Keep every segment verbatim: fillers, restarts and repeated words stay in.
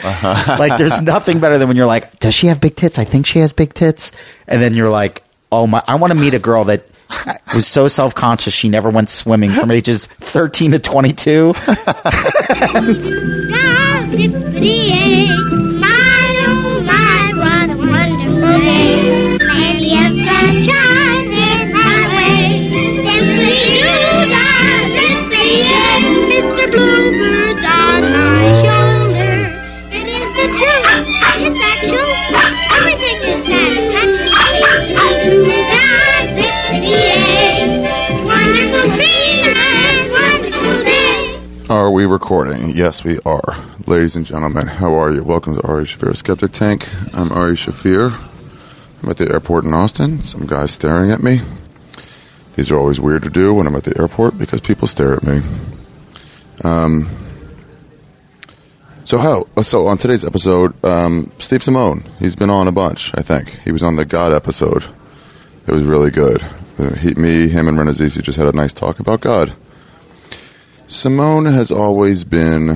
Uh-huh. Like, there's nothing better than when you're like, does she have big tits? I think she has big tits. And then you're like, oh my, I want to meet a girl that was so self-conscious she never went swimming from ages thirteen to twenty-two. Are we recording? Yes, we are. Ladies and gentlemen, how are you? Welcome to Ari Shaffir Skeptic Tank. I'm Ari Shaffir. I'm at the airport in Austin. Some guy's staring at me. These are always weird to do when I'm at the airport because people stare at me. Um. So how? So on today's episode, um, Steve Simone. He's been on a bunch, I think. He was on the God episode. It was really good. He, me, him, and Renazizi just had a nice talk about God. Simone has always been,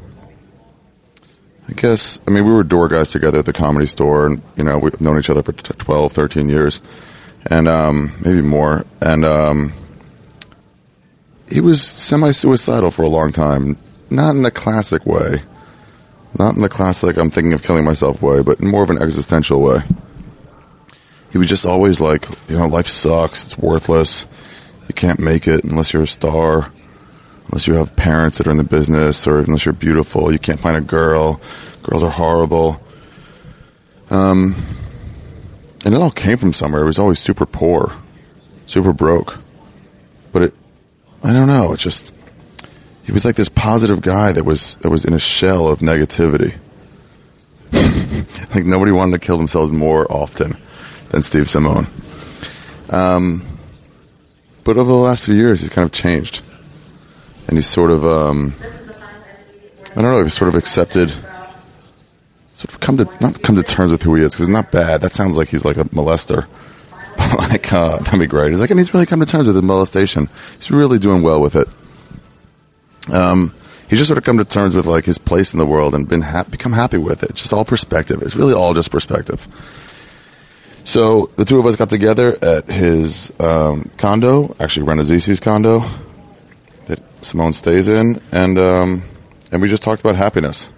I guess, I mean, we were door guys together at the Comedy Store, and, you know, we've known each other for twelve, thirteen years, and um, maybe more, and um, he was semi-suicidal for a long time, not in the classic way, not in the classic I'm thinking of killing myself way, but in more of an existential way. He was just always like, you know, life sucks, it's worthless, you can't make it unless you're a star. Unless you have parents that are in the business, or unless you're beautiful, you can't find a girl. Girls are horrible. Um, and it all came from somewhere. It was always super poor, super broke. But it, I don't know. It just, he was like this positive guy that was that was in a shell of negativity. Like nobody wanted to kill themselves more often than Steve Simone. Um, but over the last few years, he's kind of changed. And he's sort of, um, I don't know, he's sort of accepted, sort of come to, not come to terms with who he is, because it's not bad. That sounds like he's like a molester. like, uh, that'd be great. He's like, and he's really come to terms with his molestation. He's really doing well with it. Um, he's just sort of come to terms with like his place in the world and been ha- become happy with it. It's just all perspective. It's really all just perspective. So the two of us got together at his um, condo, actually Renazizi's condo, that Simone stays in, and um, and we just talked about happiness.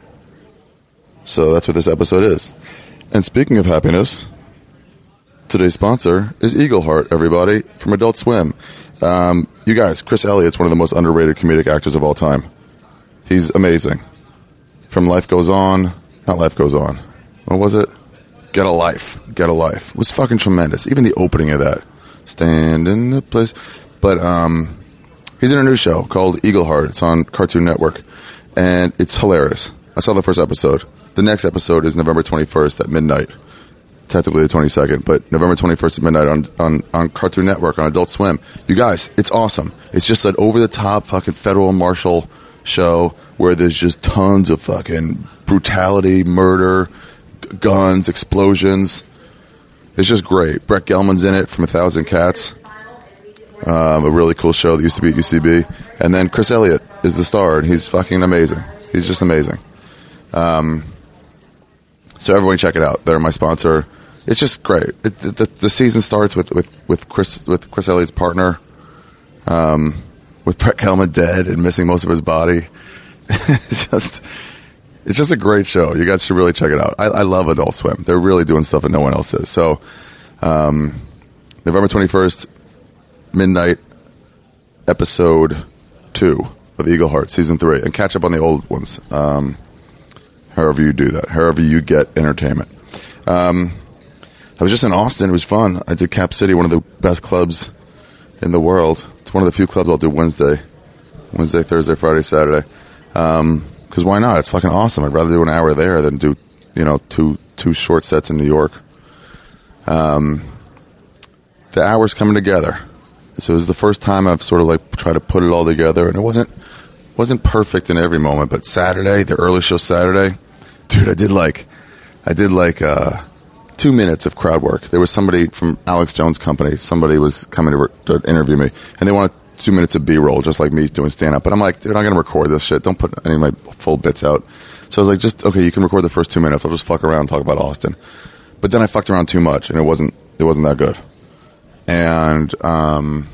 So that's what this episode is. And speaking of happiness, today's sponsor is Eagleheart, everybody, from Adult Swim. Um, you guys, Chris Elliott's one of the most underrated comedic actors of all time. He's amazing. From Life Goes On, not Life Goes On. What was it? Get a Life. Get a Life. It was fucking tremendous. Even the opening of that. Stand in the place. But, um... he's in a new show called Eagleheart. It's on Cartoon Network, and it's hilarious. I saw the first episode. The next episode is November twenty-first at midnight. Technically the twenty-second, but November twenty-first at midnight on, on, on Cartoon Network, on Adult Swim. You guys, it's awesome. It's just an over-the-top fucking federal marshal show where there's just tons of fucking brutality, murder, g- guns, explosions. It's just great. Brett Gelman's in it from A Thousand Cats. Um, a really cool show that used to be at U C B. And then Chris Elliott is the star, and he's fucking amazing. He's just amazing. Um, so everyone check it out. They're my sponsor. It's just great. It, the, the season starts with, with, with Chris with Chris Elliott's partner, um, with Brett Gelman dead and missing most of his body. it's just it's just a great show. You guys should really check it out. I, I love Adult Swim. They're really doing stuff that no one else is. So um, November twenty-first, midnight, episode two of Eagleheart, season three, and catch up on the old ones. Um, however you do that, however you get entertainment. Um, I was just in Austin. It was fun. I did Cap City, one of the best clubs in the world. It's one of the few clubs I'll do Wednesday, Wednesday, Thursday, Friday, Saturday. Um, because why not? It's fucking awesome. I'd rather do an hour there than do, you know, two two short sets in New York. Um, the hours coming together. So it was the first time I've sort of like tried to put it all together, and it wasn't wasn't perfect in every moment. But Saturday, the early show Saturday, dude, I did like I did like uh, two minutes of crowd work. There was somebody from Alex Jones' company. Somebody was coming to, re- to interview me, and they wanted two minutes of B-roll, just like me doing stand-up. But I'm like, dude, I'm going to record this shit. Don't put any of my full bits out. So I was like, just, okay, you can record the first two minutes. I'll just fuck around and talk about Austin. But then I fucked around too much, and it wasn't it wasn't that good. And um,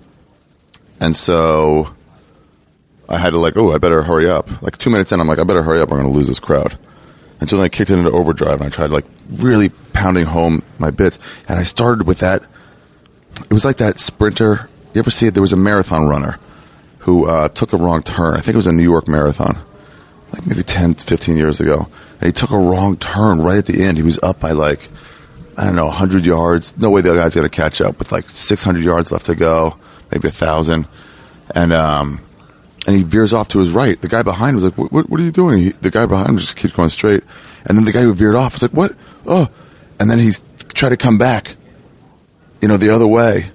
and so I had to like, oh, I better hurry up. Like two minutes in, I'm like, I better hurry up. We're going to lose this crowd. And so then I kicked it into overdrive, and I tried like really pounding home my bits. And I started with that. It was like that sprinter. You ever see it? There was a marathon runner who uh, took a wrong turn. I think it was a New York marathon, like maybe ten, fifteen years ago. And he took a wrong turn right at the end. He was up by like, I don't know, one hundred yards. No way the guy's going to catch up with like six hundred yards left to go, maybe one thousand. And um, and he veers off to his right. The guy behind was like, what, what, what are you doing? He, the guy behind him just keeps going straight. And then the guy who veered off was like, what? Oh. And then he's tried to come back, you know, the other way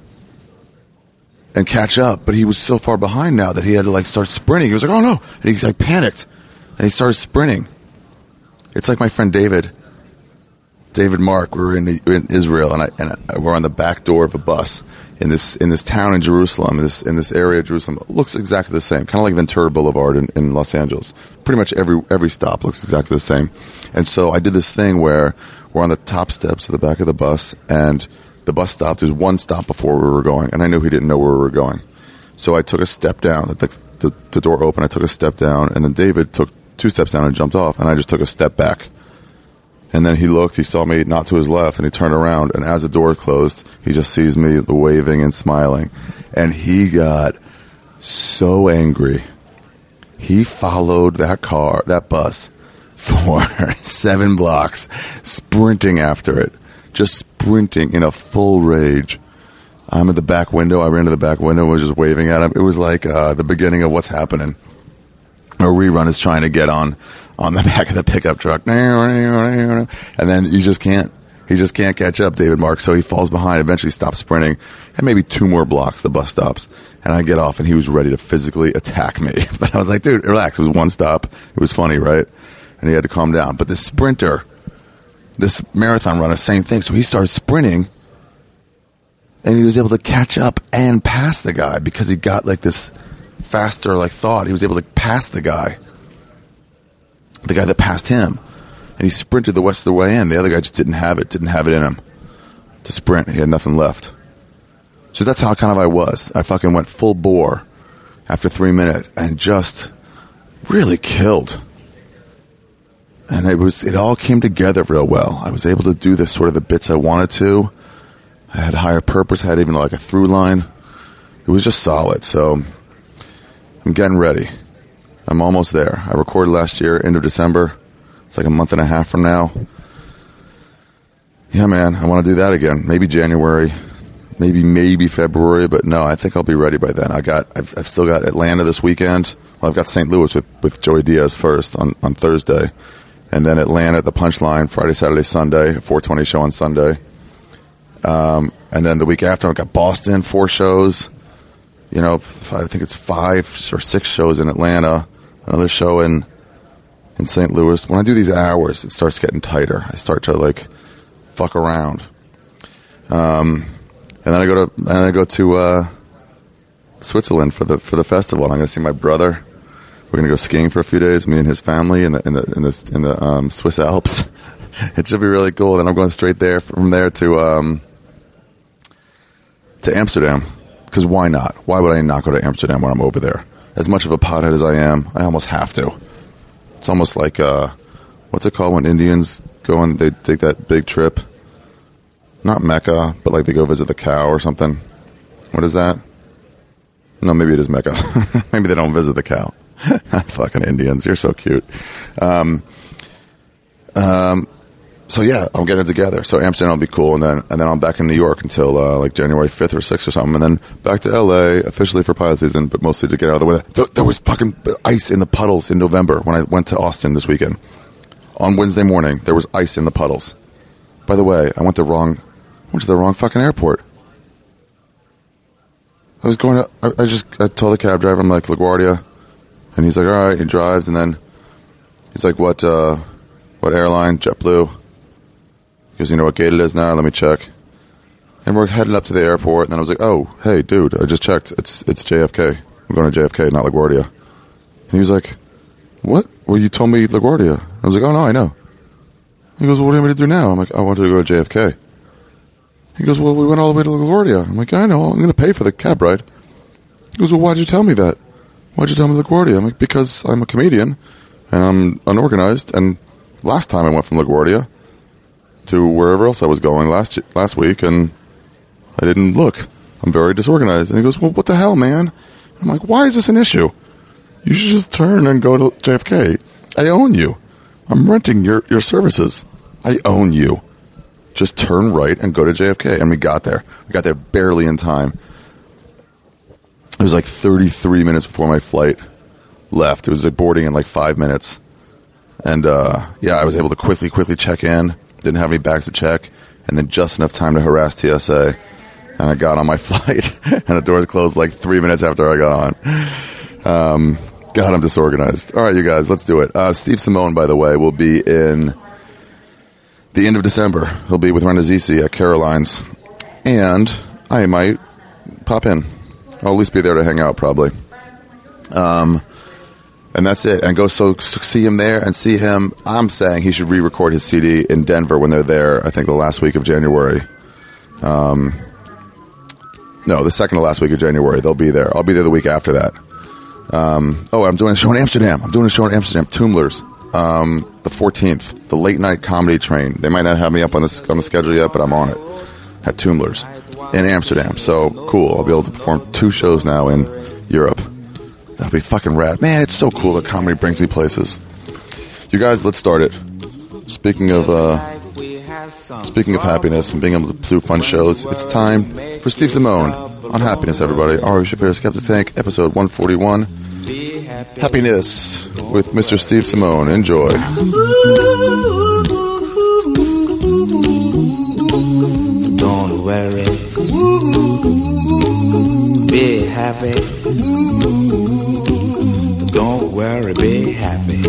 and catch up. But he was so far behind now that he had to like start sprinting. He was like, oh no. And he like panicked. And he started sprinting. It's like my friend David, David Mark. We were in, the, in Israel, and, I, and I, we're on the back door of a bus in this in this town in Jerusalem, in this in this area of Jerusalem. It looks exactly the same, kind of like Ventura Boulevard in, in Los Angeles. Pretty much every every stop looks exactly the same. And so I did this thing where we're on the top steps of the back of the bus, and the bus stopped. There's one stop before we were going, and I knew he didn't know where we were going. So I took a step down. The, the, the door opened. I took a step down, and then David took two steps down and jumped off, and I just took a step back. And then he looked, he saw me not to his left, and he turned around, and as the door closed, he just sees me waving and smiling. And he got so angry. He followed that car, that bus, for seven blocks, sprinting after it. Just sprinting in a full rage. I'm at the back window. I ran to the back window and was just waving at him. It was like uh, the beginning of What's Happening. A rerun is trying to get on on the back of the pickup truck, and then you just can't. He just can't catch up, David Mark. So he falls behind. Eventually, stops sprinting, and maybe two more blocks. The bus stops, and I get off, and he was ready to physically attack me. But I was like, "Dude, relax. It was one stop. It was funny, right?" And he had to calm down. But this sprinter, this marathon runner, same thing. So he started sprinting, and he was able to catch up and pass the guy because he got like this faster like thought. He was able to pass the guy, the guy that passed him, and he sprinted the rest of the way in. The other guy just didn't have it, didn't have it in him to sprint. He had nothing left. So that's how kind of I was. I fucking went full bore after three minutes and just really killed. And it was, it all came together real well. I was able to do the sort of the bits I wanted to. I had higher purpose. I had even like a through line. It was just solid. So I'm getting ready. I'm almost there. I recorded last year, end of December. It's like a month and a half from now. Yeah, man, I want to do that again. Maybe January, maybe maybe February, but no, I think I'll be ready by then. I got, I've, I've still got Atlanta this weekend. Well, I've got Saint Louis with, with Joey Diaz first on, on Thursday, and then Atlanta at the Punchline Friday, Saturday, Sunday. four twenty show on Sunday, um, and then the week after I've got Boston, four shows. You know, I think it's five or six shows in Atlanta, another show in in Saint Louis. When I do these hours, it starts getting tighter. I start to like fuck around, um, and then I go to and then I go to uh, Switzerland for the for the festival. And I'm going to see my brother. We're going to go skiing for a few days. Me and his family in the in the in the, in the um, Swiss Alps. It should be really cool. Then I'm going straight there from there to um, to Amsterdam. Because why not? Why would I not go to Amsterdam when I'm over there? As much of a pothead as I am, I almost have to. It's almost like, uh, what's it called when Indians go and they take that big trip? Not Mecca, but like they go visit the cow or something. What is that? No, maybe it is Mecca. Maybe they don't visit the cow. Fucking Indians, you're so cute. Um, um, so yeah, I'm getting it together. So Amsterdam will be cool, and then and then I'm back in New York until uh, like January fifth or sixth or something, and then back to L A officially for pilot season, but mostly to get out of the weather. There, there was fucking ice in the puddles in November when I went to Austin this weekend. On Wednesday morning, there was ice in the puddles. By the way, I went the wrong, I went to the wrong fucking airport. I was going to, I, I just, I told the cab driver, I'm like, LaGuardia, and he's like, all right, he drives, and then he's like, what, uh, what airline? JetBlue. Because you know what gate it is now? Let me check. And we're heading up to the airport, and then I was like, oh, hey, dude, I just checked. It's it's J F K. I'm going to J F K, not LaGuardia. And he was like, what? Well, you told me LaGuardia. I was like, oh, no, I know. He goes, well, what do you want me to do now? I'm like, I want to go to J F K. He goes, well, we went all the way to LaGuardia. I'm like, I know. I'm going to pay for the cab ride. He goes, well, why'd you tell me that? Why'd you tell me LaGuardia? I'm like, because I'm a comedian and I'm unorganized. And last time I went from LaGuardia to wherever else I was going last last week, and I didn't look. I'm very disorganized. And he goes, well, what the hell, man? I'm like, why is this an issue? You should just turn and go to J F K. I own you. I'm renting your, your services. I own you. Just turn right and go to J F K. And we got there. We got there barely in time. It was like thirty-three minutes before my flight left. It was like boarding in like five minutes. And, uh, yeah, I was able to quickly, quickly check in. Didn't have any bags to check. And then just enough time to harass T S A. And I got on my flight. And the doors closed like three minutes after I got on. Um, God, I'm disorganized. All right, you guys, let's do it. Uh, Steve Simone, by the way, will be in the end of December. He'll be with Rena Zisi at Caroline's. And I might pop in. I'll at least be there to hang out, probably. Um, and that's it. And go so, so see him there and see him. I'm saying he should re-record his C D in Denver when they're there, I think the last week of January. Um, no, the second to last week of January. They'll be there. I'll be there the week after that. Um, oh, I'm doing a show in Amsterdam. I'm doing a show in Amsterdam. Toomler's. Um, the fourteenth. The late night comedy train. They might not have me up on the, on the schedule yet, but I'm on it. At Toomler's. In Amsterdam. So, cool. I'll be able to perform two shows now in Europe. That'll be fucking rad. Man, it's so cool that comedy brings me places. You guys, let's start it. Speaking of, uh, speaking of happiness and being able to do fun shows, it's time for Steve Simone on Happiness, everybody. Ari Shaffir, Skeptic Tank, episode one forty-one. Happiness with Mister Steve Simone. Enjoy. Don't worry. Be happy. Don't worry, be happy.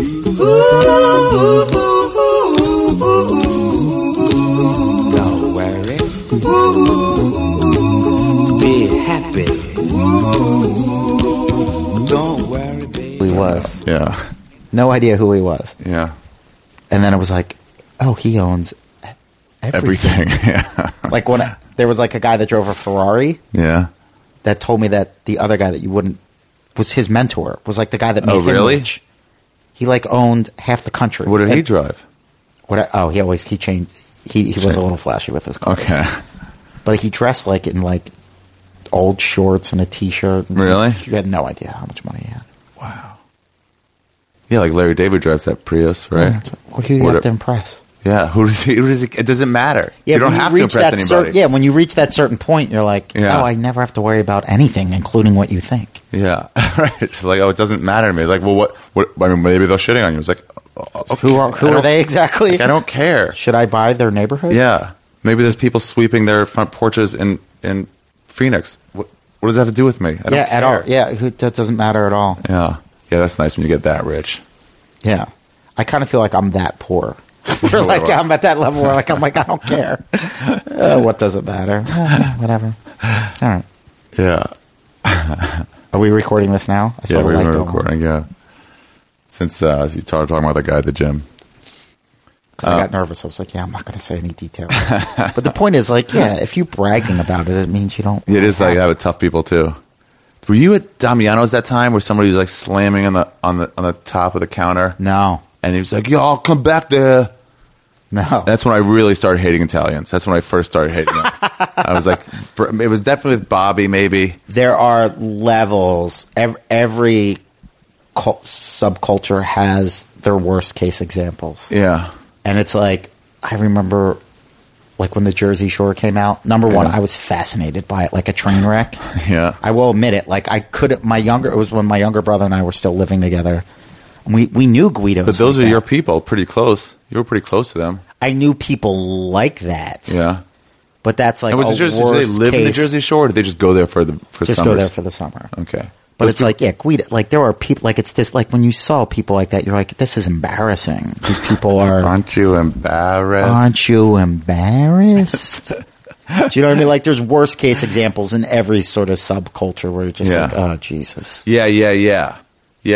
Don't worry. Be happy. Don't worry, be Who he was. Yeah. No idea who he was. Yeah. And then it was like, oh, he owns everything. Everything. Yeah. Like when I, there was like a guy that drove a Ferrari Yeah. that told me that the other guy that you wouldn't was his mentor, was like the guy that made Oh, him really? rich. He like owned half the country. What did he And- drive? What? I, oh, he always he changed. He he was a little flashy with his car. Okay. But he dressed like in like old shorts and a t-shirt. And Really? You had no idea how much money he had. Wow. Yeah, like Larry David drives that Prius, right? Yeah, so- well, who do you What have a- to impress? Yeah. Who does he? Who does he? It doesn't matter. Yeah, you don't when have you to reach impress that cer- anybody. yeah, when you reach that certain point, you're like, Yeah. oh, I never have to worry about anything, including what you think. Yeah. Right. It's just like, oh, it doesn't matter to me. Like, well, what? What? I mean, maybe they're shitting on you. It's like, okay, Who are who I are don't- they exactly? Like, I don't care. Should I buy their neighborhood? Yeah. Maybe there's people sweeping their front porches in in Phoenix. What, what does that have to do with me? I don't yeah, at care. all. Yeah, who, that doesn't matter at all. Yeah. Yeah. That's nice when you get that rich. Yeah, I kind of feel like I'm that poor. We're like I'm at that level where like I'm like I don't care. Uh, what does it matter? Uh, whatever. All right. Yeah. Are we recording this now? I saw Yeah, the we light were go on. recording. Yeah. Since uh, you started talking about the guy at the gym. Because I got nervous. I was like, yeah, I'm not going to say any details. But the point is, like, yeah, if you're bragging about it, it means you don't. Yeah, it is like that with tough people too. Were you at Damiano's that time where somebody was like slamming on the on the on the top of the counter? No, And he was like, "Y'all come back there." no. That's when I really started hating Italians. That's when I first started hating them. I was like, for, it was definitely with Bobby, maybe. There are levels. Every, every cul- subculture has their worst case examples. Yeah. And it's like, I remember, like when the Jersey Shore came out. Number one, Yeah. I was fascinated by it, like a train wreck. Yeah. I will admit it. Like I could, my younger, it was when my younger brother and I were still living together. And we we knew Guido. But those like are your that. people, pretty close. You were pretty close to them. I knew people like that. Yeah. But that's like And was a the Jersey, do they worst live in the case. Jersey Shore, or did they just go there for the for Just summers? go there for the summer. Okay. But Those it's like, yeah, Guido, like there are people, like it's this, like when you saw people like that, you're like, this is embarrassing. These people are, Aren't you embarrassed? aren't you embarrassed? Do you know what I mean? Like there's worst case examples in every sort of subculture where you're just Yeah. like, oh, Jesus. Yeah, yeah, yeah. Yeah.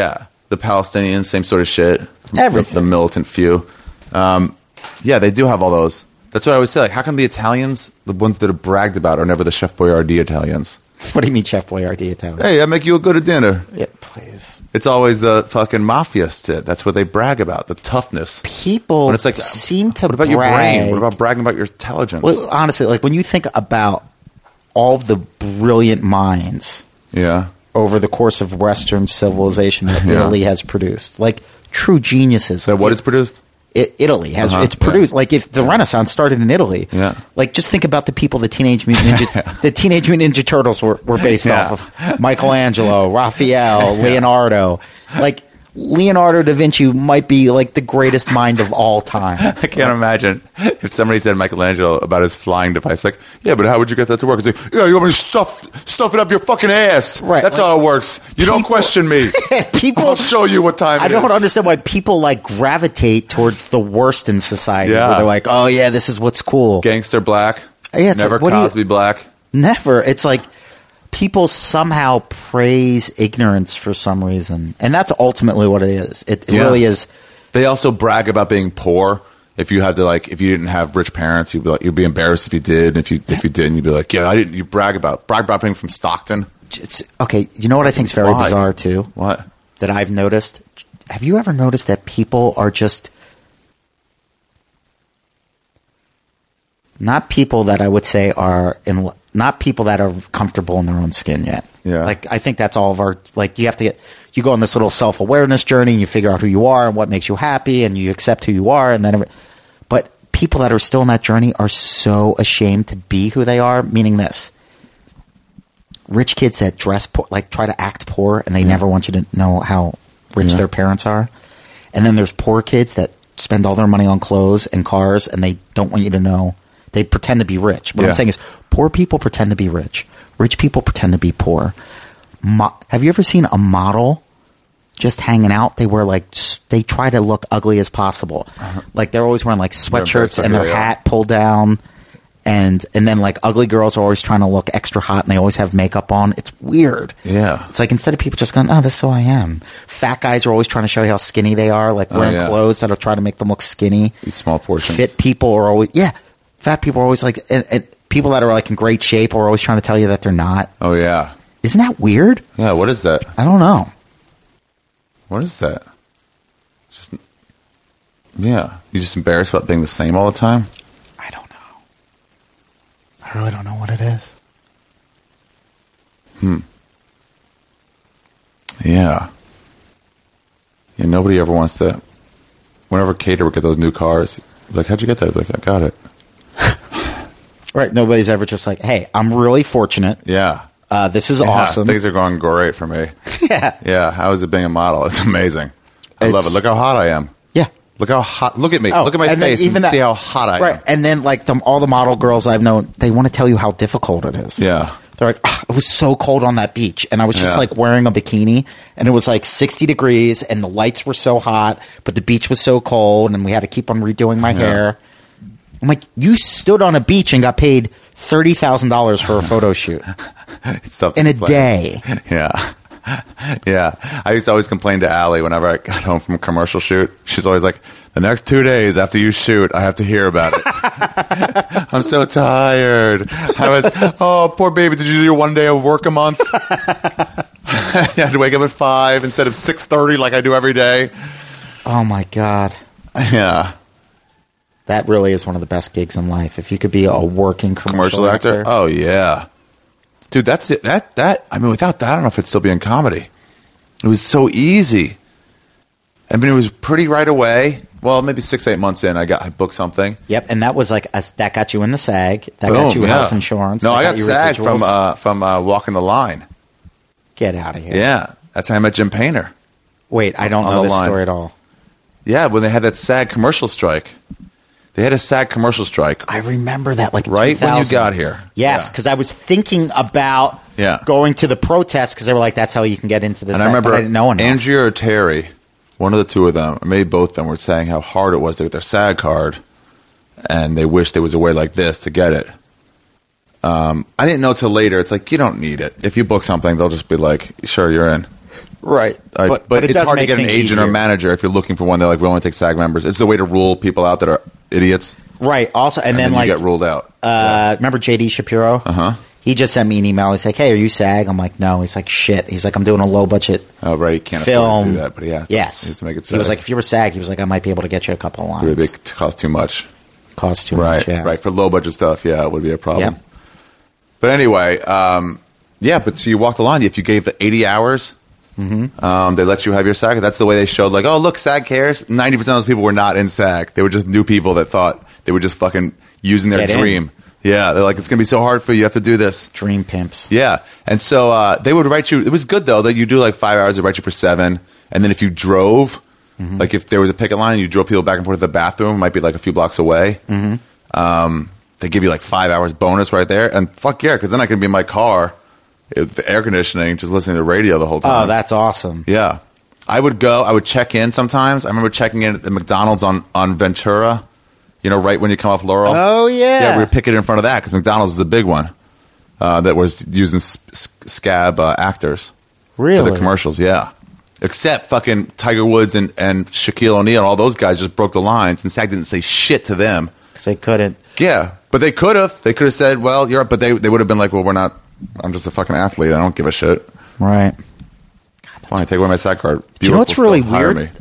the Palestinians, same sort of shit. Everything. The, the militant few. Um, yeah, they do have all those. That's what I always say. Like, how come the Italians, the ones that are bragged about, are never the Chef Boyardee Italians? What do you mean, Chef Boyardee Italian? Hey, I make you a good dinner. Yeah, please. It's always the fucking mafia shit. That's what they brag about, the toughness. People When it's like, seem to What about brag. your brain? What about bragging about your intelligence? Well, honestly, like when you think about all of the brilliant minds yeah. over the course of Western civilization that Yeah. Italy has produced, like true geniuses. So like what it- is produced? It, Italy has Uh-huh, it's produced yeah. like if the Renaissance started in Italy, Yeah. like just think about the people the Teenage Mutant Ninja the Teenage Mutant Ninja Turtles were, were based Yeah. off of Michelangelo, Raphael, Leonardo. Like Leonardo da Vinci might be like the greatest mind of all time. I can't imagine if somebody said Michelangelo about his flying device. Like, yeah, but how would you get that to work? It's like, yeah, you want me to stuff stuff it up your fucking ass. Right, That's like- how it works. You don't People- question me. People, I'll show you what time I it don't is. understand why people like gravitate towards the worst in society. Yeah. Where they're like, oh yeah, this is what's cool. Gangster black. Yeah, it's Never like, what do you- Cosby black. Never. It's like people somehow praise ignorance for some reason, and that's ultimately what it is. It, it Yeah. really is. They also brag about being poor. If you had to, like, if you didn't have rich parents, you'd be like, you'd be embarrassed if you did. And if you if you didn't, you'd be like, yeah, I didn't. You brag about brag about being from Stockton. It's, okay, you know what I think is very Why? bizarre too. What? That I've noticed. Have you ever noticed that people are just not people that I would say are in, not people that are comfortable in their own skin yet. Yeah. Like I think that's all of our, like you have to get, you go on this little self-awareness journey and you figure out who you are and what makes you happy and you accept who you are and then, every, but people that are still in that journey are so ashamed to be who they are, meaning this. Rich kids that dress poor, like try to act poor and they never want you to know how rich Yeah. their parents are. And then there's poor kids that spend all their money on clothes and cars and they don't want you to know. They pretend to be rich. What Yeah. I'm saying is poor people pretend to be rich. Rich people pretend to be poor. Mo- have you ever seen a model just hanging out? They wear like, s- they try to look ugly as possible. Like they're always wearing like sweatshirts and their yeah. hat pulled down. And and then like ugly girls are always trying to look extra hot and they always have makeup on. It's weird. Yeah. It's like instead of people just going, oh, this is who I am. Fat guys are always trying to show you how skinny they are, like wearing yeah. clothes that'll try to make them look skinny. Eat small portions. Fit people are always, yeah. Fat people are always like, and, and people that are like in great shape are always trying to tell you that they're not. Oh yeah. Isn't that weird? Yeah. What is that? I don't know. What is that? Just yeah. You just embarrassed about being the same all the time. I don't know. I really don't know what it is. Yeah. Yeah. Nobody ever wants to. Whenever Cater would get those new cars, like, how'd you get that? I'd be like, I got it. Right. Nobody's ever just like, hey, I'm really fortunate. Yeah. Uh, this is Yeah, awesome. Things are going great for me. Yeah. Yeah. How is it being a model? It's amazing. I love it. It's- Look how hot I am. Yeah. Look how hot. Look at me. Oh, Look at my and then face and that- see how hot I right. am. And then like the, all the model girls I've known, they want to tell you how difficult it is. Yeah. They're like, "Ah, it was so cold on that beach. And I was just Yeah. like wearing a bikini and it was like sixty degrees and the lights were so hot, but the beach was so cold and we had to keep on redoing my Yeah. hair. I'm like, you stood on a beach and got paid thirty thousand dollars for a photo shoot It's tough to in a explain. day. Yeah. Yeah. I used to always complain to Allie whenever I got home from a commercial shoot. She's always like, the next two days after you shoot, I have to hear about it. I'm so tired. I was, oh, poor baby. Did you do your one day of work a month? I had to wake up at five instead of six thirty like I do every day. Oh my God. Yeah. That really is one of the best gigs in life. If you could be a working commercial, Commercial actor? Oh, yeah. Dude, that's it. That, that, I mean, without that, I don't know if it'd still be in comedy. It was so easy. I mean, it was pretty right away. Well, maybe six, eight months in, I got I booked something. Yep, and that was like a, that got you in the SAG. That Boom, got you yeah. health insurance. No, that I got you SAG from residuals. uh, from uh, Walking the Line. Get out of here. Yeah, that's how I met Jim Painter. Wait, I don't On know the this line. story at all. Yeah, when they had that SAG commercial strike. They had a SAG commercial strike. I remember that like Right when you two thousand. got here. Yes, Yeah. because I was thinking about Yeah. going to the protest because they were like, that's how you can get into the And SAG. I remember but I didn't know enough. Andrea or Terry, one of the two of them, or maybe both of them, were saying how hard it was to get their SAG card, and they wished there was a way like this to get it. Um, I didn't know till later. It's like, you don't need it. If you book something, they'll just be like, sure, you're in. Right. Uh, But- but but it it's does hard to make get an things agent or easier. manager if you're looking for one. They're like, we only take SAG members. It's the way to rule people out that are idiots. Right. Also, and, And, then, then, like, you get ruled out. uh, remember J D Shapiro? Uh Uh-huh. He just sent me an email. He's like, "Hey, are you SAG?" I'm like, "No." He's like, "Shit." He's like, "I'm doing a low budget Oh, right. He can't afford film." to do that, but he has to, yes. he has to make it He was SAG. like, "If you were SAG," he was like, "I might be able to get you a couple of lines." Really big, cost too much. Cost too Right, much. Yeah. right. For low budget stuff, yeah, it would be a problem. Yep. But anyway, um, yeah, but so you walk the line. If you gave the eighty hours, Mm-hmm. um, they let you have your SAG. That's the way they showed, like, oh, look, SAG cares. ninety percent of those people were not in SAG. They were just new people that thought they were just fucking using their Get in. dream. Yeah, they're like, it's going to be so hard for you. You have to do this. Dream pimps. Yeah. And so uh, they would write you. It was good, though, that you do like five hours. They write you for seven. And then if you drove, Mm-hmm. like if there was a picket line, you drove people back and forth to the bathroom, it might be like a few blocks away. Mm-hmm. Um, they give you like five hours bonus right there. And fuck yeah, because then I can be in my car with the air conditioning, just listening to the radio the whole time. Oh, that's awesome. Yeah. I would go, I would check in sometimes. I remember checking in at the McDonald's on, on Ventura, you know, right when you come off Laurel. Oh, yeah. Yeah, we were picketed in front of that because McDonald's is a big one uh, that was using s- s- scab uh, actors for Really? the commercials, yeah. Except fucking Tiger Woods and, and Shaquille O'Neal and all those guys just broke the lines and SAG didn't say shit to them. Because they couldn't. Yeah, but they could have. They could have said, well, you're up, but they, they would have been like, well, we're not, I'm just a fucking athlete. I don't give a shit. Right. Fine, take away my SAG card. Do you know what's Buick will really still hire weird? me.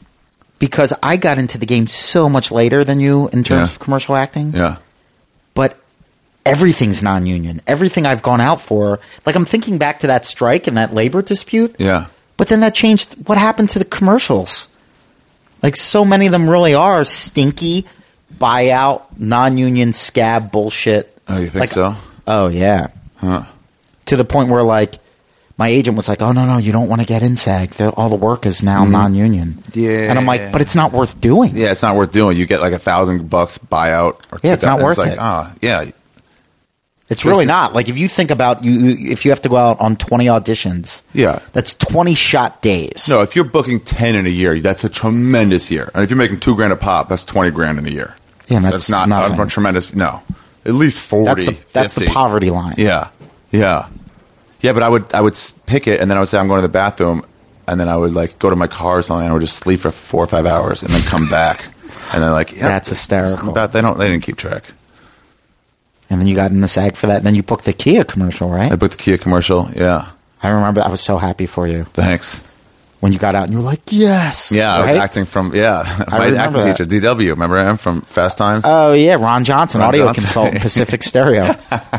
Because I got into the game so much later than you in terms Yeah. of commercial acting. Yeah. But everything's non-union. Everything I've gone out for, like I'm thinking back to that strike and that labor dispute. Yeah. But then that changed what happened to the commercials. Like so many of them really are stinky, buyout, non-union scab bullshit. Oh, you think Like, so? Oh yeah. Huh. To the point where like my agent was like, "Oh no, no, you don't want to get in SAG. The, all the work is now non-union." Mm-hmm. Yeah. And I'm like, "But it's not worth doing." Yeah, it's not worth doing. You get like a thousand bucks buyout. Or Yeah, it's not two thousand. worth like, it. Ah, yeah. It's really not. Like if you think about you, you- if you have to go out on twenty auditions, Yeah. that's twenty shot days. No, if you're booking ten in a year, that's a tremendous year. And if you're making two grand a pop, that's twenty grand in a year. Yeah, and So that's not nothing. a tremendous. No, at least forty. that's the, that's the fifty. poverty line. Yeah, yeah, yeah. But I would I would s- pick it, and then I would say I'm going to the bathroom, and then I would like go to my car or something, and I would just sleep for four or five hours, and then come back, and then like yeah, That's hysterical. About, they don't they didn't keep track. And then you got in the SAG for that. And then you booked the Kia commercial, right? I booked the Kia commercial. Yeah, I remember. I was so happy for you thanks. when you got out and you were like, "Yes." Yeah, I was right? acting from yeah my remember acting that. teacher D W. Remember him from Fast Times? Oh yeah, Ron Johnson, Ron audio Johnson. consultant, Pacific Stereo.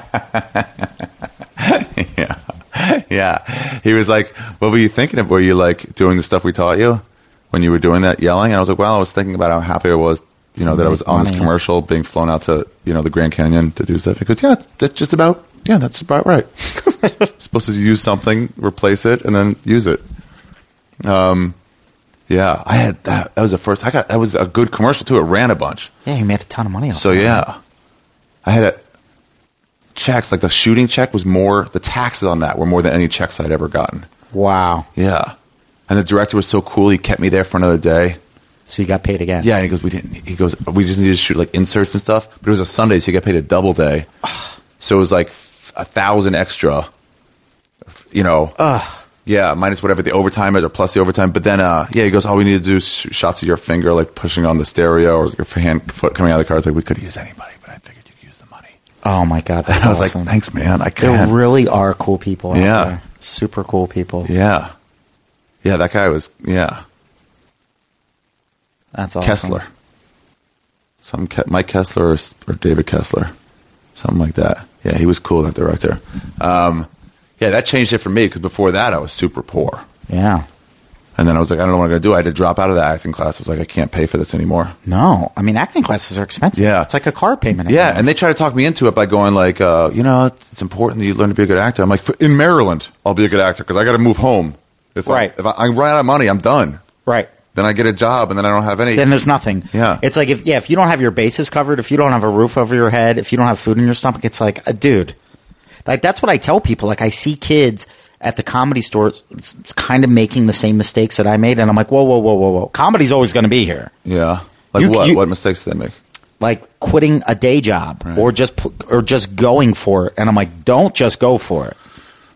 yeah, yeah. He was like, "What were you thinking of? Were you like doing the stuff we taught you when you were doing that yelling?" And I was like, "Well, I was thinking about how happy I was, you know, that I was on this Money. commercial, being flown out to you know the Grand Canyon to do stuff." He goes, "Yeah, that's just about yeah, that's about right. Supposed to use something, replace it, and then use it." Um, yeah, I had that. That was the first. I got that was a good commercial too. It ran a bunch. Yeah, you made a ton of money off So that. yeah, I had a checks like the shooting check was more. The taxes on that were more than any checks I'd ever gotten. Wow. Yeah, and the director was so cool. He kept me there for another day. So you got paid again. Yeah, and he goes, "We didn't." He goes, "We just needed to shoot like inserts and stuff." But it was a Sunday, so you got paid a double day. So it was like f- a thousand extra. You know. Ugh. Yeah, minus whatever the overtime is, or plus the overtime. But then, uh, yeah, he goes, "All we need to do is sh- shots of your finger, like pushing on the stereo, or your hand, foot coming out of the car." It's like, we could use anybody, but I figured you could use the money. Oh my god, that's And I was awesome. like, "Thanks, man. I There can." really are cool people out Yeah. there. Super cool people. Yeah, yeah. That guy was, yeah, That's awesome. Kessler. Some Ke- Mike Kessler or, s- or David Kessler, something like that. Yeah, he was cool. That director. Um, yeah, that changed it for me because before that I was super poor. Yeah. And then I was like, I don't know what I'm going to do. I had to drop out of the acting class. I was like, I can't pay for this anymore. No. I mean, acting classes are expensive. Yeah. It's like a car payment. Yeah, anymore. and they try to talk me into it by going like, uh, you know, it's it's important that you learn to be a good actor. I'm like, in Maryland, I'll be a good actor because I got to move home. If Right. I, if I, I run out of money, I'm done. Right. Then I get a job, and then I don't have any. Then there's nothing. Yeah. It's like, if yeah, if you don't have your bases covered, if you don't have a roof over your head, if you don't have food in your stomach, it's like, uh, dude. Like, that's what I tell people. Like, I see kids at the comedy stores kind of making the same mistakes that I made, and I'm like, whoa, whoa, whoa, whoa, whoa. Comedy's always going to be here. Yeah, like You- what? you- what mistakes did they make? Like quitting a day job Right. or just pu- or just going for it. And I'm like, don't just go for it. It's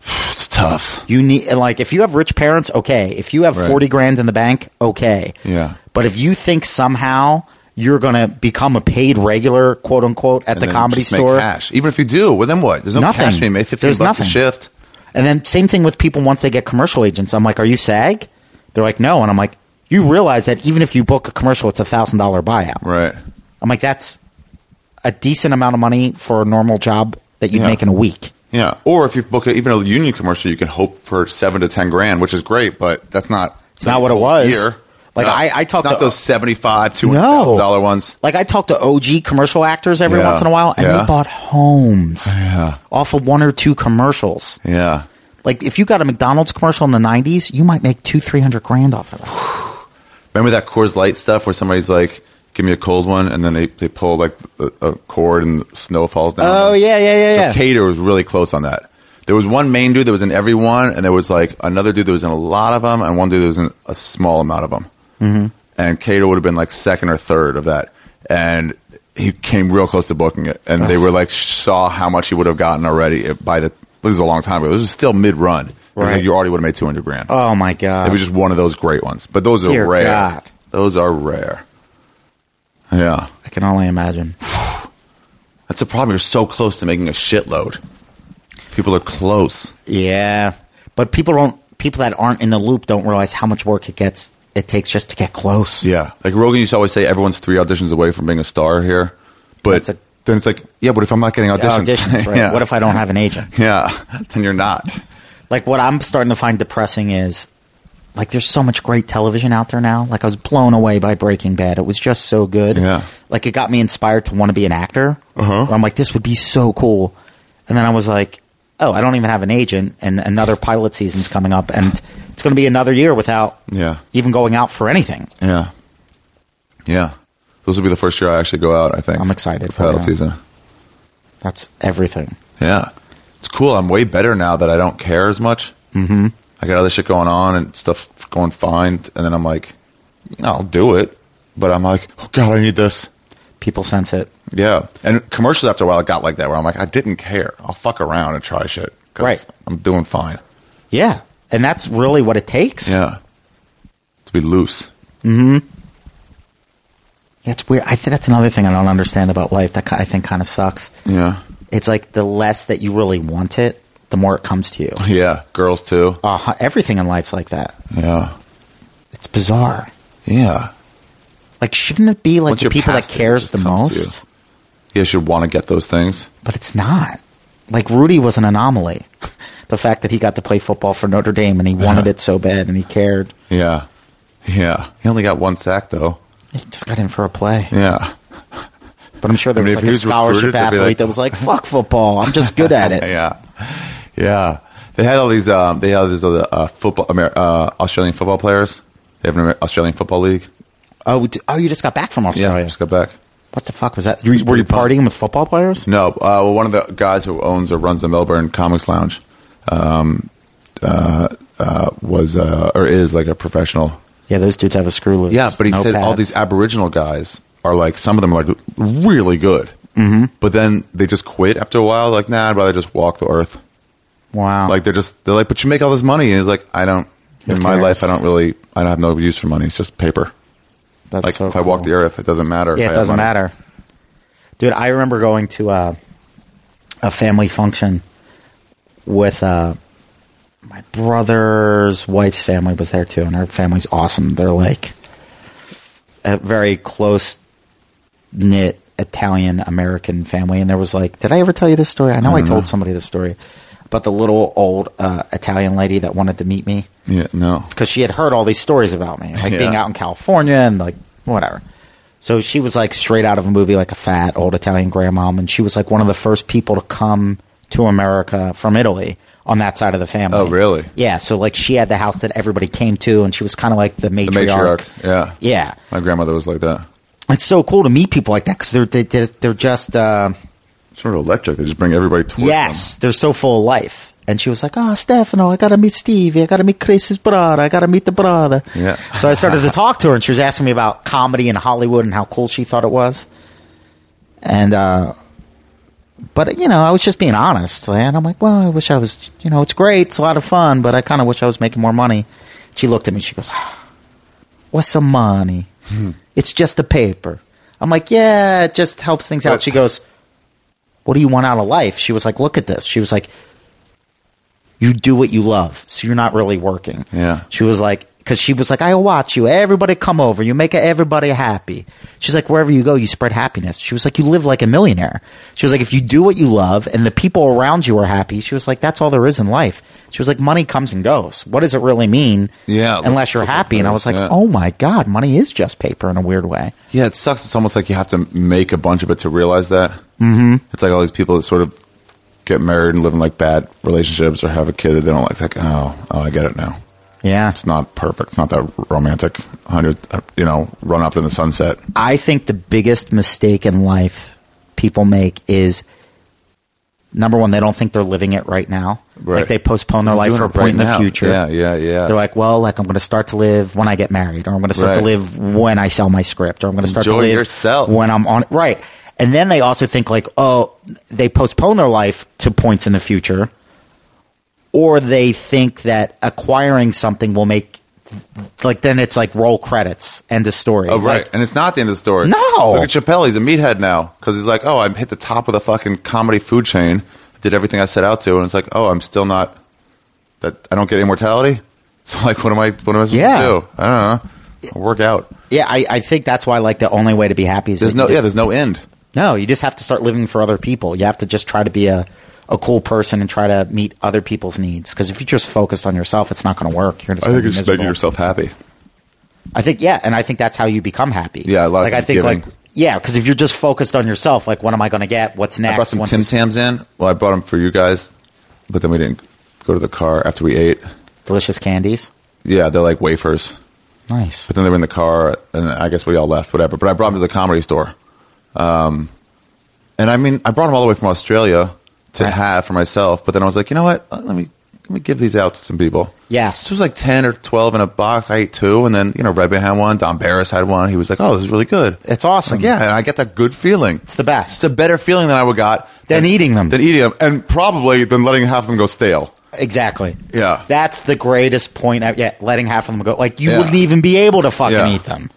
It's tough. You need, like, if you have rich parents, okay. If you have Right. forty grand in the bank, okay. Yeah. But if you think somehow you're going to become a paid regular, quote unquote, at And the then comedy just make store, cash. Even if you do, well, then what? There's no Nothing. cash to be made. fifteen There's bucks nothing. a shift. and then same thing with people once they get commercial agents. I'm like, are you SAG? They're like, no. And I'm like, you realize that even if you book a commercial, it's a thousand dollar buyout. Right. I'm like, that's a decent amount of money for a normal job that you'd Yeah. make in a week. Yeah. Or if you book a, even a union commercial, you can hope for seven to ten grand, which is great, but that's not. It's not what it was. Year. Like, No, I- I talked it's not to- those seventy-five, two hundred thousand dollar ones. Like, I talk to O G commercial actors every Yeah. once in a while, and Yeah. they bought homes Yeah. off of one or two commercials. Yeah. Like, if you got a McDonald's commercial in the nineties, you might make two, three hundred grand off of that. Remember that Coors Light stuff where somebody's like, "Give me a cold one," and then they, they pull like a, a cord and snow falls down. Oh, yeah, yeah, yeah, so yeah. Cater was really close on that. There was one main dude that was in every one, and there was like another dude that was in a lot of them, and one dude that was in a small amount of them. Mm-hmm. And Cater would have been like second or third of that, and he came real close to booking it. And they were like saw how much he would have gotten already by the. This was a long time ago. This was still mid run. Right. Like you already would have made two hundred grand. Oh, my God. It was just one of those great ones, but those are Dear rare. God. Those are rare. Yeah, I can only imagine. that's the problem. You're so close to making a shitload. People are close. Yeah. But people don't, people that aren't in the loop don't realize how much work it gets, it takes just to get close. Yeah, like Rogan used to always say, everyone's three auditions away from being a star here. But That's a- then it's like, yeah, but if I'm not getting auditions, Auditions, right? yeah. What if I don't have an agent? Yeah, then you're not. Like, what I'm starting to find depressing is, like, there's so much great television out there now. Like, I was blown away by Breaking Bad. It was just so good. Yeah. Like, it got me inspired to want to be an actor. Uh-huh. Where I'm like, this would be so cool. And then I was like, oh, I don't even have an agent, and another pilot season's coming up, and it's going to be another year without Yeah. even going out for anything. Yeah, yeah. This will be the first year I actually go out. I think I'm excited for for pilot it. season. That's everything. Yeah, it's cool. I'm way better now that I don't care as much. Mm-hmm. I got other shit going on and stuff going fine, and then I'm like, you know, I'll do it, but I'm like, oh god, I need this. People sense it. Yeah, and commercials after a while it got like that where I'm like, I didn't care. I'll fuck around and try shit. 'cause Right. I'm doing fine. Yeah. And that's really what it takes. Yeah, to be loose. Yeah, it's weird. I think that's another thing I don't understand about life that ki- I think kind of sucks. Yeah, It's like the less that you really want it, the more it comes to you. yeah. Girls too. Uh, everything in life's like that. Yeah, It's bizarre. yeah. Like, shouldn't it be like Once the you're people that past it, it cares just the comes to most? You should want to get those things. But it's not. Like, Rudy was an anomaly. The fact that he got to play football for Notre Dame and he wanted it so bad and he cared. Yeah, yeah. He only got one sack though. He just got in for a play. Yeah. But I'm sure there I mean, was if like he a was scholarship recruited, they'd be athlete like- that was like, fuck football. I'm just good at it. Yeah, yeah. They had all these. Um, they had these other uh, football, Amer- uh, Australian football players. They have an Amer- Australian football league. Oh, d- oh, you just got back from Australia. Yeah, just got back. What the fuck was that? You, were you pretty fun. partying with football players? No, uh, well, one of the guys who owns or runs the Melbourne Comics Lounge, um, uh, uh, was uh, or is like a professional. Yeah, those dudes have a screw loose. Yeah, but he No said all pads. these Aboriginal guys are like some of them are like really good, mm-hmm. but then they just quit after a while. Like, nah, I'd rather just walk the earth. Wow. Like they're just they're like, but you make all this money, and it's like I don't. Who In my cares? life, I don't really. I don't have no use for money. It's just paper. That's Like so if I walk cool. the earth, it doesn't matter. if Yeah, I it have doesn't money. matter. Dude, I remember going to uh, a family function with uh, my brother's wife's family was there too, and her family's awesome. They're like a very close knit Italian American family, and there was like, did I ever tell you this story? I know I, don't told know. somebody this story about the little old uh, Italian lady that wanted to meet me. Yeah, no. Because she had heard all these stories about me, like Yeah. being out in California and like whatever. So she was like straight out of a movie, like a fat old Italian grandmom, and she was like one of the first people to come to America from Italy on that side of the family. Oh, really? Yeah. So like she had the house that everybody came to, and she was kind of like the The matriarch. matriarch. Yeah. Yeah. My grandmother was like that. It's so cool to meet people like that because they're they, they're they're just uh, Sort of electric. They just bring everybody towards yes, they're so full of life. And she was like, "Oh, Stefano, I gotta meet Stevie. I gotta meet Chris's brother. I gotta meet the brother." Yeah. So I started to talk to her, and she was asking me about comedy in Hollywood and how cool she thought it was. And uh, but you know, I was just being honest, and I'm like, well, I wish I was, you know, it's great, it's a lot of fun, but I kind of wish I was making more money. She looked at me, she goes, oh, what's some money? Hmm. It's just a paper. I'm like, yeah, it just helps things out. She goes, what do you want out of life? She was like, look at this. She was like, you do what you love, so you're not really working. Yeah. She was like, because she was like, I watch you. Everybody come over. You make everybody happy. She's like, wherever you go, you spread happiness. She was like, you live like a millionaire. She was like, if you do what you love and the people around you are happy, she was like, that's all there is in life. She was like, money comes and goes. What does it really mean Yeah, unless you're happy? And I was like, yeah. oh my God, money is just paper in a weird way. Yeah, it sucks. It's almost like you have to make a bunch of it to realize that. Mm-hmm. It's like all these people that sort of get married and live in like bad relationships or have a kid that they don't like. Like, oh, oh, I get it now. Yeah. It's not perfect. It's not that romantic, hundred, you know, run up in the sunset. I think the biggest mistake in life people make is, number one, they don't think they're living it right now. Right. Like they postpone their I'm life doing for a it point right in the now. future. Yeah, yeah, yeah. They're like, well, like I'm going to start to live when I get married, or I'm going to start Right. to live when I sell my script, or I'm going to start Enjoy to live yourself. when I'm on right. And then they also think like, oh, they postpone their life to points in the future, or they think that acquiring something will make, like, then it's like roll credits, end of story. Oh, right. Like, And it's not the end of the story. No. Look at Chappelle. He's a meathead now because he's like, oh, I hit the top of the fucking comedy food chain. Did everything I set out to. And it's like, oh, I'm still not, that I don't get immortality? So, like, what am I, what am I supposed Yeah. to do? I don't know. I'll work out. yeah, I, I think that's why like the only way to be happy is There's that no, you yeah, just- there's no end. No, you just have to start living for other people. You have to just try to be a, a cool person and try to meet other people's needs. Because if you're just focused on yourself, it's not going to work. You're just I gonna think be it's just miserable. making yourself happy. I think, yeah, and I think that's how you become happy. Yeah, a lot of like I times think giving. like yeah, because if you're just focused on yourself, like what am I going to get? What's next? I brought some Once Tim this- Tams in. Well, I brought them for you guys, but then we didn't go to the car after we ate. delicious candies. Yeah, they're like wafers. Nice. But then they were in the car, and I guess we all left, whatever. But I brought them to the Comedy Store. Um, and I mean, I brought them all the way from Australia to Right. have for myself. But then I was like, you know what? Uh, Let me let me give these out to some people. Yes. This was like ten or twelve in a box. I ate two, and then, you know, Redman had one. Don Barris had one. He was like, oh, this is really good. It's awesome. Like, yeah, and I get that good feeling. It's the best. It's a better feeling than I would got Than eating them. Than eating them, and probably than letting half of them go stale. Exactly. Yeah. That's the greatest point. I, yeah, letting half of them go. Like, you Yeah. wouldn't even be able to fucking Yeah. eat them.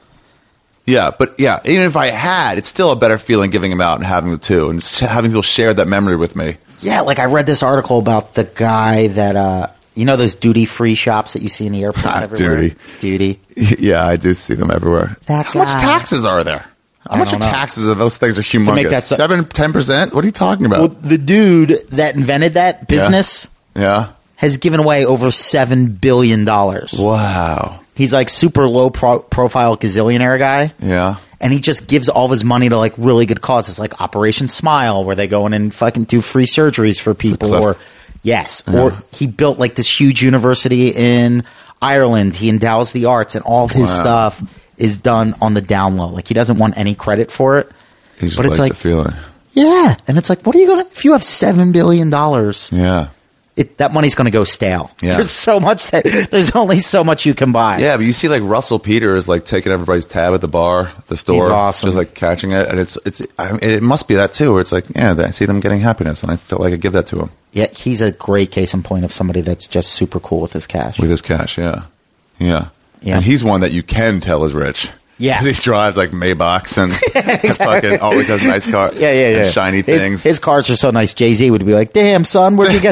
Yeah, but yeah, even if I had, it's still a better feeling giving them out and having the two, and just having people share that memory with me. Yeah, like I read this article about the guy that, uh, you know those duty-free shops that you see in the airports Ah, everywhere? duty. Duty. Yeah, I do see them everywhere. That How much guy. taxes are there? How I much are don't know. taxes? Are those things are humongous. make that so- Seven, ten percent? What are you talking about? Well, the dude that invented that business yeah. has given away over seven billion dollars. Wow. He's like super low pro- profile gazillionaire guy. Yeah. And he just gives all of his money to like really good causes, like Operation Smile, where they go in and fucking do free surgeries for people. Cliff. Or yes, or he built like this huge university in Ireland. He endows the arts, and all of his Wow. stuff is done on the down low. Like he doesn't want any credit for it. He just But it's likes like- the feeling. Yeah, and it's like, what are you gonna if you have seven billion dollars? Yeah. It, that money's going to go stale. Yeah. There's so much that there's only so much you can buy. Yeah, but you see, like Russell Peters, like taking everybody's tab at the bar, the store, He's awesome. just like catching it, and it's it's. I mean, it must be that too, where it's like, yeah, I see them getting happiness, and I feel like I give that to him Yeah, he's a great case in point of somebody that's just super cool with his cash. with his cash. Yeah, yeah, Yeah. And he's one that you can tell is rich. Yes. 'Cause he drives like Maybachs and fucking always has a nice car. Yeah, yeah, yeah. and shiny his, things. His cars are so nice. Jay-Z would be like, "Damn, son, where'd you get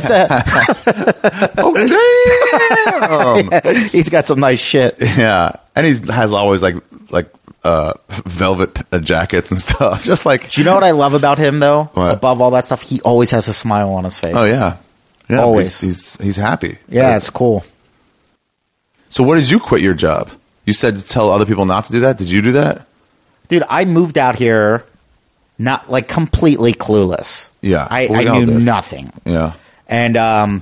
that?" oh damn! He's got some nice shit. Yeah, and he has always like like uh, velvet uh, jackets and stuff. Just like, Do you know what I love about him, though? What? Above all that stuff, he always has a smile on his face. oh yeah, yeah, Always. He's, he's he's happy. Yeah, it's cool. So, what did you quit your job? You said to tell other people not to do that. Did you do that? Dude, I moved out here not like completely clueless. Yeah, I, well, we I all knew did. nothing. Yeah, And um,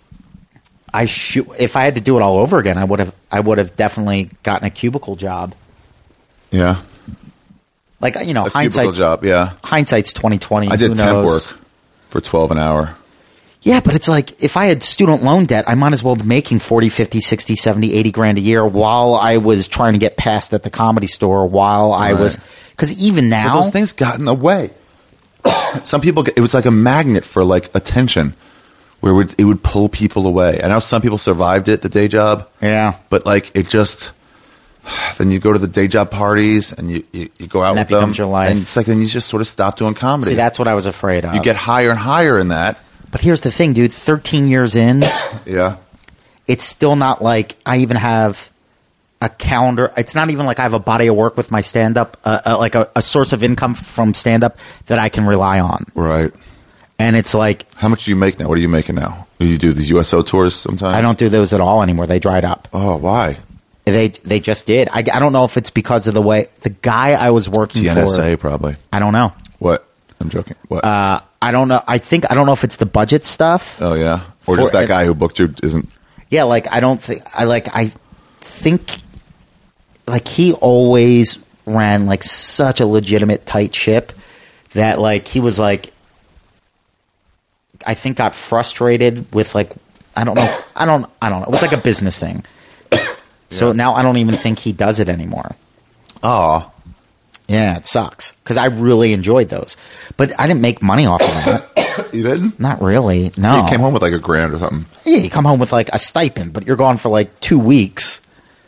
I shoot. If I had to do it all over again, I would have. I would have definitely gotten a cubicle job. yeah. Like you know, A cubicle hindsight's job. Yeah, hindsight's twenty twenty. I did Who temp knows? work for twelve an hour. Yeah, but it's like if I had student loan debt, I might as well be making forty, fifty, sixty, seventy, eighty grand a year while I was trying to get past at the Comedy Store, while I Right. was. Because even But now. those things got in the way. some people get, it was like a magnet for like attention, where it would, it would pull people away. I know some people survived it, the day job. Yeah. But like it just, then you go to the day job parties and you, you, you go out And with that becomes them, your life. and it's like then you just sort of stop doing comedy. See, that's what I was afraid of. you get higher and higher in that. But here's the thing, dude. thirteen years in, Yeah. it's still not like I even have a calendar. It's not even like I have a body of work with my stand-up, uh, uh, like a, a source of income from stand-up that I can rely on. Right. And it's like, How much do you make now? What are you making now? Do you do these U S O tours sometimes? I don't do those at all anymore. They dried up. Oh, why? They they just did. I, I don't know if it's because of the way the guy I was working T N S A for. probably. I don't know. What? I'm joking. What? Uh, I don't know. I think I don't know if it's the budget stuff. oh yeah. Or for- just that and- guy who booked you isn't. Yeah, like I don't think I like I think like he always ran like such a legitimate tight ship that like he was like I think got frustrated with like I don't know I don't I don't know. It was like a business thing. So now I don't even think he does it anymore. Oh. Yeah, it sucks because I really enjoyed those, but I didn't make money off of that. You didn't? Not really. No. You came home with like a grand or something. Yeah, you come home with like a stipend, but you're gone for like two weeks.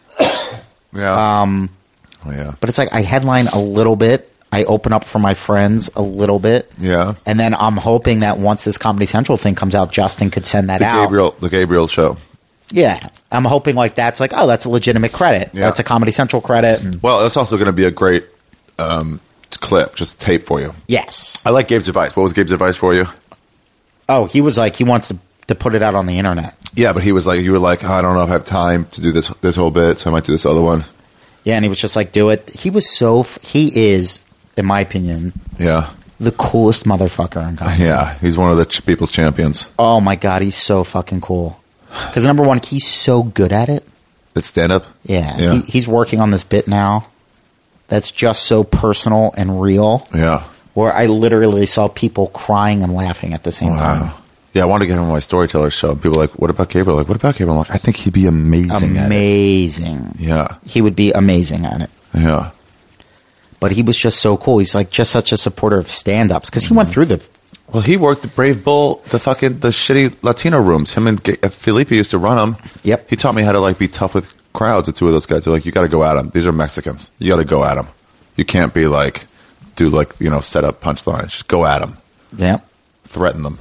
Yeah. Um. Oh yeah. But it's like I headline a little bit. I open up for my friends a little bit. Yeah. And then I'm hoping that once this Comedy Central thing comes out, Justin could send that The out. Gabriel, the Gabriel show. Yeah. I'm hoping like that's like, oh, that's a legitimate credit. Yeah. That's a Comedy Central credit. And Well, it's also going to be a great um, clip, just tape for you. yes. I like Gabe's advice. What was Gabe's advice for you? Oh, he was like, he wants to, to put it out on the internet. Yeah, but he was like, you were like, oh, I don't know if I have time to do this this whole bit, so I might do this other one. Yeah. And he was just like, do it. He was so, f- he is, in my opinion, Yeah. the coolest motherfucker in comedy. Yeah, he's one of the ch- people's champions. Oh my God. He's so fucking cool. Because number one, he's so good at it. It's stand up. Yeah, Yeah. He, he's working on this bit now that's just so personal and real, Yeah. where I literally saw people crying and laughing at the same time. Wow. Yeah, I want to get him on my storyteller show. People are like, what about Gabriel? Like, what about Gabriel? I'm like, I think he'd be amazing at it. Amazing. Yeah. He would be amazing at it. Yeah. But he was just so cool. He's like just such a supporter of stand-ups because he went through the. Well, he worked the Brave Bull, the fucking, the shitty Latino rooms. Him and G- Felipe used to run them. Yep. He taught me how to, like, be tough with crowds. The two of those guys. They're like, you got to go at them. These are Mexicans. You got to go at them. You can't be like, do like, you know, set up punchlines. Just go at them. Yeah. Threaten them.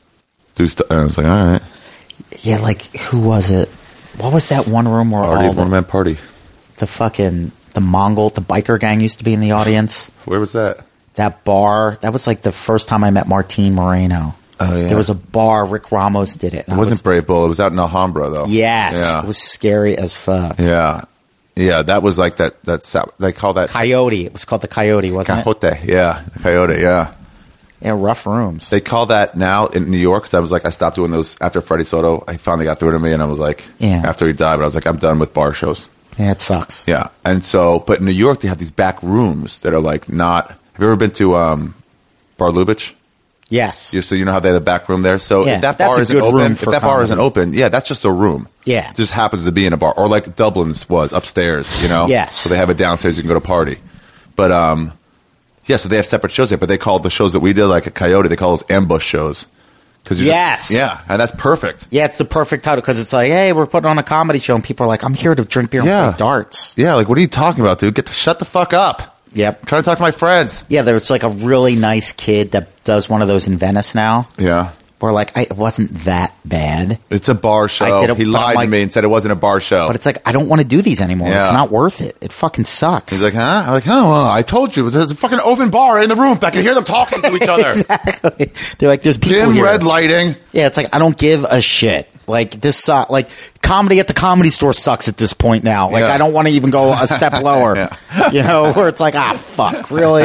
Do stuff. And I was like, all right. Yeah, like who was it? What was that one room where Party, all the, one man party. the fucking the Mongol, the biker gang used to be in the audience? Where was that? That bar, that was like the first time I met Martin Moreno. Oh, yeah. There was a bar, Rick Ramos did it. and It I wasn't was- Brave Bull. It was out in Alhambra, though. Yes. Yeah. It was scary as fuck. Yeah. Yeah, that was like that. That sou- they call that Coyote. It was called the Coyote, wasn't it? Cajote. Yeah, Coyote. Yeah, Yeah, rough rooms. they call that now in New York. Cause I was like, I stopped doing those after Freddie Soto. I finally got through to me, and I was like, Yeah. After he died, but I was like, I'm done with bar shows. Yeah, it sucks. Yeah, and so, but in New York, they have these back rooms that are like not. Have you ever been to um, Bar Lubitsch? Yes. You- So you know how they have the back room there. So Yeah, if that that's bar a isn't good room open, if for that bar comedy. isn't open, yeah, that's just a room. Yeah. It just happens to be in a bar, or like Dublin's was upstairs. You know. Yes. So they have it downstairs. You can go to party, but um, yeah. So they have separate shows there, but they call the shows that we did like a Coyote. They call those ambush shows. Cause you Yes. Just, yeah, and that's perfect. Yeah, it's the perfect title because it's like, hey, we're putting on a comedy show, and people are like, I'm here to drink beer and Yeah. play darts. Yeah, like what are you talking about, dude? Get the shut the fuck up. Yep. I'm trying to talk to my friends. Yeah, there's like a really nice kid that does one of those in Venice now. Yeah. Where like, I, it wasn't that bad. It's a bar show. I did it, he but lied I'm to like- me and said it wasn't a bar show. But it's like, I don't want to do these anymore. Yeah. It's not worth it. It fucking sucks. He's like, huh? I'm like, oh, well, I told you. There's a fucking open bar in the room. I can hear them talking to each other. Exactly. They're like, there's people Dim here. red lighting. Yeah, it's like I don't give a shit. Like this, uh, like comedy at the Comedy Store sucks at this point now. Like Yeah. I don't want to even go a step lower. Yeah. You know, where it's like, ah, fuck, really?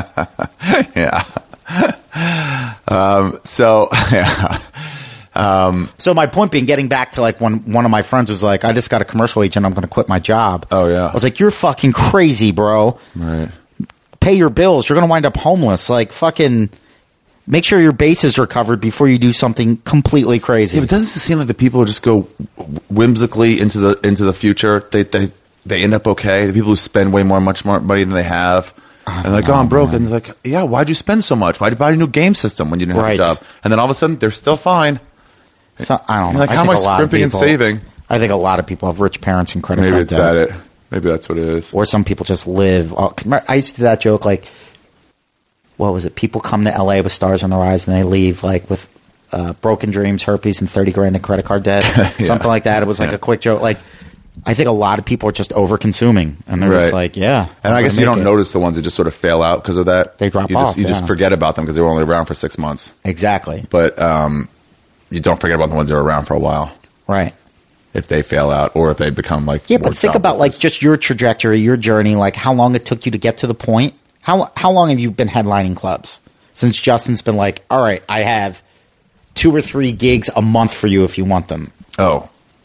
Yeah. um, so, yeah. So my point being, getting back to like when one of my friends was like, I just got a commercial agent, I'm going to quit my job. Oh, yeah. I was like, you're fucking crazy, bro. Right. Pay your bills. You're going to wind up homeless. Like fucking. Make sure your bases are covered before you do something completely crazy. Yeah, but doesn't it seem like the people just go whimsically into the into the future? They they they end up okay. The people who spend way more much more money than they have. and like, oh, I'm broke. And they're like, yeah, why'd you spend so much? Why'd you buy a new game system when you didn't Right. have a job? And then all of a sudden, they're still fine. So, I don't know. Like, I how am think I a lot of scrimping and people- saving? I think a lot of people have rich parents and credit Maybe card it's debt. that it. Maybe that's what it is. Or some people just live. Oh, I used to do that joke like, what was it? People come to L A with stars on their eyes and they leave like with uh, broken dreams, herpes, and thirty grand in credit card debt. Yeah. Something like that. It was like Yeah. a quick joke. Like, I think a lot of people are just over consuming and they're just Right. like, yeah. And I'm I guess gonna you make don't it. notice the ones that just sort of fail out because of that. They drop you just, off, You just yeah. forget about them because they were only around for six months. Exactly. But um, you don't forget about the ones that are around for a while Right. if they fail out or if they become like Yeah, more but think job about like hoppers. just your trajectory, your journey, like how long it took you to get to the point. How how long have you been headlining clubs? Since Justin's been like, all right, I have two or three gigs a month for you if you want them. oh,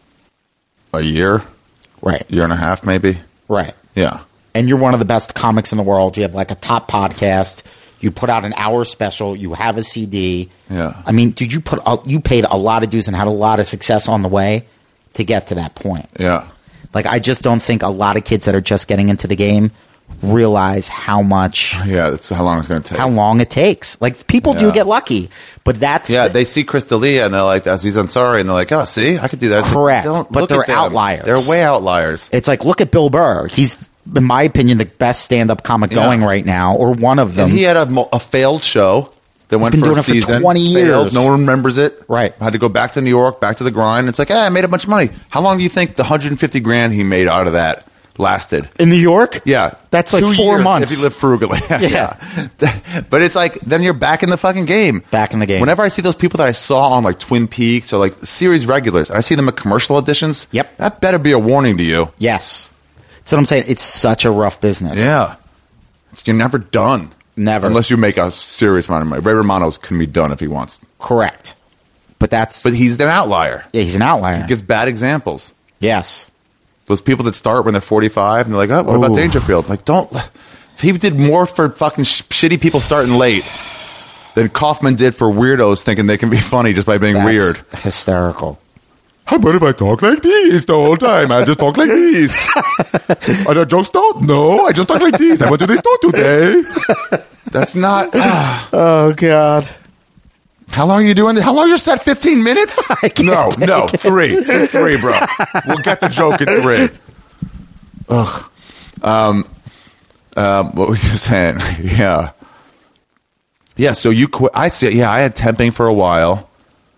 a year, Right. year and a half, maybe. Right. Yeah, And you're one of the best comics in the world. You have like a top podcast. You put out an hour special. You have a C D. Yeah. I mean, did you put a, you paid a lot of dues and had a lot of success on the way to get to that point? yeah, Like, I just don't think a lot of kids that are just getting into the game realize how much, yeah. That's how long it's going to take. how long it takes. Like, people do Yeah. get lucky, but that's Yeah, the- they see Chris D'Elia and they're like, Aziz Ansari, and they're like, oh, see, I could do that. It's like, Correct, don't but look they're at them. outliers. They're way outliers. it's like, look at Bill Burr. He's, in my opinion, the best stand-up comic Yeah. going right now, or one of them. And he had a, mo- a failed show that went been for doing a it for season. twenty failed. years. No one remembers it. Right. Had to go back to New York, back to the grind. It's like, hey, I made a bunch of money. How long do you think the one hundred fifty grand he made out of that lasted? in New York? Yeah. That's like Two four years months. if you live frugally. Yeah. But it's like, then you're back in the fucking game. Back in the game. Whenever I see those people that I saw on like Twin Peaks or like series regulars, and I see them at commercial auditions, Yep. that better be a warning to you. Yes. That's what I'm saying. It's such a rough business. Yeah. It's, you're never done. Never. Unless you make a serious amount of money. Ray Romano's can be done if he wants. Correct. But that's, But he's an outlier. yeah, he's an outlier. He gives bad examples. Yes. Those people that start when they're forty-five and they're like, oh, what about Ooh. Dangerfield? Like, don't. If he did more for fucking sh- shitty people starting late than Kaufman did for weirdos thinking they can be funny just by being That's weird. hysterical. How about if I talk like this the whole time? I just talk like this. Are the jokes don't? No, I just talk like this. I went to this store today. That's not. ah. Oh, God. How long are you doing this? How long is your set? fifteen minutes? I can't No, take no, it. three. Three, bro. We'll get the joke at three. Ugh. Um, um, what were you saying? Yeah. Yeah, so you quit. I see. Yeah, I had temping for a while.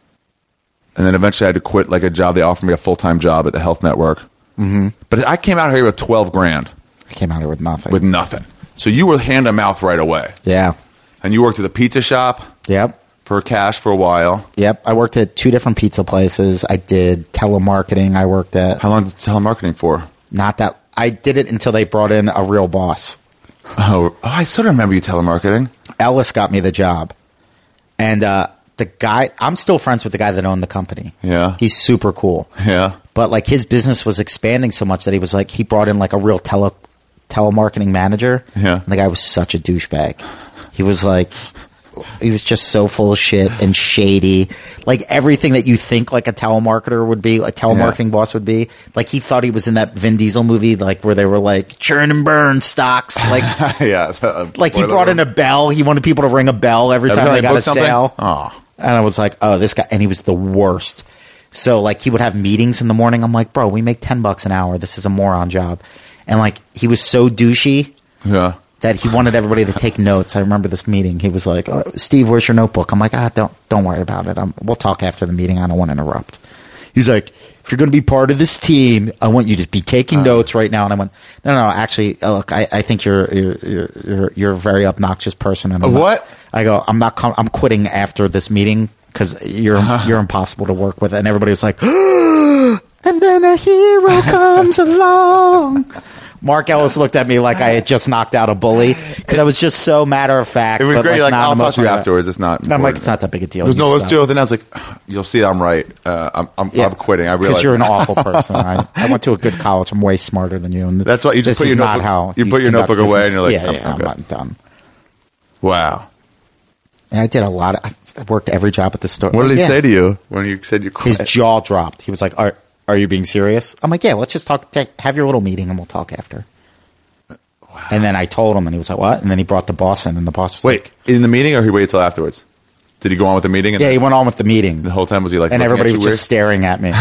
And then eventually I had to quit like a job. They offered me a full-time job at the Health Network. Mm-hmm. But I came out here with twelve grand I came out here with nothing. with nothing. So you were hand to mouth right away. yeah. And you worked at the pizza shop Yep. for cash for a while. Yep. I worked at two different pizza places. I did telemarketing. I worked at, How long did telemarketing for? not that, I did it until they brought in a real boss. Oh, oh, I sort of remember you telemarketing. Ellis got me the job. And uh, the guy, I'm still friends with the guy that owned the company. Yeah. He's super cool. Yeah. But like his business was expanding so much that he was like, he brought in like a real tele telemarketing manager. Yeah. And the guy was such a douchebag. He was like, he was just so full of shit and shady. Like everything that you think like a telemarketer would be, a telemarketing Yeah. boss would be. Like he thought he was in that Vin Diesel movie, like where they were like churn and burn stocks. Like, yeah. uh, like he boiler brought in room. a bell. He wanted people to ring a bell every, Every time time they they got a booked something? sale. Oh. And I was like, oh, this guy, and he was the worst. So like he would have meetings in the morning. I'm like, bro, we make ten bucks an hour. This is a moron job. And like he was so douchey Yeah. that he wanted everybody to take notes. I remember this meeting. He was like, oh, Steve, where's your notebook? I'm like, ah, don't don't worry about it. I'm, we'll talk after the meeting. I don't want to interrupt. He's like, if you're going to be part of this team, I want you to be taking notes right now. And I went, no, no, actually, uh, look, I, I think you're you're, you're you're you're a very obnoxious person. And I'm not- What? I go, I'm not. Com- I'm quitting after this meeting because you're you're impossible to work with. And everybody was like, and then a hero comes along. Mark Ellis looked at me like I had just knocked out a bully because I was just so matter of fact. It was but great. Like, not I'll talk to you emotional. afterwards. It's not. And I'm like, important. it's not that big a deal. He goes, You no, let's suck." do it. Then I was like, you'll see I'm right. Uh, I'm, I'm, Yeah. I'm quitting. I realize because you're an awful person. I, I went to a good college. I'm way smarter than you. And That's why you just this put your is not notebook- how you put your conduct notebook away business. and you're like, yeah, I'm- yeah, I'm I'm good. not done. Wow. And I did a lot. Of, I worked every job at the store. What did he Yeah. say to you when you said you His quit? jaw dropped. He was like, "Are are you being serious?" I'm like, "Yeah, let's just talk. Take, have your little meeting, and we'll talk after." And then I told him, and he was like, "What?" And then he brought the boss in, and the boss was Wait, like, in the meeting, or he waited till afterwards? Did he go on with the meeting? And "Yeah." He went on with the meeting. the whole time was he like, and looking everybody at was you just staring at me.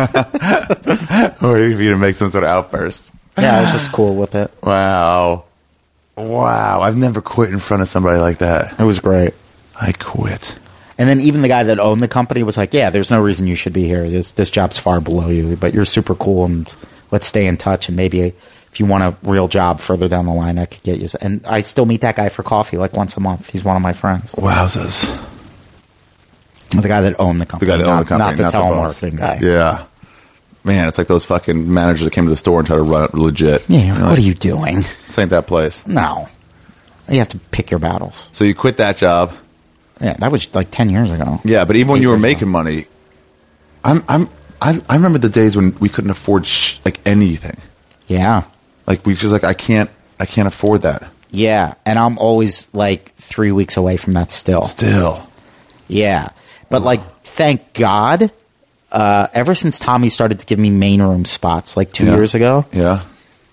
weird? Or if you to make some sort of outburst. Yeah, I was just cool with it. Wow, wow! I've never quit in front of somebody like that. It was great. I quit. And then even the guy that owned the company was like, "Yeah, there's no reason you should be here. This this job's far below you, but you're super cool, and let's stay in touch. And maybe if you want a real job further down the line, I could get you." And I still meet that guy for coffee like once a month. He's one of my friends. Wowzers! The guy that owned the The company, guy that not, owned the company, not the not the boss. telemarketing guy. Yeah, man, it's like those fucking managers that came to the store and tried to run it legit. Yeah, You know, what are you doing? This ain't that place. No, you have to pick your battles. So you quit that job. Yeah, that was like ten years ago. Yeah, but even when Eight you were years making ago. money, I'm I'm I, I remember the days when we couldn't afford sh- like anything. Yeah, Like we just like I can't I can't afford that. yeah, and I'm always like three weeks away from that still. Still. Yeah, but like, thank God, uh, ever since Tommy started to give me main room spots like two Yeah. years ago. Yeah.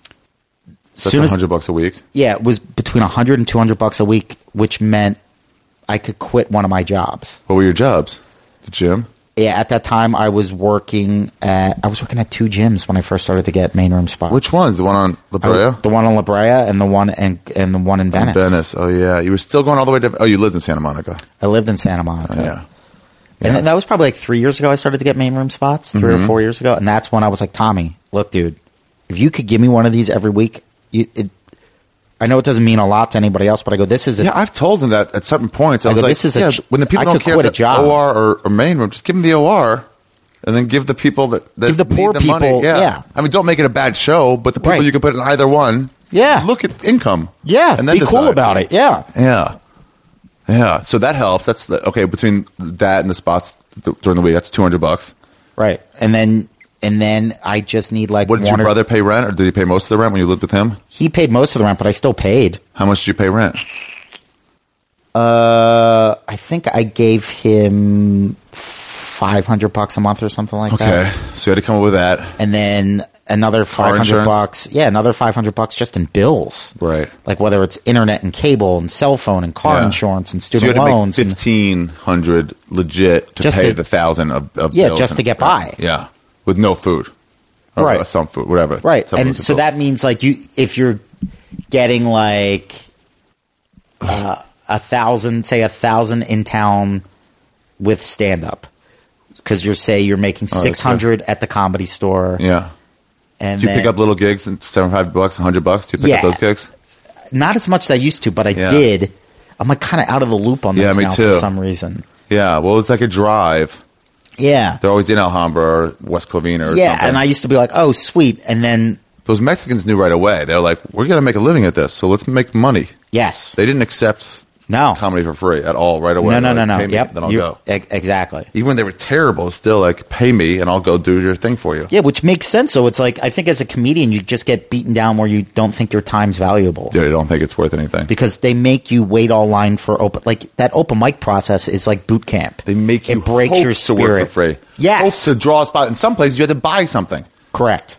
So Soon that's as- a hundred bucks a week. Yeah, it was between one hundred and two hundred bucks a week, which meant I could quit one of my jobs. What were your jobs? The gym? Yeah, at that time I was working at I was working at two gyms when I first started to get main room spots. Which ones? The one on La I was- Brea? the one in La Brea and the one and and the one in Venice. Venice. Oh yeah. You were still going all the way to oh you lived in Santa Monica. I lived in Santa Monica. Oh, yeah. And then that was probably like three years ago I started to get main room spots, 3 Mm-hmm. or four years ago. And that's when I was like, Tommy, look, dude, if you could give me one of these every week, you, it, I know it doesn't mean a lot to anybody else, but I go, this is a, Yeah, I've told him that at certain points. I, I was go, like, this is a yeah, ch- when the people I don't could care quit if a job. O R or, or main room, just give them the O R, and then give the people that, that Give the need poor the money. people- yeah. I mean, don't make it a bad show, but the people Right. you can put in either one. Yeah. Look at income. yeah, and then be cool decide. about it. Yeah. Yeah, yeah. So that helps. That's the okay between that and the spots th- during the week. That's two hundred bucks. Right. And then, and then I just need like What did one your or- brother pay rent, or did he pay most of the rent when you lived with him? he paid most of the rent, but I still paid. How much did you pay rent? Uh, I think I gave him five hundred bucks a month or something like Okay, that. so you had to come up with that, And then another five hundred insurance? bucks. Yeah, another five hundred bucks just in bills. right? Like whether it's internet and cable and cell phone and car Yeah. insurance and So you student had to loans. make and, fifteen hundred legit to Just pay to- the thousand of, of Yeah, bills just and- to get by. Yeah, with no food, or Right. uh, some food, whatever. right. Some And of those so bills. that means like you, if you're getting like uh, a thousand, say a thousand in town with stand up, because you're say you're making Oh, that's six hundred at the Comedy Store. yeah. And Do you then, pick up little gigs and seventy-five bucks, a hundred bucks? Do you pick Yeah. up those gigs? not as much as I used to, but I Yeah. did. I'm like kind of out of the loop on those Yeah, me now too. for some reason. Yeah. Well, it's like a drive. Yeah. They're always in Alhambra or West Covina or Yeah, something. and I used to be like, oh, sweet. And then, Those Mexicans knew right away. They're like, we're going to make a living at this, so let's make money. yes. They didn't accept No. comedy for free at all right away. No, no, They're no, like, no. pay me, Yep. then I'll You- go. e- exactly. Even when they were terrible, still like, pay me and I'll go do your thing for you. Yeah, which makes sense. So it's like, I think as a comedian, you just get beaten down where you don't think your time's valuable. Dude, I don't think it's worth anything. Because they make you wait all line for open, like that open mic process is like boot camp. They make you it breaks hope your to work spirit. for free. Yes. Hope to draw a spot. In some places, you had to buy something. Correct.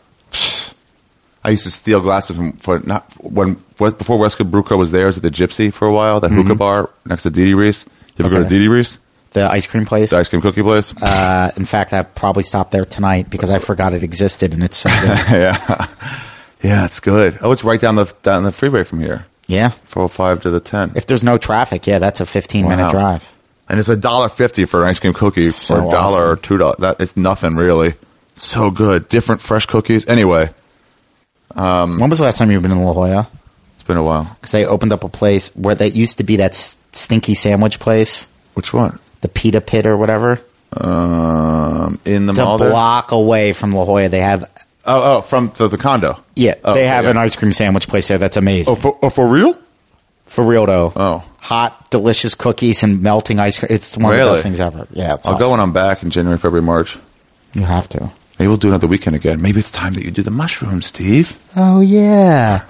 I used to steal glasses from for not when what, before Westwood Bruco was there. I was at the Gypsy for a while, that hookah bar next to Didi Reese. You ever go to Mm-hmm. Okay. Didi Reese, The ice cream place. the ice cream cookie place? Uh, in fact, I probably stopped there tonight because I forgot it existed, and it's so good. yeah, yeah, it's good. Oh, it's right down the down the freeway from here, Yeah. four oh five to the ten. If there's no traffic, yeah, that's a fifteen minute Wow. drive. And it's a dollar fifty for an ice cream cookie, So or a dollar awesome. or two dollars. That it's nothing really. So good, different fresh cookies. Anyway, When was the last time you've been in La Jolla? it's been a while. Because they opened up a place where they used to be that s- stinky sandwich place, Which one? the Pita Pit or whatever. Um, in the It's a mall there? block away from La Jolla. They have, Oh, oh, from the, the condo. yeah, Oh, they have yeah. an ice cream sandwich place there that's amazing. Oh, for, oh, for real? For real though. Oh. Hot, delicious cookies and melting ice cream. It's one of the Really? best things ever. Yeah, it's I'll awesome. go when I'm back in January, February, March. You have to. Maybe we'll do another weekend again. Maybe it's time that you do the mushrooms, Steve. Oh yeah.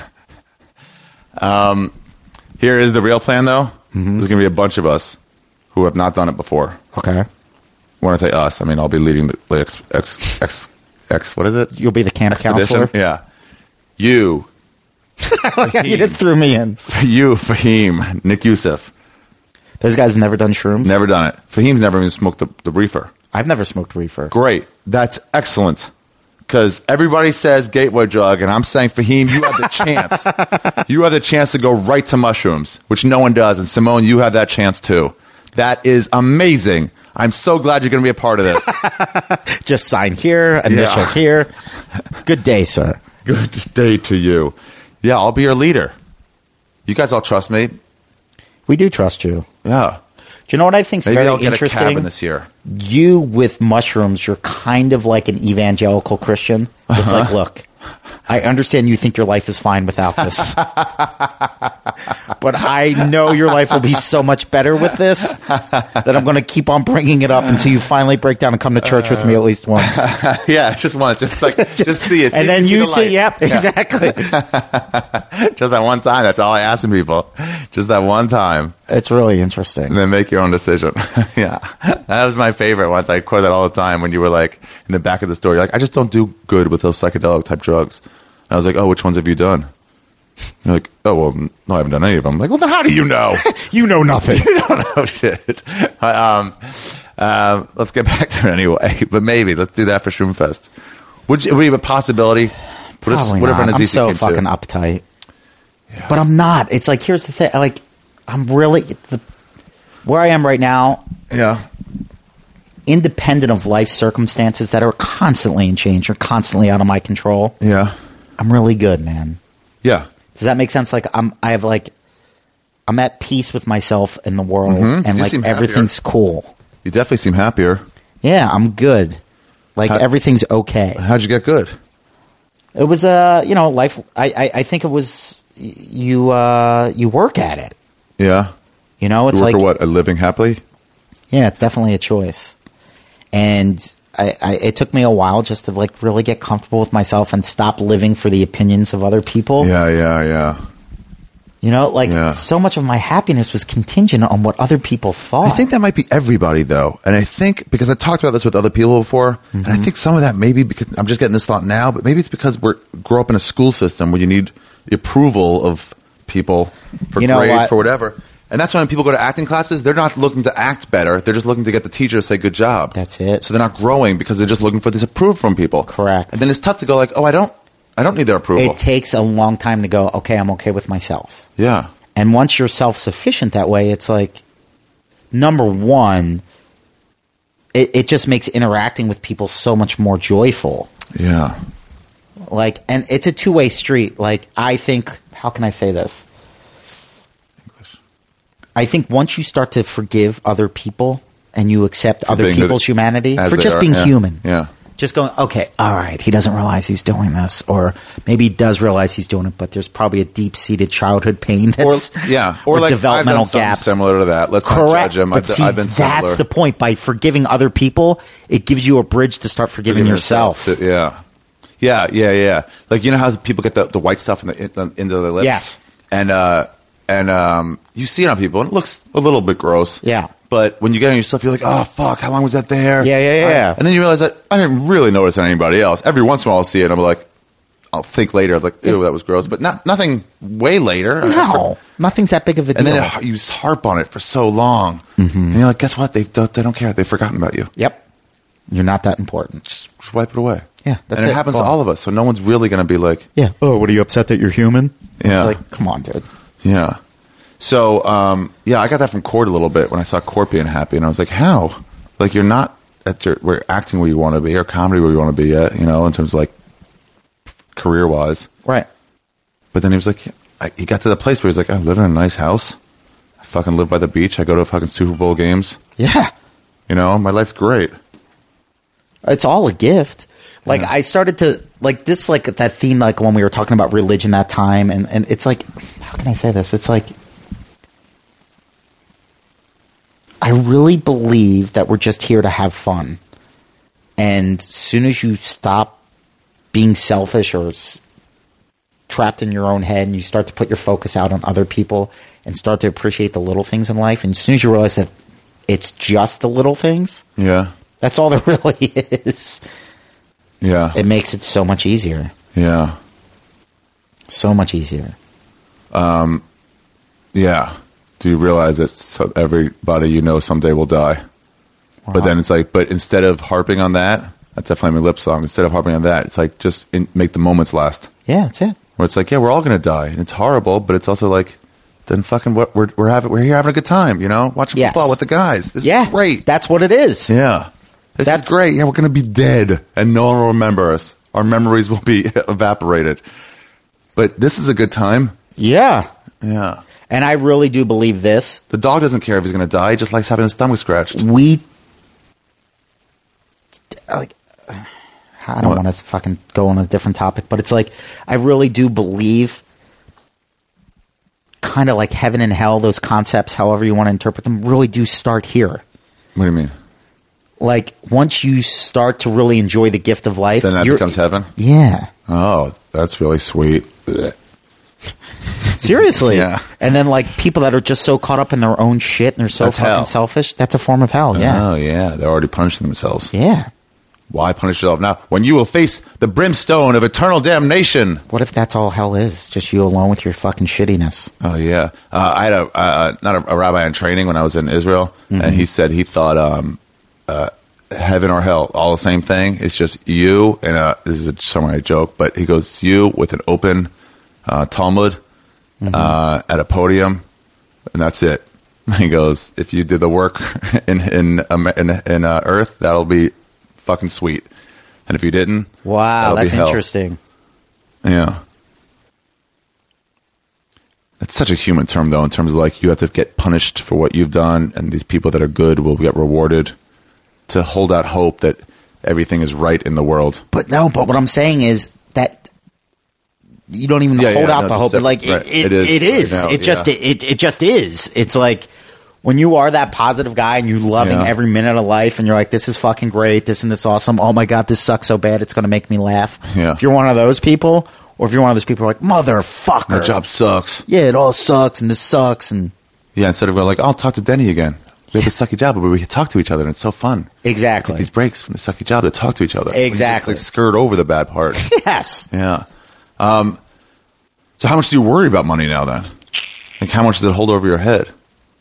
Here is the real plan, though. Mm-hmm. There's going to be a bunch of us who have not done it before. Okay. When I say us, I mean I'll be leading the like, ex, ex, ex, ex, what is it? You'll be the camp Expedition? counselor. Yeah. You You just threw me in. For you, Fahim, Nick Youssef. Those guys have never done shrooms? Never done it. Fahim's never even smoked the, the reefer. I've never smoked reefer. Great. That's excellent. Because everybody says gateway drug, and I'm saying, Fahim, you have the chance. You have the chance to go right to mushrooms, which no one does. And Simone, you have that chance too. That is amazing. I'm so glad you're going to be a part of this. Just sign here, initial Yeah. here. Good day, sir. Good day to you. Yeah, I'll be your leader. You guys all trust me? We do trust you. Yeah. Do you know what I think's Maybe very I'll get a interesting? cabin this year. You with mushrooms, you're kind of like an evangelical Christian. It's Uh-huh. like, look, I understand you think your life is fine without this. But I know your life will be so much better with this that I'm going to keep on bringing it up until you finally break down and come to church with me at least once. Yeah, just once. Just like, just, see it. See, And then see you the see, light. yep, exactly. Just that one time. That's all I ask in people. Just that one time. It's really interesting. And then make your own decision. Yeah. That was my favorite once. I quote that all the time when you were like in the back of the store. You're like, I just don't do good with those psychedelic type drugs. And I was like, oh, which ones have you done? You're like, oh, well, no, I haven't done any of them. I'm like, well, then how do you know? You know nothing. You don't know shit. Um, um, let's get back to it anyway. But maybe. Let's do that for Shroomfest. Would you, would you have a possibility? What if, Probably what if not. I'm Anazizi so came fucking too? uptight. But I'm not. It's like, here's the thing. Like, I'm really... The, where I am right now, Yeah. independent of life circumstances that are constantly in change or constantly out of my control, Yeah. I'm really good, man. Yeah. Does that make sense? Like, I'm, I have like, I'm at peace with myself and the world, Mhm. and You like seem happier. everything's cool. You definitely seem happier. Yeah, I'm good. Like How- everything's okay. How'd you get good? It was, uh, you know, life. I, I, I think it was y- you. Uh, you work at it. Yeah. You know, it's You work like for what? A living happily? yeah, it's definitely a choice. And I, I, it took me a while just to like really get comfortable with myself and stop living for the opinions of other people. Yeah, yeah, yeah. You know, like Yeah. so much of my happiness was contingent on what other people thought. I think that might be everybody, though. And I think, because I talked about this with other people before, and I think some of that maybe because, I'm just getting this thought now, but maybe it's because we grow up in a school system where you need the approval of people for You know grades, what? for whatever. And that's why when people go to acting classes, they're not looking to act better. They're just looking to get the teacher to say good job. That's it. So they're not growing because they're just looking for this approval from people. Correct. And then it's tough to go like, oh, I don't, I don't need their approval. It takes a long time to go, okay, I'm okay with myself. yeah. And once you're self-sufficient that way, it's like, number one, it, it just makes interacting with people so much more joyful. Yeah. Like, and it's a two-way street. Like, I think, how can I say this? English. I think once you start to forgive other people and you accept For other being who people's they- humanity, as for they just are, being yeah. human. Yeah. Just going, okay, all right, he doesn't realize he's doing this. Or maybe he does realize he's doing it, but there's probably a deep-seated childhood pain Or, that's yeah. or, Or like, developmental I've done something gaps. similar to that. Let's not Correct. judge him. But I've, see, I've been similar. that's the point. By forgiving other people, it gives you a bridge to start forgiving, yourself. Yeah, yeah, yeah, yeah. Like, you know how people get the, the white stuff in the, in the into their lips. Yes. and uh, and um, you see it on people, and it looks a little bit gross. Yeah. But when you get on yourself, you're like, oh fuck, how long was that there? Yeah, yeah, yeah, yeah. And then you realize that I didn't really notice on anybody else. Every once in a while, I'll see it, and I'm like, I'll think later, like, ew, that was gross, but not nothing way later. No, nothing's that big of a deal. And then it, you just harp on it for so long, and you're like, guess what? They don't, they don't care. They've forgotten about you. Yep. You're not that important. Just, just wipe it away. Yeah, that's and it, it. happens Boom. to all of us. So no one's really going to be like, Yeah. Oh, what are you upset that you're human? Yeah. It's like, come on, dude. yeah. So um, yeah, I got that from Court a little bit when I saw Court being happy, and I was like, how? Like, you're not at your, where acting where you want to be, or comedy where you want to be yet, you know, in terms of like career wise. Right. But then he was like, I, he got to the place where he's like, I live in a nice house. I fucking live by the beach. I go to fucking Super Bowl games. Yeah. You know, my life's great. It's all a gift. Like, Yeah. I started to, like, this, like, that theme, like, when we were talking about religion that time, and, and it's like, how can I say this? It's like, I really believe that we're just here to have fun. And as soon as you stop being selfish or s- trapped in your own head and you start to put your focus out on other people and start to appreciate the little things in life, and as soon as you realize that it's just the little things, Yeah. that's all there really is. Yeah. It makes it so much easier. Yeah. So much easier. Yeah. Do you realize that so- everybody you know someday will die? Wow. But then it's like, but instead of harping on that, that's a Flaming Lips song. Instead of harping on that, it's like just in, make the moments last. Yeah, that's it. Where it's like, yeah, we're all gonna die, and it's horrible, but it's also like, then fucking what we're we're having we're here having a good time, you know, watching Yes. football with the guys. This Yeah, is great. That's what it is. Yeah, this That's- is great. Yeah, we're gonna be dead, and no one will remember us. Our memories will be evaporated. But this is a good time. Yeah. Yeah. And I really do believe this. The dog doesn't care if he's going to die. He just likes having his stomach scratched. We, like, I don't What? want to fucking go on a different topic, but it's like, I really do believe kind of like heaven and hell, those concepts, however you want to interpret them, really do start here. What do you mean? Like, once you start to really enjoy the gift of life, Then that you're- becomes heaven? Yeah. Oh, that's really sweet. Seriously. Yeah. And then, like, people that are just so caught up in their own shit and they're so That's fucking hell. selfish, that's a form of hell. Yeah. Oh, yeah. They're already punishing themselves. Yeah. Why punish yourself now when you will face the brimstone of eternal damnation? What if that's all hell is? Just you alone with your fucking shittiness. Oh, yeah. Uh, I had a, uh, not a, a rabbi in training when I was in Israel, and he said he thought um, uh, heaven or hell, all the same thing. It's just you, and a, this is a somewhat joke, but he goes, you with an open uh, Talmud uh, at a podium, and that's it. He goes, if you did the work in in um, in, in uh, Earth, that'll be fucking sweet. And if you didn't, Wow, that'll be that's hell. interesting. Yeah. It's such a human term, though, in terms of like you have to get punished for what you've done, and these people that are good will get rewarded. To hold out hope that everything is right in the world. But no, but what I'm saying is that you don't even Yeah, hold yeah, out no, the it's hope. a But like sep- right. it, It it is is. It is. right now, it just yeah. it, it just is. It's like when you are that positive guy and you're loving Yeah. every minute of life, and you're like, "This is fucking great. This and this awesome. Oh my god, this sucks so bad. It's going to make me laugh." Yeah. If you're one of those people, or if you're one of those people who are like, "Motherfucker, My job sucks. yeah, it all sucks, and this sucks," and Yeah, instead of going like, I'll talk to Denny again. We have a sucky job, but we talk to each other, and it's so fun. exactly. These breaks from the sucky job to talk to each other. We Exactly. just, like, skirt over the bad part. Yes. Yeah. Um, so how much do you worry about money now, then? Like, how much does it hold over your head?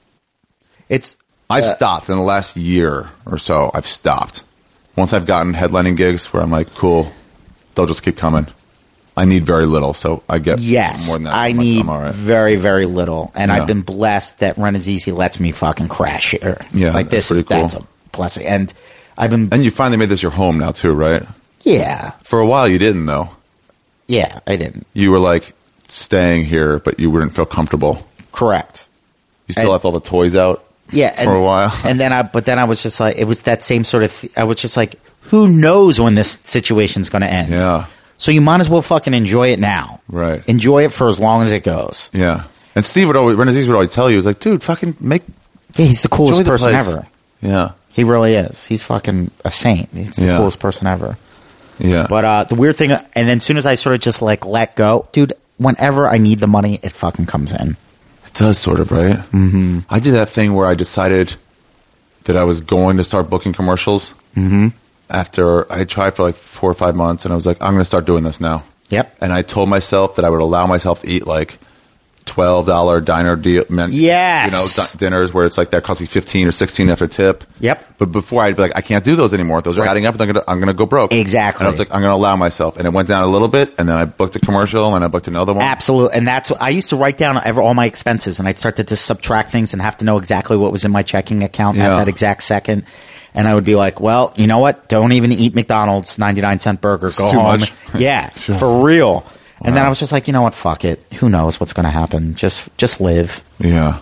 It's I've Uh, stopped in the last year or so. I've stopped. Once I've gotten headlining gigs where I'm like, cool, they'll just keep coming. I need very little, so I get Yes, more than that. I I'm like, need I'm all right. very, very little, and Yeah. I've been blessed that Rent is Easy lets me fucking crash here. Yeah, like that's this is pretty cool. that's a blessing, and I've been And you finally made this your home now, too, right? yeah, For a while, you didn't, though. yeah, I didn't You were like staying here, but you wouldn't feel comfortable. correct. You still And- left all the toys out. Yeah, for a while. and then I, but then I was just like, it was that same sort of. Th- I was just like, who knows when this situation's going to end? Yeah. So you might as well fucking enjoy it now. Right. Enjoy it for as long as it goes. Yeah. And Steve would always, Renaziz would always tell you, he was like, dude, fucking make. Yeah, he's the coolest enjoy the person place. ever. Yeah. He really is. He's fucking a saint. He's the Yeah. coolest person ever. Yeah. But uh, the weird thing, and then as soon as I sort of just like let go, dude, whenever I need the money, it fucking comes in. It does sort of, right? Mm-hmm. I did that thing where I decided that I was going to start booking commercials. Mm-hmm. After I tried for like four or five months, and I was like, I'm going to start doing this now. Yep. And I told myself that I would allow myself to eat like twelve dollar diner deal, men, Yes. you know, di- dinners where it's like that costs you fifteen or sixteen after tip. Yep. But before I'd be like, I can't do those anymore. Those are Right. adding up, and I'm gonna, I'm gonna go broke. Exactly. And I was like, I'm gonna allow myself, and it went down a little bit, and then I booked a commercial, and I booked another one. Absolutely. And that's what I used to write down ever all my expenses, and I'd start to just subtract things and have to know exactly what was in my checking account at Yeah. that exact second. And I would be like, well, you know what? Don't even eat McDonald's ninety-nine cent burger. Go too home. much. Yeah, for real. And then I was just like, you know what? Fuck it. Who knows what's going to happen? Just just live. Yeah.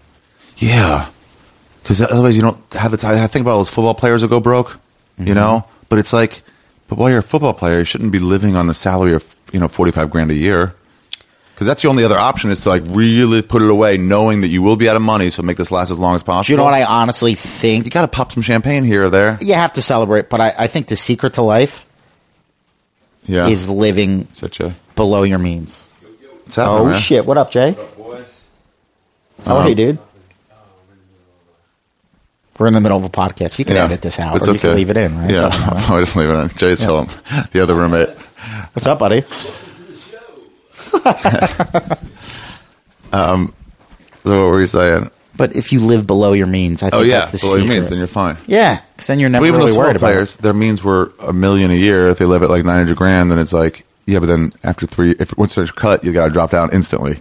Yeah. Because otherwise you don't have the time. I think about all those football players who go broke, Mm-hmm. you know? But it's like, but while you're a football player, you shouldn't be living on the salary of, you know, forty-five grand a year. Because that's the only other option is to like really put it away knowing that you will be out of money, so make this last as long as possible. Do you know what I honestly think? You got to pop some champagne here or there. You have to celebrate, but I, I think the secret to life Yeah. is living Such a... below your means. What's happening, Oh, man? shit. What up, Jay? Oh, hey, dude. We're in the middle of a podcast. You can Yeah. edit this out, It's or you okay. can leave it in, right? It Yeah, doesn't matter. I'll just leave it in. Jay's home. The other roommate. What's up, buddy? um, so what were you saying? But if you live below your means, I think Oh yeah, that's the below your secret. means, then you're fine. Yeah, because then you're never But even really those small worried about players, it. their means were a million a year. If they live at like nine hundred grand, then it's like, yeah, but then after three, if once there's cut, you got to drop down instantly.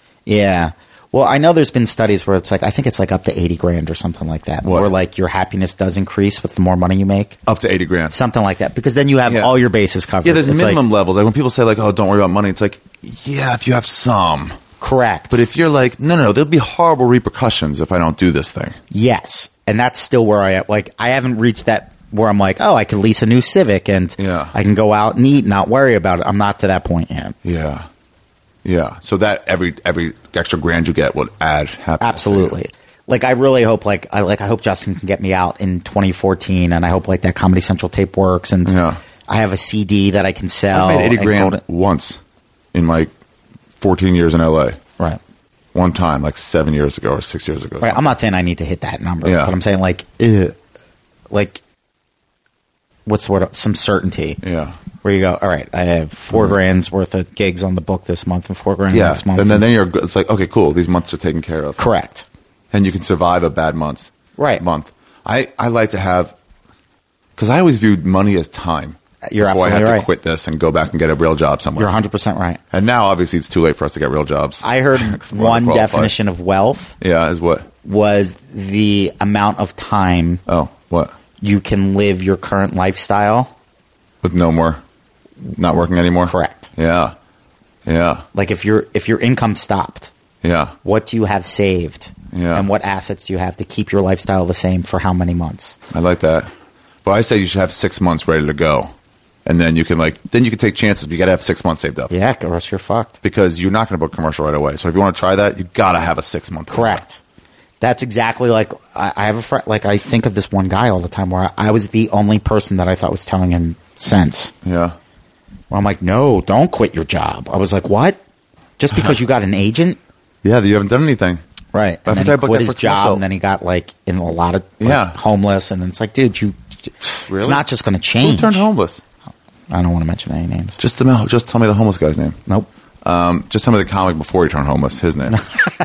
Yeah. Well, I know there's been studies where it's like, I think it's like up to eighty grand or something like that. What? Where like your happiness does increase with the more money you make. Up to eighty grand. Something like that. Because then you have Yeah. all your bases covered. Yeah, there's It's minimum like, levels. Like when people say like, oh, don't worry about money, it's like, yeah, if you have some. correct. But if you're like, no, no, no, there'll be horrible repercussions if I don't do this thing. Yes. And that's still where I am. Like, I haven't reached that where I'm like, oh, I can lease a new Civic and Yeah. I can go out and eat, not worry about it. I'm not to that point yet. Yeah. Yeah. So that every every extra grand you get would add happiness. Absolutely. Like, I really hope, like, I like, I hope Justin can get me out in twenty fourteen, and I hope like that Comedy Central tape works, and Yeah. I have a C D that I can sell. I made eighty and grand hold it- once in like fourteen years in L A. Right. One time, like seven years ago or six years ago. Right. I'm not saying I need to hit that number, Yeah. but I'm saying like, ugh, like, what's the word? Some certainty. Yeah. Where you go, all right, I have four grand's worth of gigs on the book this month and four grand Yeah. next month. And then, then you're good. It's like, okay, cool. These months are taken care of. correct. And you can survive a bad month. Right. Month. I, I like to have, because I always viewed money as time. You're before I absolutely had right. to quit this and go back and get a real job somewhere. You're one hundred percent right. And now, obviously, it's too late for us to get real jobs. I heard 'Cause we're one underqualified. definition of wealth Yeah, is what? was the amount of time Oh, what? you can live your current lifestyle. With no more, not working anymore? Correct. Yeah. Yeah. Like if your if your income stopped, Yeah. what do you have saved? Yeah. And what assets do you have to keep your lifestyle the same for how many months? I like that. But I say you should have six months ready to go. And then you can like, then you can take chances, but you got to have six months saved up. Yeah, or else you're fucked. Because you're not going to book a commercial right away. So if you want to try that, you got to have a six month. Correct. That's exactly like I, I have a friend. Like I think of this one guy all the time, where I, I was the only person that I thought was telling him sense. Yeah. Where I'm like, no, don't quit your job. I was like, what? Just because you got an agent, Yeah, you haven't done anything. right? I And then think he I booked quit that his for job, commercial. and then he got like in a lot of like, Yeah. homeless, and then it's like, dude, you. Really? It's not just going to Who change. turned homeless? I don't want to mention any names. Just, the, just tell me the homeless guy's name. Nope. Um, just tell me the comic before he turned homeless, his name.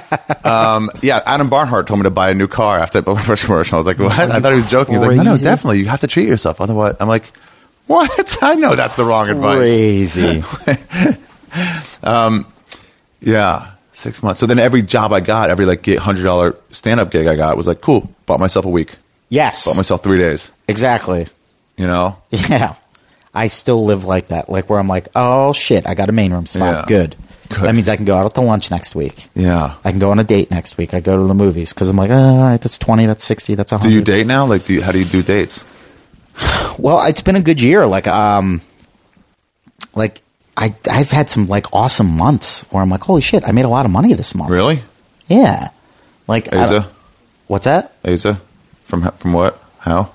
um, yeah, Adam Barnhart told me to buy a new car after I bought my first commercial. I was like, what? I thought he was joking. He's like, no, no, Crazy. definitely. You have to treat yourself. Otherwise, I'm like, what? I know that's the wrong advice. Crazy. Yeah, six months. So then every job I got, every like one hundred dollars stand-up gig I got was like, cool, bought myself a week. Yes. Bought myself three days, Exactly. you know? Yeah. I still live like that. Like where I'm like, oh shit, I got a main room spot. Yeah. Good. Good. That means I can go out to lunch next week. Yeah. I can go on a date next week. I go to the movies because I'm like, oh, all right, that's twenty, that's sixty, that's one Do hundred. you date now? Like, do you, how do you do dates? Well, it's been a good year. Like, um, like I, I've had some like awesome months where I'm like, holy shit, I made a lot of money this month. Really? Yeah. Like, I Asa? don't- what's that? Asa? From, from what? How?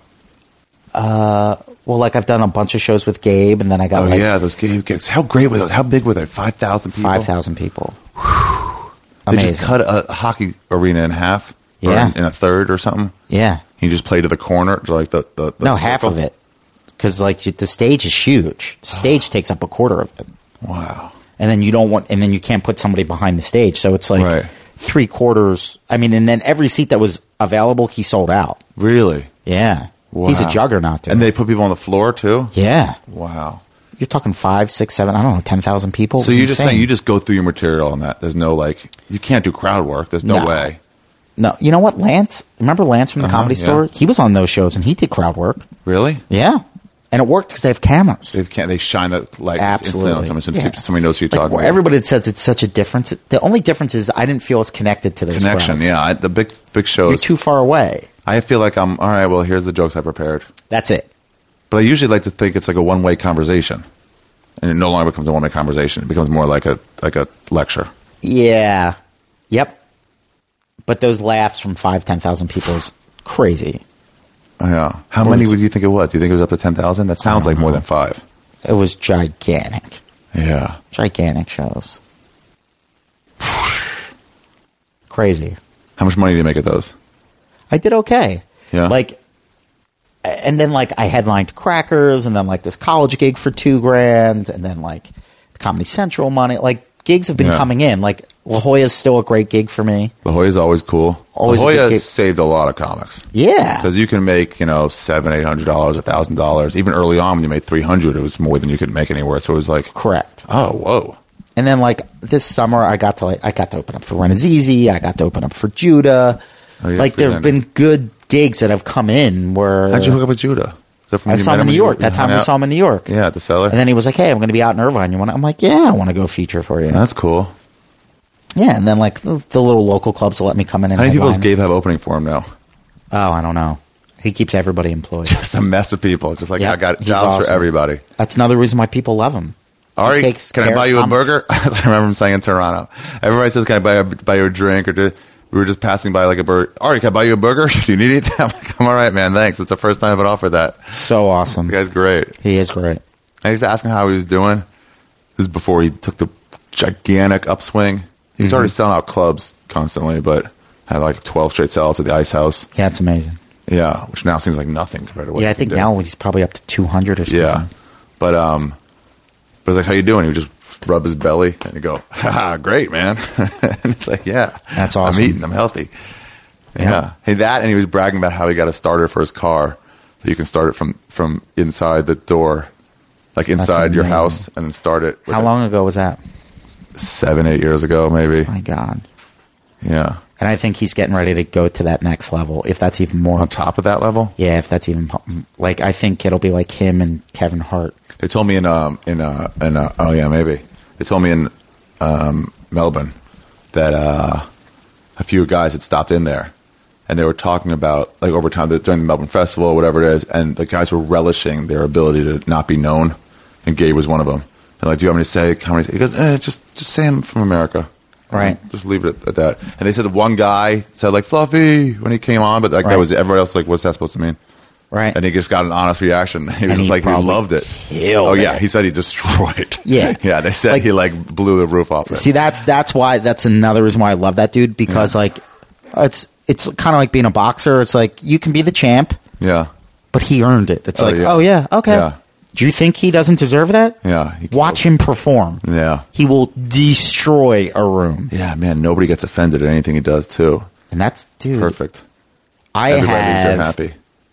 Well, like I've done a bunch of shows with Gabe, and then I got Oh, like yeah, those game gigs. How great were those? How big were they? five thousand people? five thousand people. They Amazing. just cut a hockey arena in half? Or Yeah. in, in a third or something? Yeah. You just play to the corner? To like the, the, the No, half circle? of it. Because like you, the stage is huge. The stage takes up a quarter of it, Wow. and then you don't want, and then you can't put somebody behind the stage. So it's like Right. three quarters. I mean, and then every seat that was available, he sold out. Really? Yeah, he's a Wow. juggernaut. Dude. And they put people on the floor too? yeah, Wow. you're talking five, six, seven. I don't know, ten thousand people. It So was you're just insane. saying you just go through your material on that. There's no like, you can't do crowd work. There's no, No. way. no, you know what, Lance? Remember Lance from the Uh-huh, Comedy yeah. Store? He was on those shows and he did crowd work. Really? Yeah, and it worked because they have cameras. They can't. They shine the light instantly on Absolutely. someone, so Yeah. somebody knows who you're Like, talking where about. everybody says it's such a difference. The only difference is I didn't feel as connected to those Connection. crowds. Yeah, I, the big big shows. You're too far away. I feel like I'm all right. Well, here's the jokes I prepared, That's it. but I usually like to think it's like a one way conversation, and it no longer becomes a one way conversation. It becomes more like a like a lecture. Yeah. Yep. But those laughs from five, ten thousand people is crazy. Yeah. How Or many is- would you think it was? Do you think it was up to ten thousand? That sounds like more than five. It was gigantic. Yeah. Gigantic shows. Crazy. How much money do you make at those? I did okay. Yeah. Like, and then like I headlined Crackers, and then like this college gig for two grand, and then like Comedy Central money. Like gigs have been Yeah. coming in. Like La Jolla's still a great gig for me. La Jolla's always cool. Always a La good Jolla gig. saved a lot of comics. Yeah. Because you can make, you know, seven, eight hundred dollars, a thousand dollars. Even early on, when you made three hundred, it was more than you could make anywhere. So it was like, Correct. oh, whoa, And then like this summer, I got to like I got to open up for Renazizi. I got to open up for Judah. Oh, yeah, like for there have Danny. been good gigs that have come in where how'd you hook up with Judah? Is that from I when you saw met him in when New you- York. you That time hung we out? saw him in New York. Yeah, at the cellar. And then he was like, "Hey, I'm going to be out in Irvine. You want?" I'm like, "Yeah, I want to go feature for you." That's cool. Yeah, and then like the, the little local clubs will let me come in and How many people does headline. Gabe have opening for him now? Oh, I don't know. He keeps everybody employed. Just a mess of people. Just like, Yeah, I got he's jobs for awesome. everybody. That's another reason why people love him. He Ari, takes can I care buy of you a comics. burger? I remember him saying in Toronto. Everybody says, can I buy, a, buy you a drink? Or do, we were just passing by like a burger. Ari, can I buy you a burger? Do you need anything? I'm like, I'm all right, man. Thanks. It's the first time I've been offered that. So awesome. The guy's great. He is great. I used to ask him how he was doing. This is before he took the gigantic upswing. He was Mm-hmm. already selling out clubs constantly, but had like twelve straight sellouts at the Ice House. Yeah, it's amazing. Yeah, which now seems like nothing compared to what Yeah, he I can think do. now he's probably up to two hundred or something. Yeah, but um, but it's like, how you doing? He would just rub his belly and he'd go, "Ha, great, man." And it's like, yeah, That's awesome. I'm eating. I'm healthy. Yeah. Yeah. Hey, that, and he was bragging about how he got a starter for his car. That you can start it from from inside the door, like inside your amazing. house, and then start it. with How it. long ago was that? Seven, eight years ago, maybe. My God. Yeah. And I think he's getting ready to go to that next level, if that's even more. On top of that level, Yeah, if that's even po- like I think it'll be like him and Kevin Hart. they told me in um in uh in uh, oh yeah maybe they told me in um Melbourne that uh a few guys had stopped in there and they were talking about like over time that during the Melbourne Festival or whatever it is, and the guys were relishing their ability to not be known, and Gabe was one of them. And like, do you want me to say comedy? He goes, eh, just just say I'm from America. Right. Just leave it at, at that. And they said the one guy said like Fluffy when he came on, but like Right. that was everybody else like, what's that supposed to mean? Right. And he just got an honest reaction. He was And just he like, he probably loved it. killed Oh yeah, it. he said he destroyed. Yeah. yeah. They said Like- he like blew the roof off it. See, that's that's why that's another reason why I love that dude, because like it's it's kind of like being a boxer. It's like you can be the champ, yeah, but he earned it. It's Oh, like, yeah. oh yeah, okay. Yeah. Do you think he doesn't deserve that? Yeah, he Watch killed. him perform. yeah, He will destroy a room, yeah. Man, nobody gets offended at anything he does too. and that's dude. Perfect. I Everybody leaves there have happy.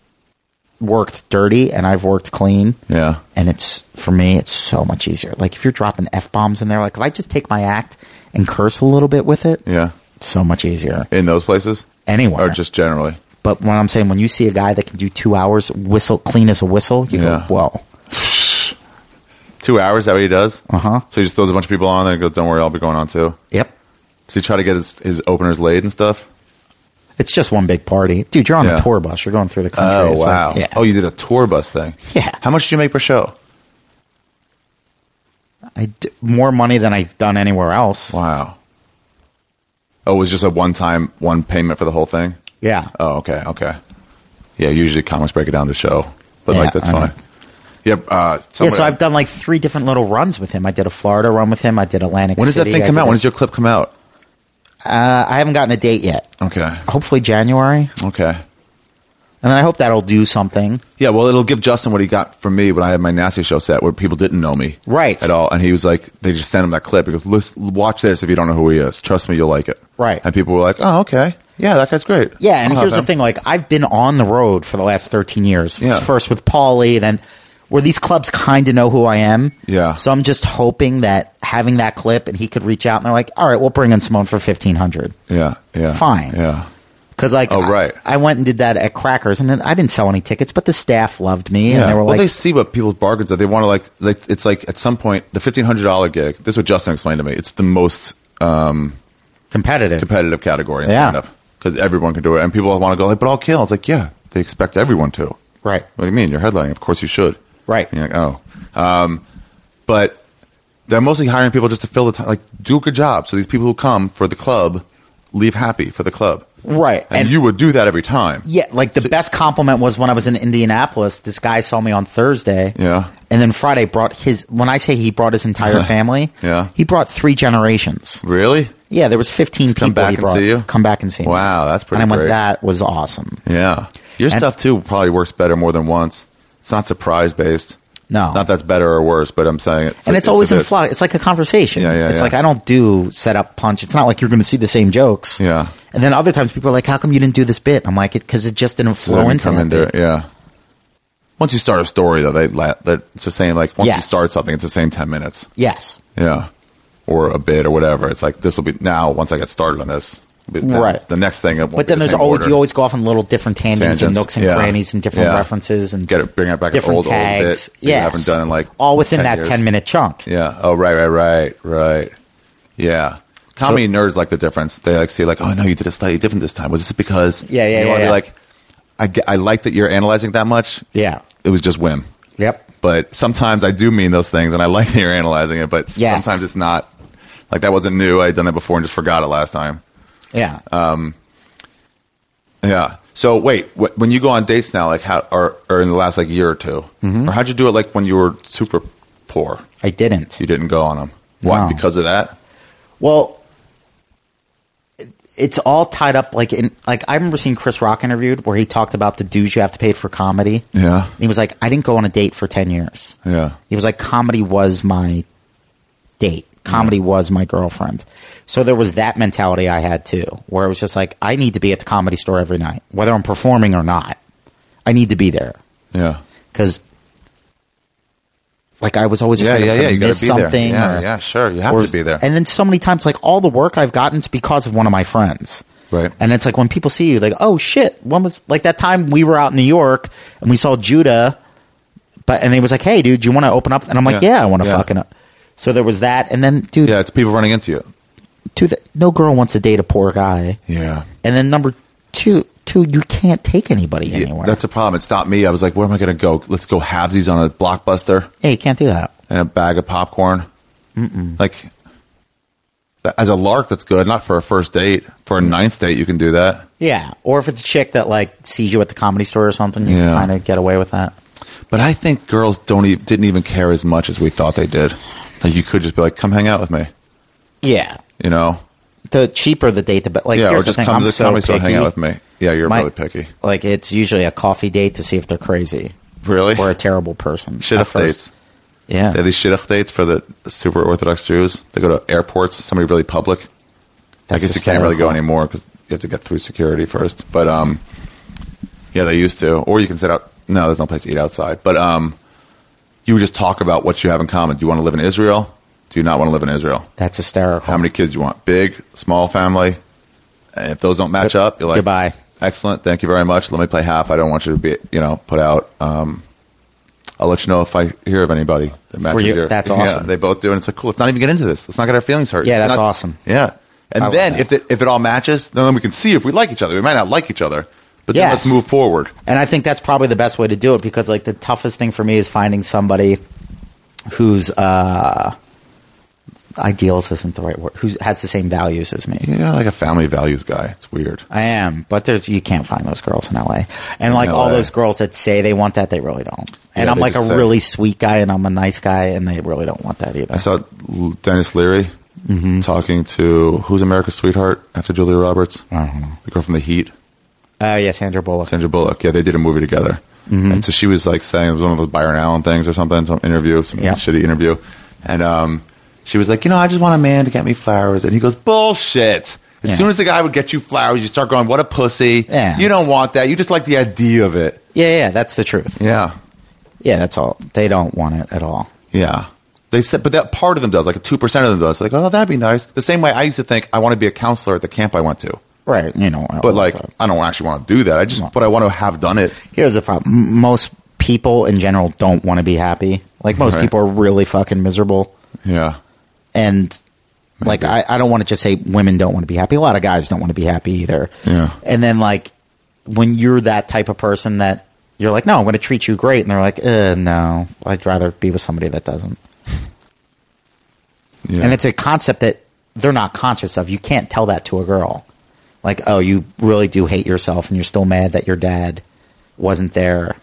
worked dirty and I've worked clean. Yeah, And it's, for me, it's so much easier. Like, if you're dropping F-bombs in there, like, if I just take my act and curse a little bit with it, yeah. it's so much easier. In those places, Anywhere. or just generally. But when I'm saying, when you see a guy that can do two hours whistle, clean as a whistle, you Yeah. go, whoa. Two hours. Is that what he does? Uh-huh. So he just throws a bunch of people on there and goes, "Don't worry, I'll be going on too." Yep. So he try to get his, his openers laid and stuff. It's just one big party. Dude, you're on Yeah. a tour bus. You're going through the country. Oh It's like- wow! yeah. Oh, you did a tour bus thing. Yeah. How much did you make per show? I d- more money than I've done anywhere else. Wow. Oh, it was just a one time one payment for the whole thing. Yeah. Oh, okay, okay. Yeah, usually comics break it down to show, but Yeah, like that's I know. fine. Yeah. Uh, Yeah, somebody- so I've done like three different little runs with him. I did a Florida run with him. I did Atlantic When does that City. thing I come did out? a- When does your clip come out? Uh, I haven't gotten a date yet. Okay. Hopefully January. Okay. And then I hope that'll do something. Yeah, well, it'll give Justin what he got from me when I had my Nasty Show set, where people didn't know me Right. at all, and he was like, they just sent him that clip. He goes, "Listen, watch this if you don't know who he is. Trust me, you'll like it." Right. And people were like, "Oh, okay, yeah, that guy's great." Yeah, and I'll here's have the him." thing: like I've been on the road for the last thirteen years. Yeah. First with Paulie, then where these clubs kind of know who I am. Yeah. So I'm just hoping that having that clip and he could reach out and they're like, "All right, we'll bring in Simone for fifteen hundred." Yeah, yeah, Fine. yeah. Because like, Oh, right. I, I went and did that at Crackers, and then I didn't sell any tickets, but the staff loved me, Yeah. and they were well, like, they see what people's bargains are. They want to like, like it's like at some point the fifteen hundred dollar gig. This is what Justin explained to me. It's the most um, competitive. competitive category in Yeah. stand up because everyone can do it, and people want to go like, "But I'll kill." It's like, yeah, they expect everyone to. Right. What do you mean? You're headlining. Of course you should. Right. And you're like, oh. Um, but they're mostly hiring people just to fill the time. Like, do a good job. So these people who come for the club leave happy for the club. Right. And, And- you would do that every time. Yeah, like the best compliment was when I was in Indianapolis. This guy saw me on Thursday. Yeah. And then Friday brought his, when I say he brought his entire family, Yeah. he brought three generations. Really? Yeah, there was fifteen people come back he and brought. see you? Come back and see me. Wow, that's pretty And I great. went, that was awesome. Yeah. Your And- stuff, too, probably works better more than once. It's not surprise based. No. Not that's better or worse, but I'm saying it. For, and it's for always in this. flux. It's like a conversation. Yeah, yeah, It's yeah. like I don't do set up punch. It's not like you're going to see the same jokes. Yeah. And then other times people are like, how come you didn't do this bit? I'm like, because it just didn't flow Let me into come that into bit. it. Yeah. Once you start a story, though, they la- that it's the same. Like once you Yes. start something, it's the same ten minutes. Yes. Yeah. Or a bit or whatever. It's like this will be now. Once I get started on this, it'll be- then Right. The next thing. It won't But be then the there's same always order. you always go off on little different tangents, and Tangents, nooks and yeah. crannies and different Yeah. references and Get it, bring it back an different old, old tags. bit that you Yes. haven't done in like all within ten that years. ten minute chunk. Yeah. Oh, right, right, right, right. Yeah. Comedy nerds like the difference. They like see like, oh no, you did it slightly different this time. Was this because? Yeah, yeah, You yeah, want to yeah. be like, I, get- I like that you're analyzing that much. Yeah. It was just whim. Yep. But sometimes I do mean those things, and I like that you're analyzing it. But Yes. sometimes it's not. Like that wasn't new. I had done that before and just forgot it last time. Yeah. Yeah. So wait, wh- when you go on dates now, like how, or, or in the last like year or 2 Mm-hmm. or how'd you do it? Like when you were super poor, I didn't. you didn't go on them. Why? No. Because of that? Well, it- it's all tied up. Like in like I remember seeing Chris Rock interviewed where he talked about the dues you have to pay for comedy. Yeah. And he was like, I didn't go on a date for ten years. Yeah. He was like, comedy was my date. Comedy was my girlfriend. So there was that mentality I had too, where it was just like, I need to be at the Comedy Store every night, whether I'm performing or not. I need to be there Yeah. because, like, I was always Yeah, afraid I yeah, was yeah. going You to got miss to be there. something. Yeah, or- yeah, sure. You have or- to be there. And then so many times, like, all the work I've gotten is because of one of my friends. Right. And it's like when people see you, like, oh shit, when was like that time we were out in New York and we saw Judah, but and he was like, hey, dude, do you want to open up? And I'm like, Yeah. yeah, I want to Yeah. fucking. Up. So there was that, and then, dude, Yeah, it's people running into you. two, th- no girl wants to date a poor guy. Yeah. And then number two, two, you can't take anybody Yeah, anywhere. that's a problem. It stopped me. I was like, where am I going to go? Let's go halvesies on a Blockbuster yeah, you can't do that. and a bag of popcorn. Mm-mm. Like, that- as a lark, that's good. Not for a first date. For a ninth date, you can do that. Yeah, or if it's a chick that like sees you at the Comedy Store or something, you Yeah. can kind of get away with that. But I think girls don't e- didn't even care as much as we thought they did. Like, you could just be like, come hang out with me. Yeah, You know? the cheaper the date, the better. Like, Yeah, or here's just the thing, come I'm to the so comedy store and hang picky. out with me. Yeah, you're My- really picky. Like, it's usually a coffee date to see if they're crazy Really? or a terrible person. Shidduch at first. dates. Yeah, They have these shidduch dates for the super Orthodox Jews. They go to airports, somebody really public. I That's guess you can't really go hysterical. anymore because you have to get through security first. But um, yeah, they used to. Or you can sit out. No, there's no place to eat outside. But um, you would just talk about what you have in common. Do you want to live in Israel? Do you not want to live in Israel? That's hysterical. How many kids do you want? Big, small family? And if those don't match Good- up, you're like, goodbye. Excellent. Thank you very much. Let me play half. I don't want you to be, you know, put out. Um, I'll let you know if I hear of anybody that matches you- your. that's Yeah, awesome. they both do, and it's like, cool. Let's not even get into this. Let's not get our feelings hurt. Yeah, It's that's not- awesome. Yeah, and I love then that. if it if it all matches, then we can see if we like each other. We might not like each other, but then Yes. let's move forward. And I think that's probably the best way to do it because, like, the toughest thing for me is finding somebody whose uh, ideals isn't the right word, who has the same values as me. You're like a family values guy. It's weird. I am, but there's you can't find those girls in L A. And like In all L A. those girls that say they want that, they really don't. And Yeah, I'm they like a just say- really sweet guy, and I'm a nice guy, and they really don't want that either. I saw L- Dennis Leary Mm-hmm. talking to who's America's Sweetheart after Julia Roberts, I don't know. the girl from The Heat. Oh yeah, Sandra Bullock. Sandra Bullock. Yeah, they did a movie together. Mm-hmm. And so she was like saying, it was one of those Byron Allen things or something, some interview, some Yeah. shitty interview. And um, she was like, you know, I just want a man to get me flowers. And he goes, bullshit. As Yeah. soon as the guy would get you flowers, you start going, what a pussy. Yeah. You don't want that. You just like the idea of it. Yeah, yeah, that's the truth. Yeah. Yeah, that's all. They don't want it at all. Yeah. They said, but that part of them does, like two percent of them does. Like, oh, that'd be nice. The same way I used to think I want to be a counselor at the camp I went to. Right, you know. But like, I don't actually want to do that. I just, but I want to have done it. here's the problem: M- most people in general don't want to be happy. Like most Right. people are really fucking miserable, Yeah. and like I, I don't want to just say women don't want to be happy. A lot of guys don't want to be happy either. Yeah. And then like when you're that type of person that you're like, no, I'm going to treat you great, and they're like, uh, no, I'd rather be with somebody that doesn't. Yeah. And it's a concept that they're not conscious of. You can't tell that to a girl. Like, oh, you really do hate yourself and you're still mad that your dad wasn't there.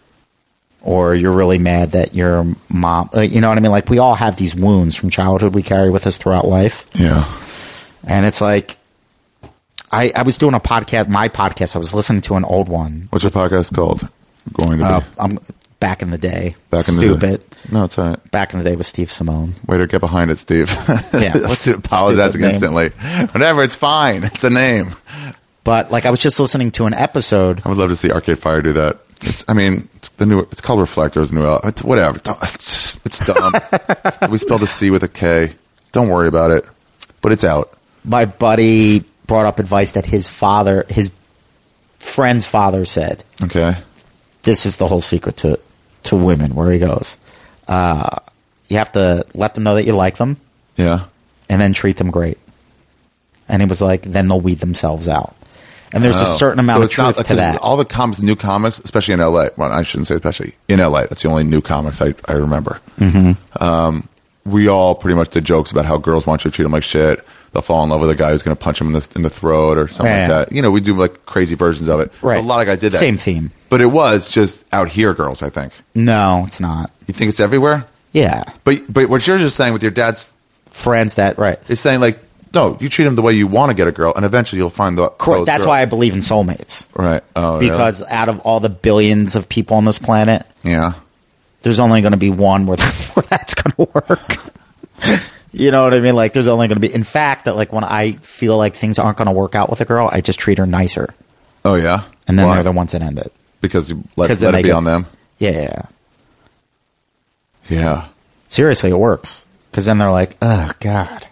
Or you're really mad that your mom, uh, you know what I mean? Like, we all have these wounds from childhood we carry with us throughout life. yeah. And it's like, I, I was doing a podcast, my podcast, I was listening to an old one. What's your podcast called? Going to Uh, be. I'm back in the day. Back in Stupid. the day. No, it's all right. Back in the day with Steve Simone. Way to get behind it, Steve. Yeah, Let's apologize stupid name. instantly. Whatever, it's fine. It's a name. But like I was just listening to an episode. I would love to see Arcade Fire do that. It's, I mean, it's the new. It's called Reflectors. New. al- It's whatever. Don't- It's, it's dumb. We spelled a C with a K. Don't worry about it. But it's out. My buddy brought up advice that his father, his friend's father said, Okay. this is the whole secret to, to women, where he goes. Uh, you have to let them know that you like them Yeah. and then treat them great. And he was like, then they'll weed themselves out. And there's a Oh. certain amount So of it's not- truth to because that. All the comics, new comics, especially in L A. Well, I shouldn't say especially in L A. That's the only new comics I, I remember. Mm-hmm. Um, we all pretty much did jokes about how girls want you to treat them like shit. They'll fall in love with a guy who's going to punch them in the in the throat or something Yeah. like that. You know, we do like crazy versions of it. Right. A lot of guys did that. Same theme. But it was just out here girls, I think. No, it's not. You think it's everywhere? Yeah. But but what you're just saying with your dad's Friends that, right. is saying like, no, you treat him the way you want to get a girl, and eventually you'll find the Correct. That's why I believe in soulmates. right. Oh, Because out of all the billions of people on this planet, really? yeah, there's only going to be one where, where that's going to work. You know what I mean? Like, there's only going to be. In fact, that like when I feel like things aren't going to work out with a girl, I just treat her nicer, oh yeah, and then Why? they're the ones that end it. because you let, 'Cause let then it they be get- on them. Yeah, yeah, yeah. Yeah, Seriously, it works. Because then they're like, oh god,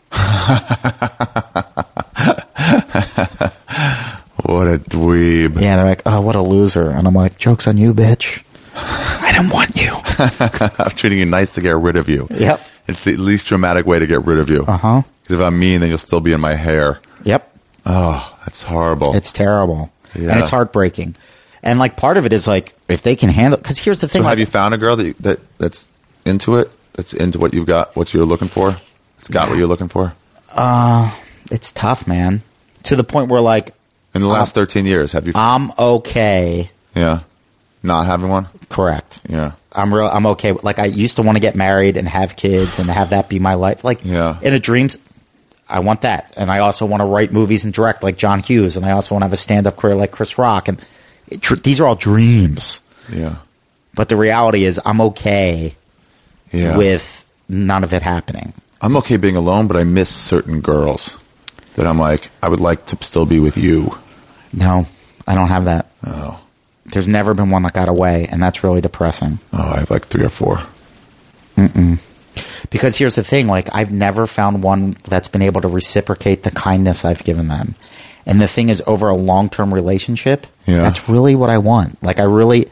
what a dweeb. yeah. They're like, oh, what a loser, and I'm like, joke's on you, bitch. I don't want you. I'm treating you nice to get rid of you. Yep. It's the least dramatic way to get rid of you. Uh huh. Because if I'm mean, then you'll still be in my hair. Yep. Oh, that's horrible. It's terrible, Yeah. and it's heartbreaking. And like part of it is like if they can handle. Because here's the thing. so like, have you found a girl that, you, that that's into it? That's into what you've got, what you're looking for? It's got what you're looking for? It's tough, man. To the point where like In the last thirteen years, have you... I'm okay. yeah. Not having one? Correct. Yeah. I'm real. I'm okay. with- Like I used to want to get married and have kids and have that be my life. Like Yeah. in a dreams, I want that, and I also want to write movies and direct like John Hughes, and I also want to have a stand-up career like Chris Rock. And it, tr- these are all dreams, Yeah. but the reality is I'm okay Yeah. with none of it happening. I'm okay being alone, but I miss certain girls that I'm like, I would like to still be with you. No, I don't have that. Oh. There's never been one that got away, and that's really depressing. Oh, I have like three or four. Because here's the thing, like I've never found one that's been able to reciprocate the kindness I've given them. And the thing is, over a long-term relationship, Yeah. that's really what I want. Like I really,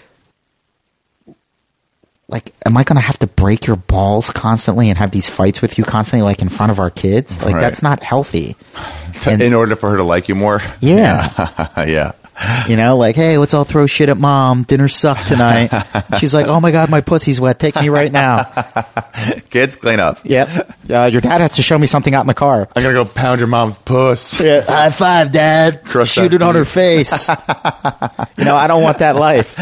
like, am I going to have to break your balls constantly and have these fights with you constantly, like in front of our kids? Like Right. that's not healthy. To- And- in order for her to like you more? Yeah. yeah. You know, like, hey, let's all throw shit at mom. Dinner sucked tonight. She's like, oh my God, my pussy's wet. Take me right now. Kids, clean up. Yep. Uh, your dad has to show me something out in the car. I'm going to go pound your mom's puss. Yeah, high five, Dad. Crush Shoot that it on her beef. face. You know, I don't want that life.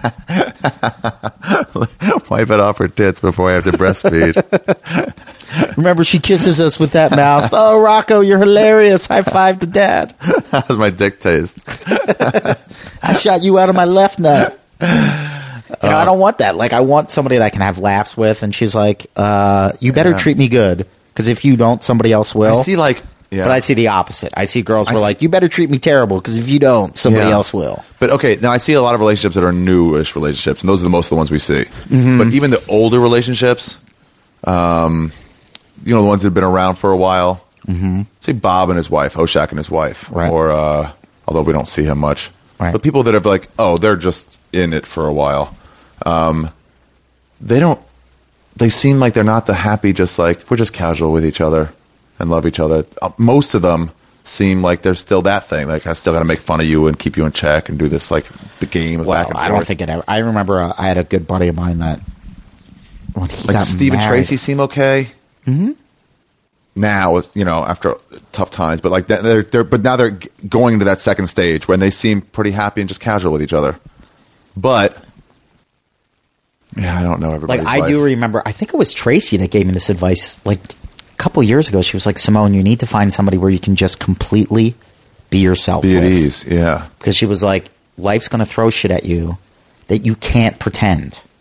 Wipe it off her tits before I have to breastfeed. Remember, she kisses us with that mouth. Oh, Rocco, you're hilarious. High five to Dad. How's my dick taste? I shot you out of my left nut. You know, I don't want that. Like, I want somebody that I can have laughs with. And she's like, uh, you better Yeah. treat me good. Because if you don't, somebody else will. I see like... Yeah. But I see the opposite. I see girls I who are see- like, you better treat me terrible. Because if you don't, somebody Yeah. else will. But okay, now I see a lot of relationships that are newish relationships, and those are the most of the ones we see. Mm-hmm. But even the older relationships, um, you know, the ones that have been around for a while, mm-hmm. say Bob and his wife, Hoshak and his wife, Right. or uh, although we don't see him much, Right. but people that have like, oh, they're just in it for a while. Um, they don't. They seem like they're not the happy. Just like we're just casual with each other and love each other. Uh, most of them seem like they're still that thing. Like I still got to make fun of you and keep you in check and do this like the game of Well, back and I don't forth. think it ever. I remember uh, I had a good buddy of mine that when he Like got does Steve and married- Tracy seem okay? Mm-hmm. Now, it's, you know, after tough times, but like they're, they're but now they're g- going into that second stage when they seem pretty happy and just casual with each other. But yeah, I don't know everybody's Like I life. do remember, I think it was Tracy that gave me this advice. Like a couple years ago, she was like, "Simone, you need to find somebody where you can just completely be yourself." Be at with." ease, yeah. Because she was like, "Life's going to throw shit at you that you can't pretend."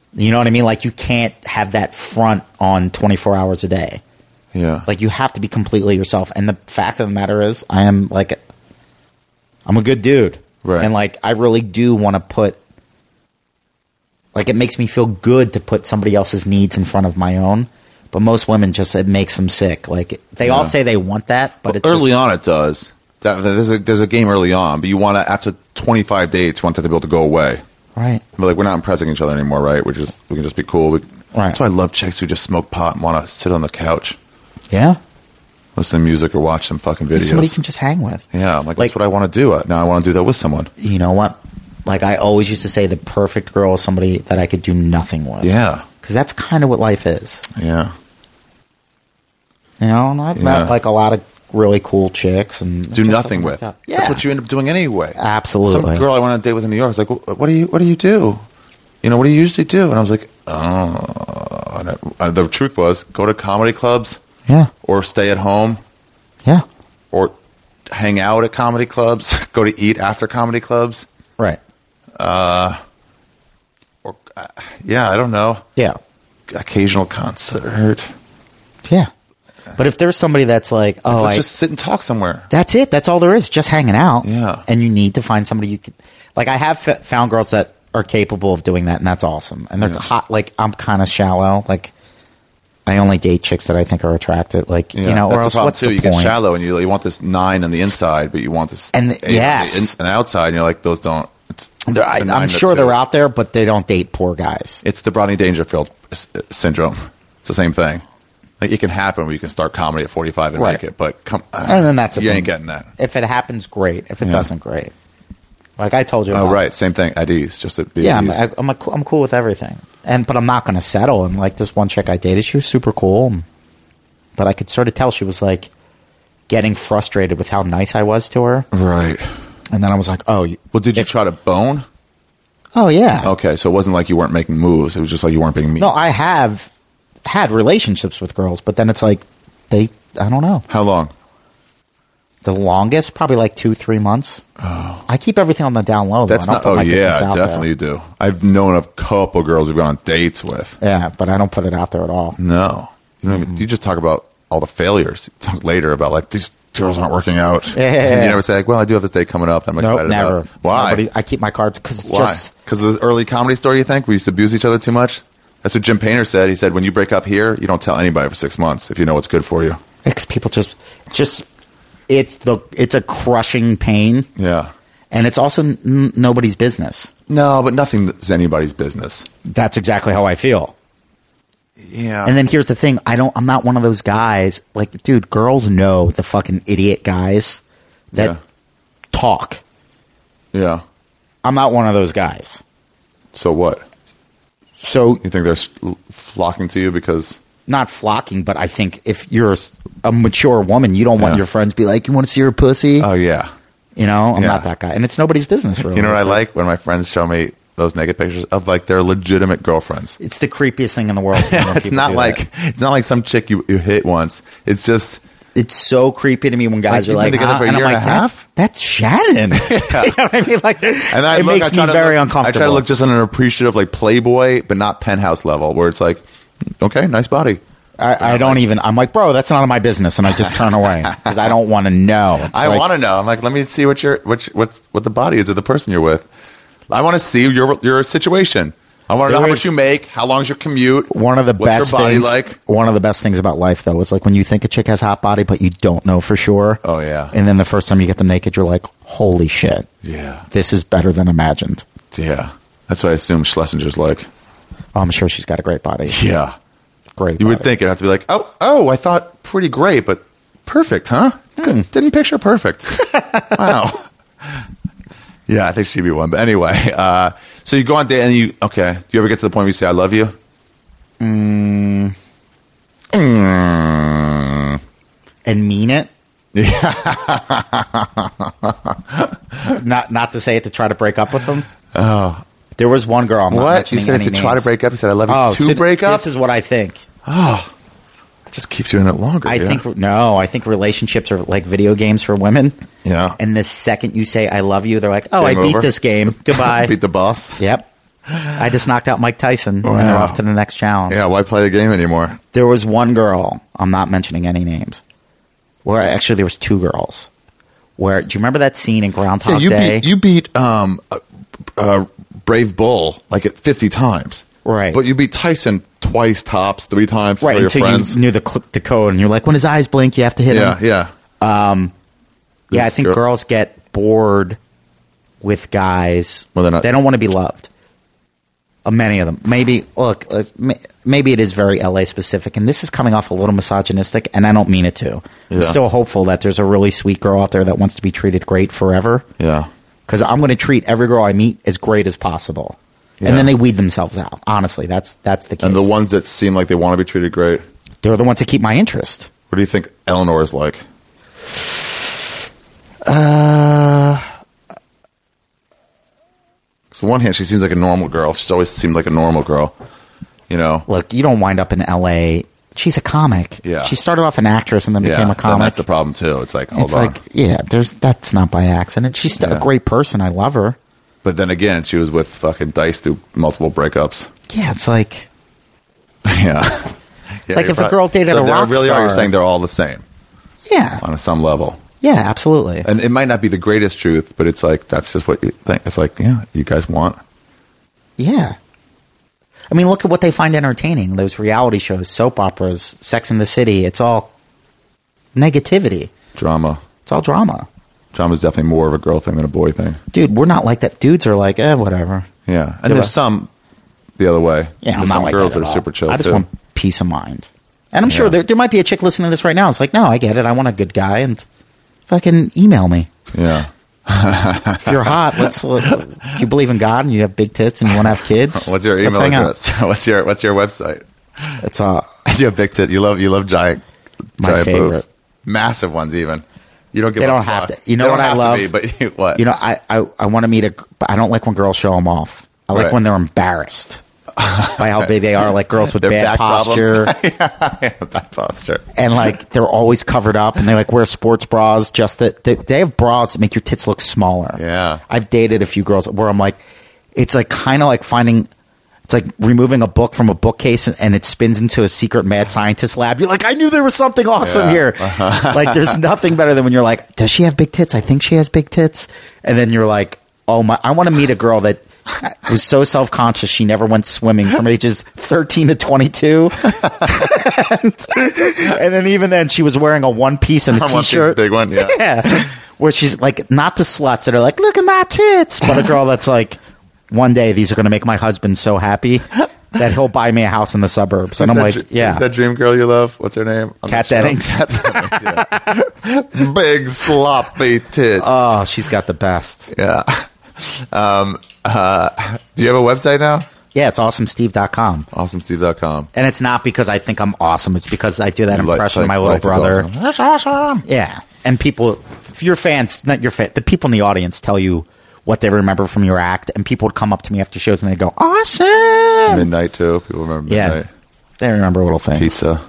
You know what I mean? Like, you can't have that front on twenty-four hours a day. Yeah. Like, you have to be completely yourself. And the fact of the matter is, I am, like, I'm a good dude. Right. And, like, I really do want to put, like, it makes me feel good to put somebody else's needs in front of my own. But most women just, it makes them sick. Like, they Yeah. all say they want that, but Well, it's early just, on it does. That, there's, a, there's a game early on, but you want to, after twenty-five dates, you want that to be able to go away. right. But like, we're not impressing each other anymore, right? We're just, we can just be cool. We, Right. That's why I love chicks who just smoke pot and want to sit on the couch, Yeah. listen to music or watch some fucking videos. Somebody can just hang with. yeah, I'm like, Like- that's what I want to do. Now I want to do that with someone. You know what? Like, I always used to say the perfect girl is somebody that I could do nothing with. Yeah. Because that's kind of what life is. Yeah. You know, and I've Yeah. met, like, a lot of really cool chicks. and it Do just nothing doesn't with. work out. Yeah. That's what you end up doing anyway. Absolutely. Some girl I went on a date with in New York was like, "What do you What do you do? You know, what do you usually do?" And I was like, "Oh." And I- the truth was, go to comedy clubs, Yeah. or stay at home, Yeah. or hang out at comedy clubs, go to eat after comedy clubs, Right. or uh, yeah, I don't know, Yeah. occasional concert. Yeah. But if there's somebody that's like, oh, Let's I, just sit and talk somewhere. that's it. That's all there is. Just hanging out. Yeah. And you need to find somebody you can. Like, I have f- found girls that are capable of doing that, and that's awesome. And they're Yeah. hot. Like, I'm kind of shallow. Like, I only date chicks that I think are attractive. Like, Yeah, you know, or that's else the problem what's too. the You point? get shallow, and you you want this nine on the inside, but you want this And the- eight on the yes. in- and outside. And you're like, those don't. It's, They're- it's I, a nine I'm to sure two. they're out there, but they don't date poor guys. It's the Rodney Dangerfield s- syndrome. It's the same thing. Like, it can happen where you can start comedy at forty-five and Right. make it, but come, And then that's the you thing. ain't getting that. If it happens, great. If it Yeah. doesn't, great. Like I told you. Oh, about- right, same thing at ease, just at be Yeah, at I'm, ease. I, I'm, a, I'm cool with everything. And but I'm not going to settle. And like this one chick I dated, she was super cool, but I could sort of tell she was like getting frustrated with how nice I was to her. right. And then I was like, oh, you, Well, did you if- try to bone? oh yeah. Okay, so it wasn't like you weren't making moves. It was just like you weren't being mean. No, I have had relationships with girls, but then it's like they, I don't know. How long? The longest, probably like two, three months. Oh. I keep everything on the down low. Though. That's I don't not. put Oh my business yeah, out definitely there. you do. I've known a couple girls who've gone on dates with. Yeah, but I don't put it out there at all. No, you know, Mm-hmm. you just talk about all the failures. You talk later about like these girls aren't working out. Yeah. And you never say like, well, I do have this date coming up. That I'm Nope, excited never. about. Why? Nobody- I keep my cards because it's Why? just Because of the early comedy store. You think we used to abuse each other too much? That's what Jim Painter said. He said, when you break up here, you don't tell anybody for six months if you know what's good for you. because people just just it's the it's a crushing pain, Yeah. and it's also n- nobody's business. No, but nothing is anybody's business. That's exactly how I feel. Yeah. And then here's the thing: I don't. I'm not one of those guys. Like, dude, girls know the fucking idiot guys that Yeah. talk. yeah. I'm not one of those guys. So what? So You think they're s- flocking to you because? not flocking, but I think if you're a mature woman, you don't want Yeah. your friends to be like, "You want to see her pussy?" Oh yeah. You know, I'm Yeah. not that guy, and it's nobody's business. Really, You know what I It's like when my friends show me those naked pictures of like their legitimate girlfriends. It's the creepiest thing in the world. to me when It's people not do like that. it's not like some chick you, you hit once. It's just It's so creepy to me when guys Like, are you've been like, together huh? for a and I'm year and like, a half? That's, that's Shannon. You know what I mean? Like, and I it look, makes I try me to very look, uncomfortable. I try to look just on an appreciative like Playboy, but not penthouse level, where it's like, okay, nice body. I, I don't even. I'm like, bro, that's none of my business, and I just turn away because I don't want to know. It's I like, want to know. I'm like, let me see what your what your- what what the body is of the person you're with. I want to see your your situation. I want to know how There much is- you make, how long's your commute. One of the what's best your body things. like. One of the best things about life, though, is like when you think a chick has hot body, but you don't know for sure. Oh, yeah. And then the first time you get them naked, you're like, holy shit, Yeah, this is better than imagined. yeah. That's what I assume Schlesinger's like. Oh, I'm sure she's got a great body. Yeah. Great. You would body. think it'd have to be like, oh, oh, I thought pretty great, but perfect, huh? Good. Didn't picture perfect. Wow. Yeah, I think she'd be one. But anyway, uh, so you go on date and you, okay, do you ever get to the point where you say, I love you? Mm. Mm. and mean it. not not to say it to try to break up with them. Oh, there was one girl. I'm not What? You mentioning said it any to try to names. break up? You said, I love you Oh, to so break up? This is what I think. It just keeps you in it longer. I yeah. think no. I think relationships are like video games for women. Yeah. And the second you say "I love you," they're like, "Oh, Game I beat over. this game. Goodbye." Beat the boss. Yep. I just knocked out Mike Tyson, and they're Wow. off to the next challenge. Yeah, why play the game anymore? There was one girl, I'm not mentioning any names, where actually there was two girls. Where, do you remember that scene in Groundhog Yeah, you Day? beat you beat um, uh, uh, Brave Bull like at fifty times, Right. But you beat Tyson twice, tops, three times for right, your until friends. you knew the, cl- the code, and you're like, when his eyes blink, you have to hit yeah, him. yeah. Yeah, I think Girl- girls get bored with guys. Well, they're not- They don't want to be loved. Uh, many of them. Maybe, look, uh, ma- maybe it is very L A specific, and this is coming off a little misogynistic, and I don't mean it to. I'm Yeah. still hopeful that there's a really sweet girl out there that wants to be treated great forever. Yeah. Because I'm going to treat every girl I meet as great as possible. Yeah. And then they weed themselves out. Honestly, that's that's the case. And the ones that seem like they want to be treated great, They're the ones that keep my interest. what do you think Eleanor is like? Uh, So on one hand, she seems like a normal girl. She's always seemed like a normal girl. You know? look, you don't wind up in L A. She's a comic. Yeah. She started off an actress and then Yeah. became a then comic. that's the problem, too. It's like, hold It's on. like, yeah, there's that's not by accident. She's still Yeah. a great person. I love her. But then again, she was with fucking Dice through multiple breakups. Yeah, it's like yeah. It's like if a girl dated so a they rock really are. You're star. saying they're all the same yeah, on some level. yeah, absolutely. And it might not be the greatest truth, but it's like, that's just what you think. It's like, yeah, you guys want. Yeah. I mean, look at what they find entertaining. Those reality shows, soap operas, Sex and the City. It's all negativity. Drama. It's all drama. Drama's definitely more of a girl thing than a boy thing. Dude, we're not like that. Dudes are like, eh, whatever. Yeah. And Yeah. there's some the other way. Yeah, I'm There's not some like girls that that at are all. super chill, I just too. want peace of mind. And I'm sure Yeah. there, there might be a chick listening to this right now. It's like, no, I get it. I want a good guy, and fucking email me. Yeah. If you're hot, let's. If you believe in God and you have big tits and you want to have kids, What's your let's email hang out. address? What's your What's your website? It's uh, You have big tit. You love you love giant, My giant favorite. boobs, massive ones even. You don't give. They a don't fuck. have to. You know They what don't I have love? To be, but you, what? you know, I I, I want to meet a. But I don't like when girls show them off. I like Right. when they're embarrassed by how big they are. Like girls with Their bad back posture. problems. yeah, bad posture. And like they're always covered up, and they like wear sports bras. Just that they, they have bras that make your tits look smaller. Yeah. I've dated a few girls where I'm like, it's like kind of like finding, it's like removing a book from a bookcase and, and it spins into a secret mad scientist lab. You're like, I knew there was something awesome Yeah. here. Like there's nothing better than when you're like, does she have big tits? I think she has big tits. And then you're like, oh my, I want to meet a girl that was so self-conscious she never went swimming from ages thirteen to twenty-two. and, and then even then she was wearing a one piece and a One piece, t-shirt. big one, yeah. Yeah. Where she's like, not the sluts that are like, look at my tits, but a girl that's like, one day these are going to make my husband so happy that he'll buy me a house in the suburbs. And Is I'm that like, dr- yeah. Is that dream girl you love? What's her name? on Kat the show? Dennings. Kat Dennings, yeah. Big sloppy tits. Oh, she's got the best. yeah. Um, uh, do you have a website now? Yeah, it's awesome steve dot com. awesome steve dot com. And it's not because I think I'm awesome. It's because I do that You like- impression of my like- little like is brother. awesome. That's awesome. Yeah. And people, your fans, not your fan, the people in the audience tell you what they remember from your act. And people would come up to me after shows and they go, awesome. Midnight too. People remember midnight. Yeah. They remember little things. Pizza.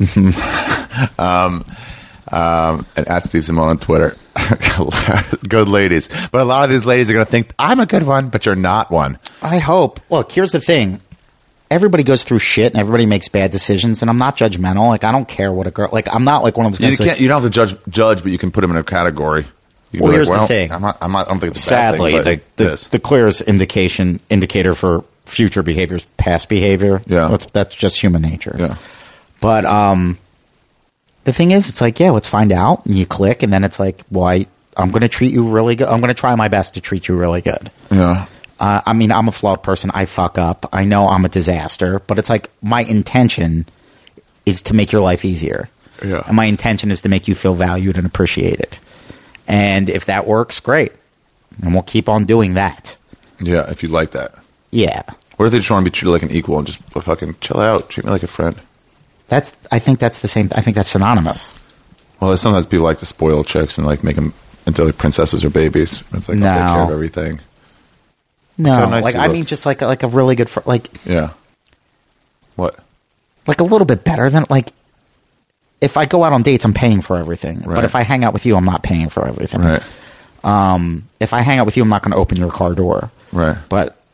um, um, and at Steve Simone on Twitter. Good ladies. But a lot of these ladies are going to think, I'm a good one, but you're not one. I hope. Look, here's the thing. Everybody goes through shit and everybody makes bad decisions, and I'm not judgmental. Like, I don't care what a girl, like, I'm not like one of those guys. You that- can't. You don't have to judge, judge, but you can put them in a category. You can Well, be here's the well, thing. I'm not. I'm not. I don't think it's a Sadly, bad thing, but the, the, this. the clearest indication indicator for future behavior is past behavior. Yeah. That's, that's just human nature. Yeah. But um, the thing is, it's like, yeah, let's find out. And you click, and then it's like, well, I, I'm going to treat you really good. I'm going to try my best to treat you really good. Yeah. Uh, I mean, I'm a flawed person. I fuck up. I know I'm a disaster. But it's like my intention is to make your life easier. Yeah. And my intention is to make you feel valued and appreciated. And if that works, great. And we'll keep on doing that. Yeah. If you like that. Yeah. What if they just want to be treated like an equal and just fucking chill out, treat me like a friend? That's. I think that's the same. I think that's synonymous. Well, sometimes people like to spoil chicks and like make them into like princesses or babies. It's like, I'll take No. care of everything. No, Look how nice like you I look. mean, just like a, like a really good, fr- like Yeah. What? like a little bit better than like. If I go out on dates, I'm paying for everything. Right. But if I hang out with you, I'm not paying for everything. Right. Um, if I hang out with you, I'm not going to open your car door. Right. But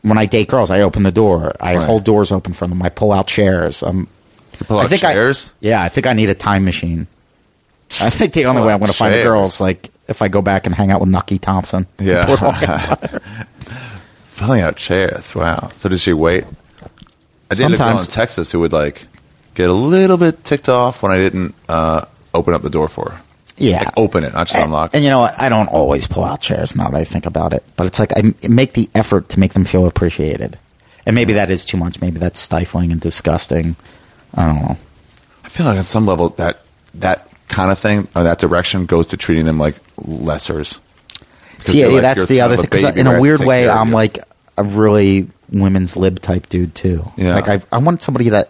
when I date girls, I open the door. I Right. hold doors open for them. I pull out chairs. Um, You pull out I think chairs? I, yeah, I think I need a time machine. I think the only Pull way out I'm going to find a chairs. girl is like if I go back and hang out with Nucky Thompson. Yeah. Boardwalk Empire. Pulling out chairs. Wow. So did she wait? I dated a girl in Sometimes. Texas who would like get a little bit ticked off when I didn't uh, open up the door for her. Yeah. Like open it, not just unlock. And you know what? I don't always pull out chairs now that I think about it. But it's like I m- make the effort to make them feel appreciated. And maybe that is too much. Maybe that's stifling and disgusting. I don't know. I feel like on some level that that kind of thing or that direction goes to treating them like lessers. 'Cause See, yeah, you're like, that's you're the son other of a thing. Because baby, in I a have to weird take way, care of I'm you. like a really women's lib type dude too. Yeah. Like I, I want somebody that,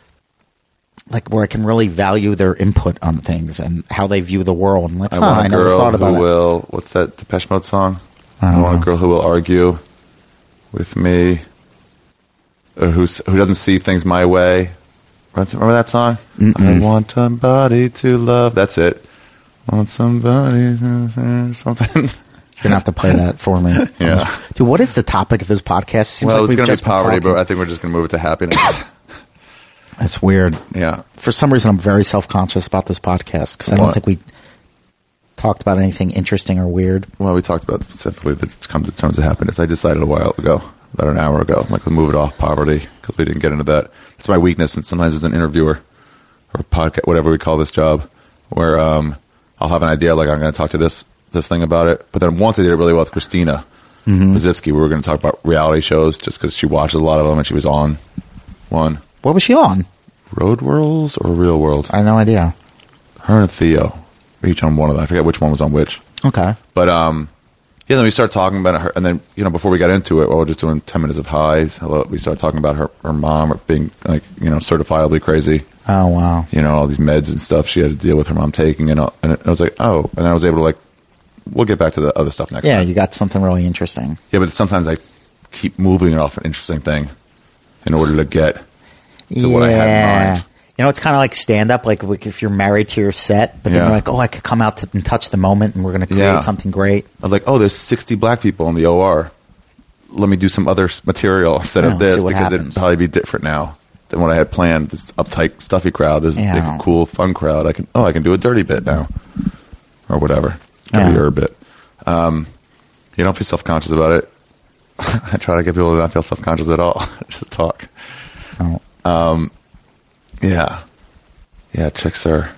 like, where I can really value their input on things and how they view the world. And like, I huh, want a I never girl thought about who it. will. What's that Depeche Mode song? I I, don't want know. a girl who will argue with me, or who's, who doesn't see things my way. Remember that song? I want somebody to love. That's it. I want somebody to something. You're gonna have to play that for me. Yeah. Dude, what is the topic of this podcast? Seems Well, like it's we've going to just be been poverty, talking. but I think we're just going to move it to happiness. That's weird. Yeah. For some reason, I'm very self conscious about this podcast because I don't What? think we talked about anything interesting or weird. Well, we talked about specifically that it's come to terms of happiness. I decided a while ago, about an hour ago, like to move it off poverty because we didn't get into that. It's my weakness, and sometimes as an interviewer or podcast, whatever we call this job, where um, I'll have an idea like I'm going to talk to this this thing about it, but then once I did it really well with Christina Mm-hmm. Pazitsky, we were going to talk about reality shows just because she watches a lot of them and she was on one. What was she on? Road Worlds or Real World? I have no idea. Her and Theo were each on one of them. I forget which one was on which. Okay. But um, yeah, then we started talking about her, and then you know before we got into it, we were just doing ten minutes of highs. Hello, we started talking about her her mom or being like you know certifiably crazy. Oh, wow. You know all these meds and stuff she had to deal with her mom taking, and, all, and I was like, oh, and then I was able to like, we'll get back to the other stuff next Yeah, time. you got something really interesting. Yeah, but sometimes I keep moving it off an interesting thing in order to get to yeah. what I had in mind. You know, it's kind of like stand up, like if you're married to your set, but then Yeah. you're like, oh, I could come out to, and touch the moment and we're going to create Yeah. something great. I was like, oh, there's sixty black people in the O R. Let me do some other s- material instead Yeah, of this see what because happens. it'd probably be different now than what I had planned. This uptight, stuffy crowd. This Yeah. like a cool, fun crowd. I can oh, I can do a dirty bit now, or whatever, Yeah. dirtier bit. Um, you don't feel self conscious about it. I try to get people to not feel self conscious at all. Just talk. Oh. Yeah, yeah. Chicks are.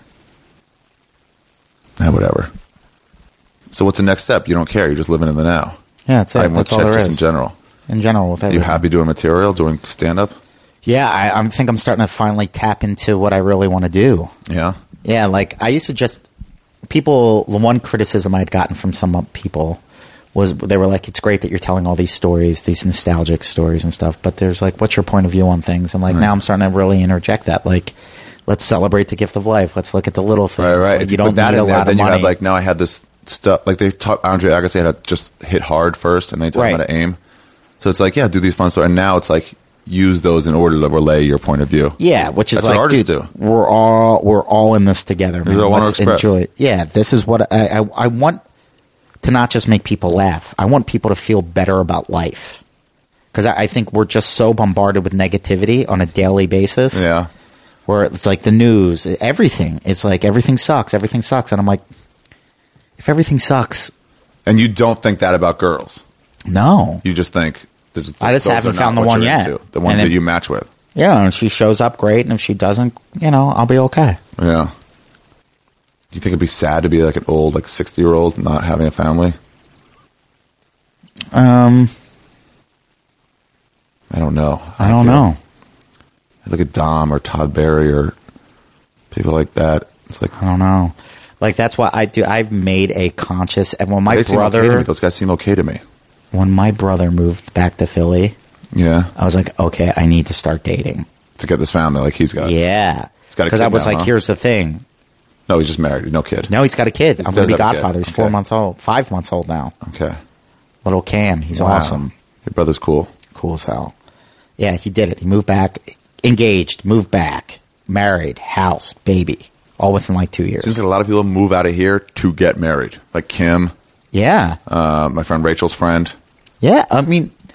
Yeah, whatever. So what's the next step? You don't care. You're just living in the now. Yeah, that's it. I want That's all chicks there just is. in general. In general, with You everything. happy doing material, doing stand up? Yeah, I, I think I'm starting to finally tap into what I really want to do. Yeah. Yeah, like I used to just people. The one criticism I'd gotten from some people was they were like, "It's great that you're telling all these stories, these nostalgic stories and stuff." But there's like, "What's your point of view on things?" And like Right. now I'm starting to really interject that. Like, let's celebrate the gift of life. Let's look at the little things. Right, right. Like, If you don't put that need a in there, lot then of you money. have like, now I had this stuff. Like they taught Andre Agassi how to just hit hard first and they taught him Right. how to aim. So it's like, yeah, do these fun stories. And now it's like, use those in order to relay your point of view. Yeah, which is That's like, what artists dude, do. we're all we're all in this together, man. what I wanna Let's express. enjoy it. Yeah, this is what I, I I want to not just make people laugh. I want people to feel better about life because I, I think we're just so bombarded with negativity on a daily basis. Yeah. where it's like the news, everything. It's like everything sucks, everything sucks, and I'm like, if everything sucks, And you don't think that about girls. no. You just think, there's- I just those haven't are not found the what one you're yet. into, the one And that if- you match with. Yeah, and if she shows up, great, and if she doesn't, you know, I'll be okay. Yeah. Do you think it'd be sad to be like an old, like sixty year old not having a family? Um, I don't know. I don't feel- know. I look at Dom or Todd Barry or people like that. It's like, I don't know. Like that's why I do. I've made a conscious. And when my they seem okay to brother, me. Those guys seem okay to me. when my brother moved back to Philly, Yeah. I was like, okay, I need to start dating. To get this family like he's got. Yeah, He's got a because kid I was now, like, huh? here's the thing. No, he's just married. No kid. No, he's got a kid. I'm does going to be have a kid. godfather. He's four Okay. months old, five months old now. Okay. Little Cam, he's Wow. awesome, Your brother's cool. cool as hell. Yeah, he did it. He moved back, engaged, moved back, married, house, baby, all within like two years. Seems like a lot of people move out of here to get married. Like Kim, Yeah, uh, my friend Rachel's friend. yeah. I mean,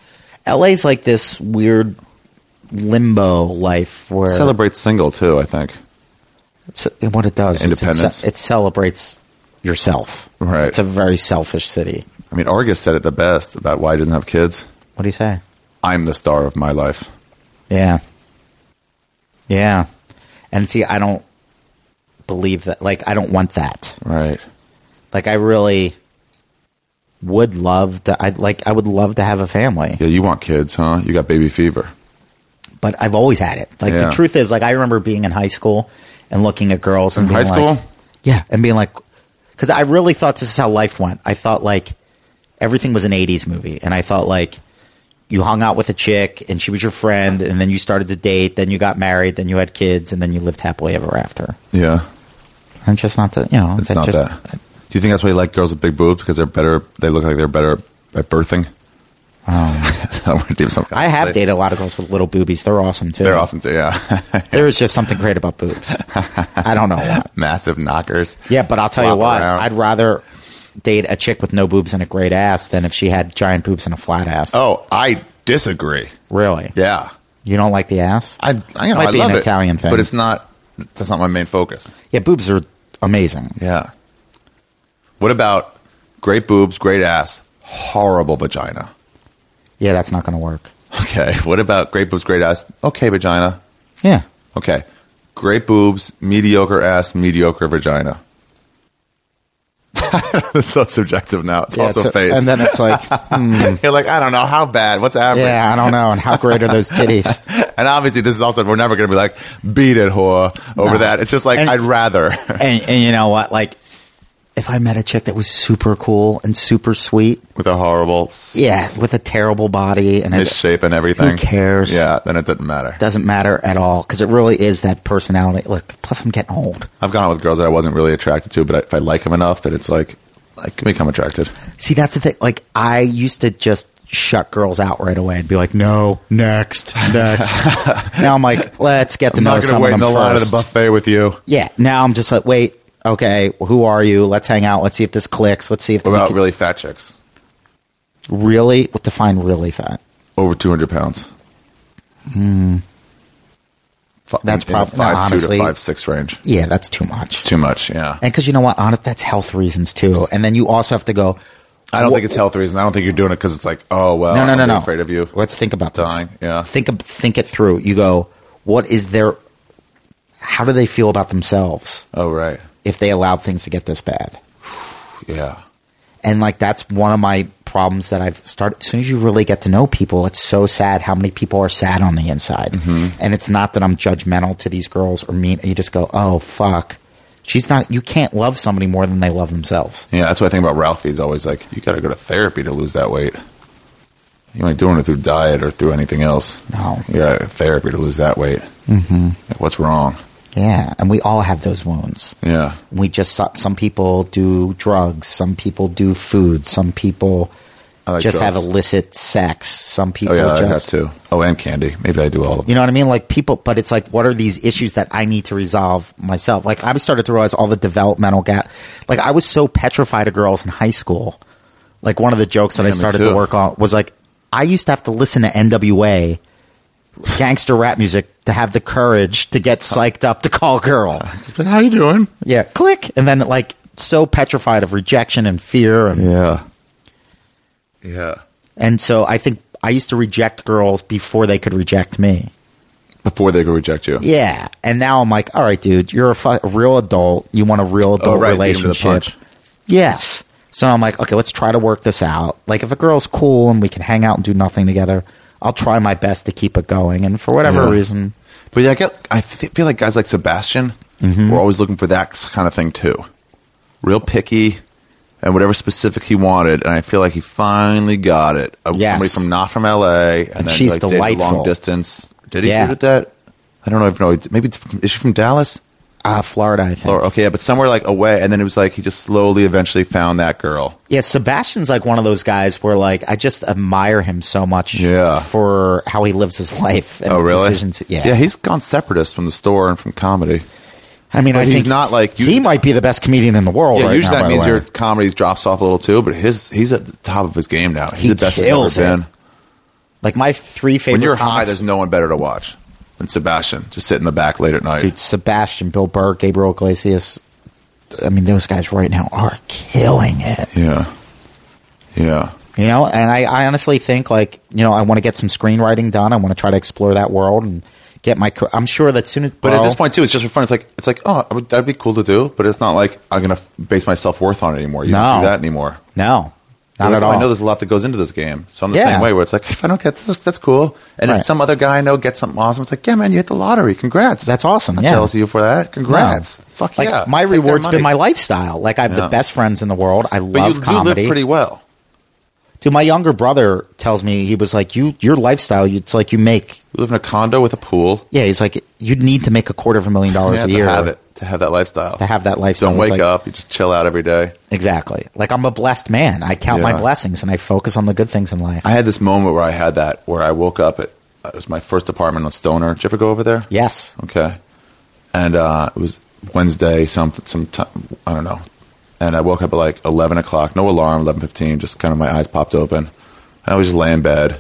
L A's like this weird limbo life where Celebrates single too, I think. it's, what it does is Independence. It, it celebrates yourself. Right. It's a very selfish city. I mean, Argus said it the best about why he doesn't have kids. What do you say? I'm the star of my life. Yeah. Yeah. And see, I don't believe that. Like, I don't want that. Right. Like, I really would love to. I like. I would love to have a family, Yeah, you want kids, huh? You got baby fever. but I've always had it. Like Yeah. the truth is, like I remember being in high school and looking at girls and In being high like, school? yeah, and being like, because I really thought this is how life went. I thought like everything was an eighties movie, and I thought like you hung out with a chick and she was your friend, and then you started to date, then you got married, then you had kids, and then you lived happily ever after. Yeah. And just not to, you know, It's that not just, that. Do you think that's why you like girls with big boobs? Because they're better, they look like they're better at birthing? I want to do some kind I of have play. dated a lot of girls with little boobies. They're awesome too. They're awesome too, yeah. There is just something great about boobs. I don't know what. Massive knockers. Yeah, but I'll tell you Flop what. around. I'd rather date a chick with no boobs and a great ass than if she had giant boobs and a flat ass. Oh, I disagree. Really? Yeah. You don't like the ass? I, I, you know, Might I be love an it, Italian thing. but it's not, that's not my main focus. Yeah, boobs are amazing. Yeah. What about great boobs, great ass, horrible vagina? Yeah, that's not going to work. Okay. What about great boobs, great ass, okay vagina? Yeah. Okay. Great boobs, mediocre ass, mediocre vagina. It's so subjective now. It's Yeah, also it's a- face. And then it's like, hmm, You're like, I don't know, how bad? What's average? yeah, I don't know. And how great are those titties? And obviously, this is also, we're never going to be like, beat it, whore, over No. that. It's just like, And- I'd rather. And, and you know what? Like, if I met a chick that was super cool and super sweet, With a horrible, yeah, with a terrible body and it misshape and everything. Who cares? Yeah, then it doesn't matter. doesn't matter at all because it really is that personality. Look, plus I'm getting old. I've gone out with girls that I wasn't really attracted to, but if I like them enough, that it's like, I can become attracted. See, that's the thing. Like, I used to just shut girls out right away and be like, no, next, next. Now I'm like, let's get to I'm know not going some to wait of in them the line at the first. buffet with you. Yeah. Now I'm just like, wait, okay, who are you? Let's hang out. Let's see if this clicks. Let's see if What we about can- really fat chicks? really what define really fat? Over two hundred pounds. Hmm. That's in the prob- no, five two honestly- to five six range. Yeah, that's too much. Too much, yeah. And because you know what, honest, that's health reasons too. And then you also have to go. I don't wh- think it's health reasons. I don't think you're doing it because it's like, oh well, No, no, I'm no, really no. afraid of you. Let's think about this. Dying, yeah. Think ab- think it through. You go, what is their? How do they feel about themselves Oh right, if they allowed things to get this bad? yeah. And like that's one of my problems that I've started. As soon as you really get to know people, it's so sad how many people are sad on the inside. Mm-hmm. And it's not that I'm judgmental to these girls or mean. You just go, oh fuck, she's not. You can't love somebody more than they love themselves. Yeah, that's what I think about Ralphie. He's always like, you got to go to therapy to lose that weight. You ain't doing it through diet or through anything else. No. You got therapy to lose that weight. Mm-hmm. Like, what's wrong? Yeah, and we all have those wounds. Yeah. We just some people do drugs, some people do food, some people I like just have drugs. illicit sex. Some Oh people yeah, I like just that too. Oh, and candy. Maybe I do all of them. You know what I mean? Like people, but it's like, what are these issues that I need to resolve myself? Like I started to realize all the developmental gap. Like I was so petrified of girls in high school. Like one of the jokes that Yeah, I me started too. to work on was like, I used to have to listen to N W A, gangster rap music, to have the courage to get psyched up to call a girl. Just been, how you doing? Yeah, click, and then like so petrified of rejection and fear, and Yeah. Yeah. and so I think I used to reject girls before they could reject me. Before they could reject you. Yeah, and now I'm like, all right, dude, you're a, fu- a real adult. You want a real adult Oh, right, beat 'em to the relationship. punch. Yes. So I'm like, okay, let's try to work this out. Like, if a girl's cool and we can hang out and do nothing together, I'll try my best to keep it going. And for whatever Yeah. reason, But yeah, I get. I th- feel like guys like Sebastian Mm-hmm. were always looking for that kind of thing too. Real picky, and whatever specific he wanted, and I feel like he finally got it. Uh, Yes. Somebody from not from L A, and, And then she's like dated delightful. long distance. Did he Yeah. good at that? I don't know if no. Maybe it's, is she from Dallas? uh, Florida, I think. Or okay, yeah, but somewhere like away, and then it was like he just slowly, eventually found that girl. Yeah, Sebastian's like one of those guys where like I just admire him so much Yeah. for how he lives his life. And Oh, the really? Decisions. Yeah. yeah, he's gone separatist from the store and from comedy. I mean, but I he's think not like- he might be the best comedian in the world. Yeah, right usually now, that by the means way. your comedy drops off a little too, but his he's at the top of his game now. He's He the best he's ever kills it. been. Like my three favorite When you're comics, high, there's no one better to watch than Sebastian. Just sit in the back late at night. dude, Sebastian, Bill Burr, Gabriel Iglesias. I mean, those guys right now are killing it. Yeah. Yeah. You know, and I, I honestly think, like, you know, I want to get some screenwriting done. I want to try to explore that world and get my. I'm sure that soon as. But well, at this point, too, it's just for fun. It's like, it's like, oh, I would- that'd be cool to do, but it's not like I'm going to base my self worth on it anymore. You No. don't do that anymore. no, not Like, at oh, all. I know there's a lot that goes into this game. So I'm the Yeah. same way where it's like, if I don't get this, that's cool. And Right. if some other guy I know gets something awesome, it's like, yeah, man, you hit the lottery. Congrats. That's awesome. I'm Yeah. jealous of you for that. Congrats. No. Fuck Like, yeah. my Take their reward's money. been my lifestyle. Like, I have Yeah. the best friends in the world. I But love you comedy. do live pretty well. Dude, my younger brother tells me, he was like, "You, your lifestyle, it's like you make." You live in a condo with a pool. Yeah, he's like, you'd need to make a quarter of a million dollars Yeah, a to year have it, to have that lifestyle. to have that lifestyle. Don't He's wake like, up. You just chill out every day. Exactly. Like, I'm a blessed man. I count my Yeah. blessings and I focus on the good things in life. I had this moment where I had that, where I woke up at, it was my first apartment on Stoner. Did you ever go over there? Yes. Okay. And uh, it was Wednesday, some, some time, I don't know. And I woke up at like eleven o'clock, no alarm, eleven fifteen, just kind of my eyes popped open. And I was just laying in bed.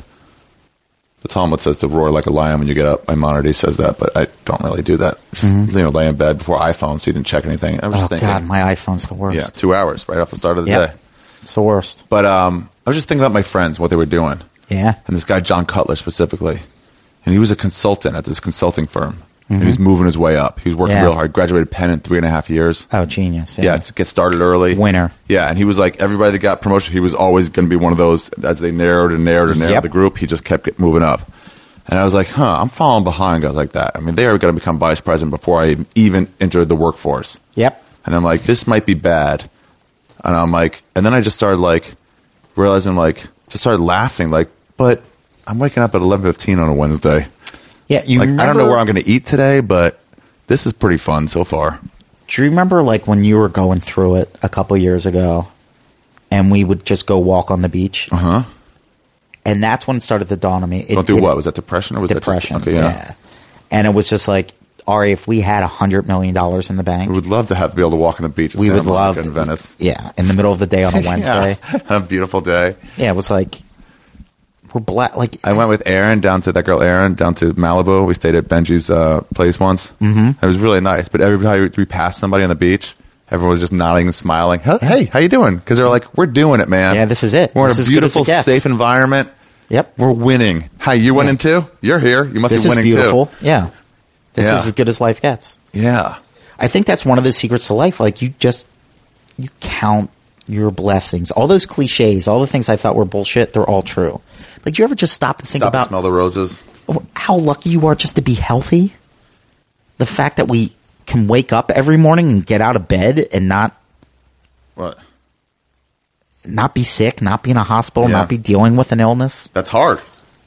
The Talmud says to roar like a lion when you get up. Maimonides says that, but I don't really do that. Just, you know, lay in bed before iPhone so you didn't check anything. I was Oh, just thinking, God, my iPhone's the worst. yeah, two hours right off the start of the Yep. day. It's the worst. But um, I was just thinking about my friends, what they were doing. Yeah. And this guy, John Cutler, specifically. And he was a consultant at this consulting firm. And he was moving his way up. He was working Yeah. real hard. Graduated Penn in three and a half years. Oh, genius. Yeah, to get started early. Winner. Yeah, and he was like, everybody that got promotion, he was always going to be one of those, as they narrowed and narrowed and narrowed Yep. the group, he just kept get, moving up. And I was like, huh, I'm falling behind guys like that. I mean, they are going to become vice president before I even entered the workforce. Yep. And I'm like, this might be bad. And I'm like, and then I just started like, realizing like, just started laughing, like, but I'm waking up at eleven fifteen on a Wednesday. Yeah. You Like, I don't know remember- where I'm going to eat today, but this is pretty fun so far. Do you remember, like, when you were going through it a couple years ago and we would just go walk on the beach? Uh huh. And that's when it started to dawn on me. It, Don't do it- what? Was that depression or was Depression. that just, okay, yeah. And it was just like, Ari, if we had a hundred million dollars in the bank, We would love to have to be able to walk on the beach. At we Santa would love Monica in Venice. Yeah, in the middle of the day on a Wednesday. Yeah. On a beautiful day. Yeah, it was like we're black. Like I went with Erin down to that girl Erin down to Malibu. We stayed at Benji's uh, place once. Mm-hmm. It was really nice. But every time we passed somebody on the beach, everyone was just nodding and smiling. Hey, hey, how you doing? Because they're like, we're doing it, man. Yeah, this is it. We're This in is a as good as it beautiful, gets. safe environment. Yep. We're winning. Hi, you winning too? You're here. You must this be is winning beautiful. too. Yeah, this Yeah. is as good as life gets. Yeah. I think that's one of the secrets to life. Like, you just you count your blessings. All those cliches, all the things I thought were bullshit, they're all true. Like, do you ever just stop and think Stop and about smell the roses. how lucky you are just to be healthy? The fact that we can wake up every morning and get out of bed and not What? not be sick, not be in a hospital, Yeah. not be dealing with an illness. That's hard.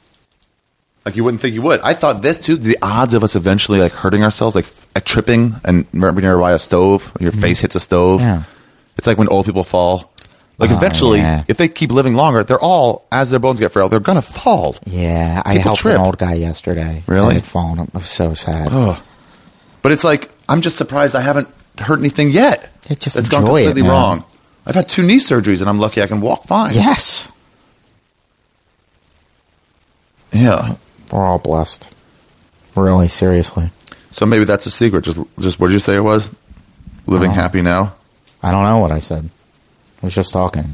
Like you wouldn't think you would. I thought this too. The odds of us eventually like hurting ourselves, like f- tripping and remember near by a stove, your face hits a stove. Yeah. It's like when old people fall. Like Oh, eventually, yeah. if they keep living longer, they're all as their bones get frail, they're gonna fall. Yeah, I People helped trip. an old guy yesterday. Really? That had fallen. It was so sad. Ugh. But it's like I'm just surprised I haven't hurt anything yet. Yeah, just It's gone enjoy it, completely man. wrong. I've had two knee surgeries and I'm lucky I can walk fine. Yes, Yeah. we're all blessed. Really, seriously. So maybe that's the secret. Just, just what did you say it was? Living Oh. happy now. I don't know what I said. I was just talking.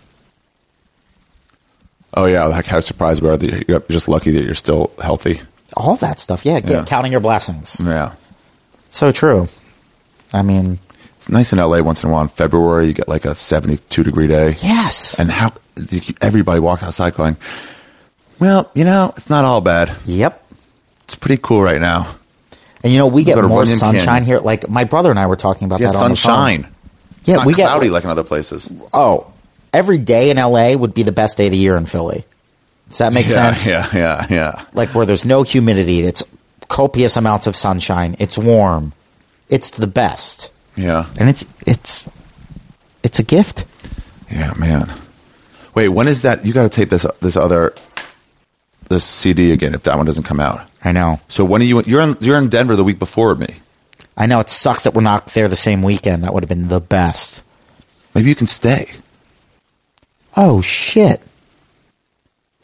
Oh yeah, like how surprised we are that you're just lucky that you're still healthy. All that stuff. Yeah, Yeah. counting your blessings. Yeah, So true. I mean, it's nice in L A once in a while. In February, you get like a seventy-two degree day, yes. and how everybody walks outside going, "Well, you know, it's not all bad. Yep. It's pretty cool right now." And you know, we get go to more Runyon sunshine Canyon. here. Like my brother and I were talking about Yeah, that on the phone. sunshine. It's Yeah, not we get- cloudy like in other places. Oh, every day in L A would be the best day of the year in Philly. Does that make Yeah, sense? yeah, yeah, yeah. Like where there's no humidity, it's copious amounts of sunshine, it's warm, it's the best, Yeah, and it's it's it's a gift. yeah, man. Wait, when is that? You got to tape this this other this C D again if that one doesn't come out. I know, So when are you? You're in you're in Denver the week before me. I know. It sucks that we're not there the same weekend. That would have been the best. Maybe you can stay. Oh shit!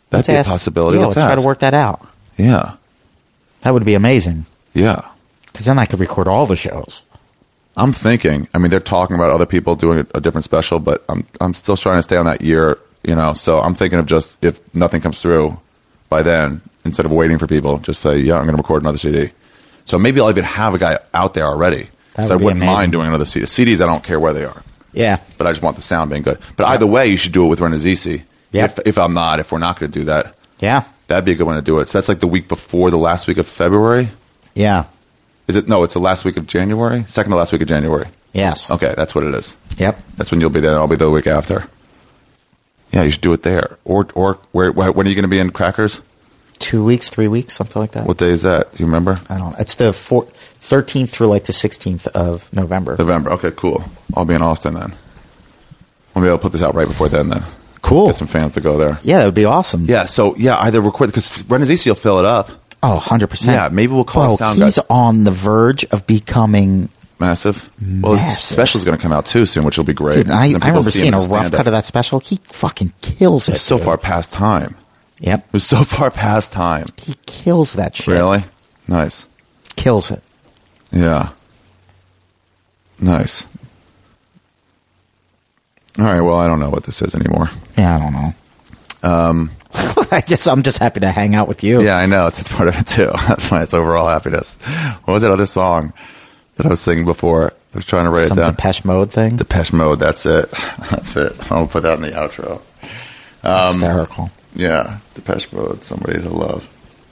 That'd Let's be ask- a possibility. Yeah, let's let's try ask. to work that out. Yeah. That would be amazing. Yeah. Because then I could record all the shows. I'm thinking, I mean, they're talking about other people doing a, a different special, but I'm I'm still trying to stay on that year, you know, so I'm thinking of just, if nothing comes through by then, instead of waiting for people, just say, yeah, I'm going to record another C D. So maybe I'll even have a guy out there already. That So I would be wouldn't amazing. mind doing another C D. C Ds, I don't care where they are, Yeah. but I just want the sound being good. But either way, you should do it with Ren Z C. Yep. If, if I'm not, if we're not going to do that, Yeah. that'd be a good one to do it. So that's like the week before the last week of February. Yeah. Is it? No, it's the last week of January. Second to last week of January. Yes. Okay, that's what it is. Yep. That's when you'll be there. And I'll be there the week after. Yeah, you should do it there. Or or where? When are you going to be in Crackers? Two weeks, three weeks, something like that. What day is that? Do you remember? I don't know. It's the four, thirteenth through like the sixteenth of November. November. Okay, cool. I'll be in Austin then. I'll be able to put this out right before then. Then Cool. get some fans to go there. Yeah, that would be awesome. Yeah. So yeah, either record because Ren Z C will fill it up. Oh, one hundred percent. Yeah, maybe we'll call Bro, a sound he's guy. on the verge of becoming... Massive. Well, his Massive. special's going to come out too soon, which will be great. Dude, I, And then I people remember see him seeing a as rough stand-up. cut of that special. He fucking kills it. It's so dude. far past time. Yep. It was so far past time. He kills that shit. Really? Nice. Kills it. Yeah. Nice. All right. Well, I don't know what this is anymore. Yeah, I don't know. Um, I just, I'm just happy to hang out with you. Yeah, I know. It's, it's part of it too. That's why it's overall happiness. What was that other song that I was singing before? I was trying to write Some it down. Depeche Mode thing. Depeche Mode. That's it. That's it. I'll put that in the outro. Um, Hysterical. Yeah. Depeche Mode. Somebody to love.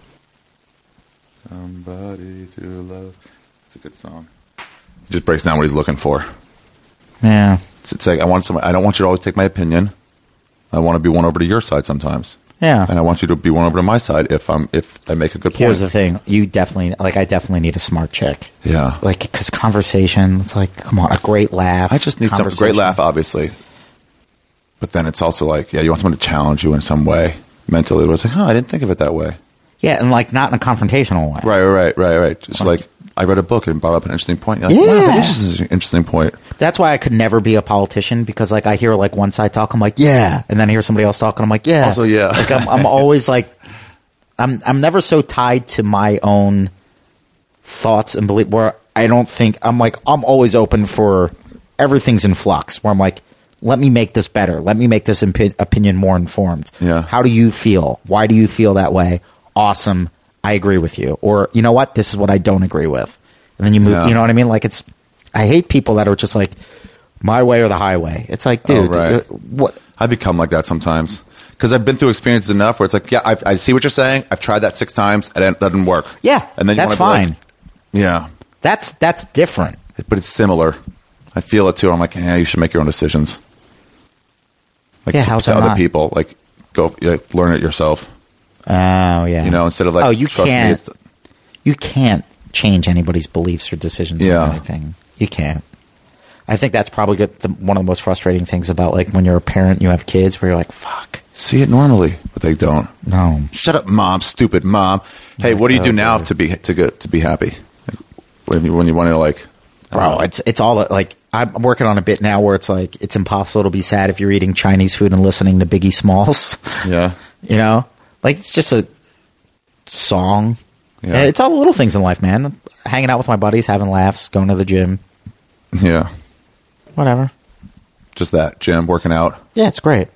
Somebody to love. It's a good song. It just breaks down what he's looking for. Yeah. It's, it's like I want some. I don't want you to always take my opinion. I want to be won over to your side sometimes. Yeah. And I want you to be won over to my side if I'm if I make a good point. Here's the thing. You definitely, like, I definitely need a smart chick. Yeah. Like, because conversation, it's like, come on, a great laugh. I just need some great conversation. laugh, obviously. But then it's also like, yeah, you want someone to challenge you in some way mentally. Where it's like, oh, I didn't think of it that way. Yeah, and like not in a confrontational way. Right, right, right, right. Just like, I read a book and brought up an interesting point. You're like, Yeah. wow, that is an interesting point. That's why I could never be a politician, because like I hear like one side talk, I'm like, yeah, and then I hear somebody else talk, and I'm like, yeah. Also, yeah. Like I'm, I'm always like, I'm I'm never so tied to my own thoughts and belief where I don't think I'm like I'm always open for everything's in flux. Where I'm like, let me make this better. Let me make this impi- opinion more informed. Yeah. How do you feel? Why do you feel that way? Awesome. I agree with you. Or you know what? This is what I don't agree with. And then you move. Yeah. You know what I mean? Like it's. I hate people that are just like my way or the highway. It's like, dude, Oh, right. uh, what? I become like that sometimes. Because I've been through experiences enough where it's like, yeah, I've, I see what you're saying. I've tried that six times and it doesn't work. Yeah, And then you that's wanna be fine. like, yeah. That's that's different. But it's similar. I feel it too. I'm like, yeah, you should make your own decisions. Like Yeah, to, how's to that other not? people, like go yeah, learn it yourself. Oh yeah. You know, instead of like, oh, you trust can't. me. It's, You can't change anybody's beliefs or decisions Yeah. or anything. You can't. I think that's probably good, the, one of the most frustrating things about like when you're a parent, you have kids, where you're like, fuck, see it normally, but they don't. no. Shut up, mom, stupid mom. Hey, what do you do now Okay. to be to get to be happy? Like, when you when you want to like, Bro, it's it's all like I'm working on a bit now where it's like it's impossible to be sad if you're eating Chinese food and listening to Biggie Smalls. yeah, You know, like it's just a song. Yeah. It's all the little things in life, man. Hanging out with my buddies, having laughs, going to the gym, yeah, whatever. just that gym, working out. Yeah, it's great.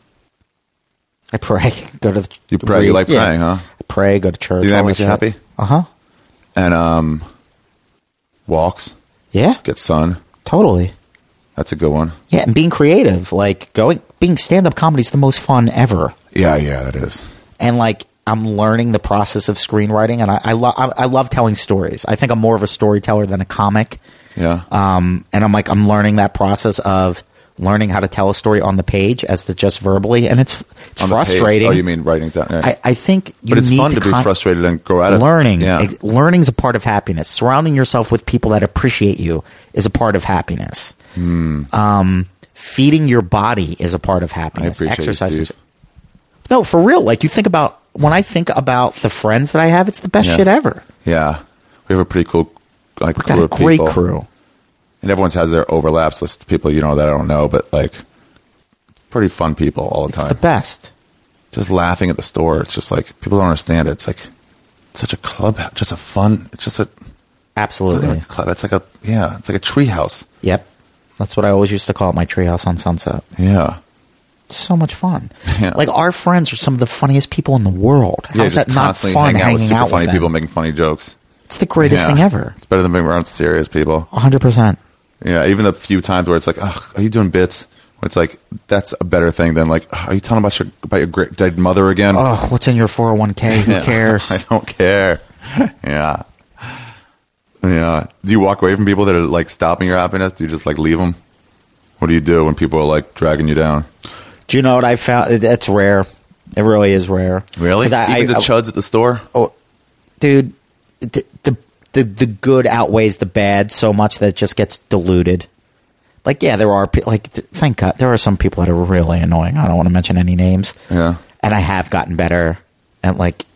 I pray, go to the. You pray, you like yeah. praying, huh? I pray, go to church. Do you think that all makes you shit. happy? Uh huh. And um, walks, Yeah, get sun. totally. That's a good one. Yeah, and being creative, like going, being stand up comedy is the most fun ever. Yeah, yeah, that is. And like I'm learning the process of screenwriting, and I I, lo- I I love telling stories. I think I'm more of a storyteller than a comic. Yeah, Um, and I'm like I'm learning that process of learning how to tell a story on the page as to just verbally, and it's it's On the page. frustrating. Oh, you mean writing down? Yeah. I, I think you but it's need fun to, be con- frustrated and grow out of learning. Yeah, Ex- Learning's a part of happiness. Surrounding yourself with people that appreciate you is a part of happiness. Hmm. Um, feeding your body is a part of I happiness. appreciate you, Exercises. Steve. No, for real. Like you think about when I think about the friends that I have, it's the best Yeah. shit ever. Yeah, we have a pretty cool like We crew got a of great people. crew. And everyone's has their overlaps. List of people you know that I don't know, but like pretty fun people all the It's time. the best. just laughing at the store. It's just like people don't understand it. It's like such a club, just a fun. It's just a Absolutely. It's like a club. It's like a yeah. It's like a tree house. Yep. That's what I always used to call it, my treehouse on Sunset. Yeah. It's so much fun. Yeah. Like, our friends are some of the funniest people in the world. How Yeah, is just that not constantly fun hanging out with hanging super out funny with people them? making funny jokes. It's the greatest Yeah. thing ever. It's better than being around serious people. one hundred percent. Yeah, even the few times where it's like, "Ugh, are you doing bits?" It's like that's a better thing than like, "Ugh, are you telling about your about your great dead mother again?" Oh, what's in your four oh one k? Who Yeah. cares? I don't care. Yeah, yeah. Do you walk away from people that are like stopping your happiness? Do you just like leave them? What do you do when people are like dragging you down? Do you know what I found? It- It's rare. It really is rare. Really? 'Cause I- Even I- the chuds at the store? Oh, dude, the, the the the good outweighs the bad so much that it just gets diluted. Like, yeah, there are pe- like, th- thank God, there are some people that are really annoying. I don't want to mention any names. Yeah. And I have gotten better at like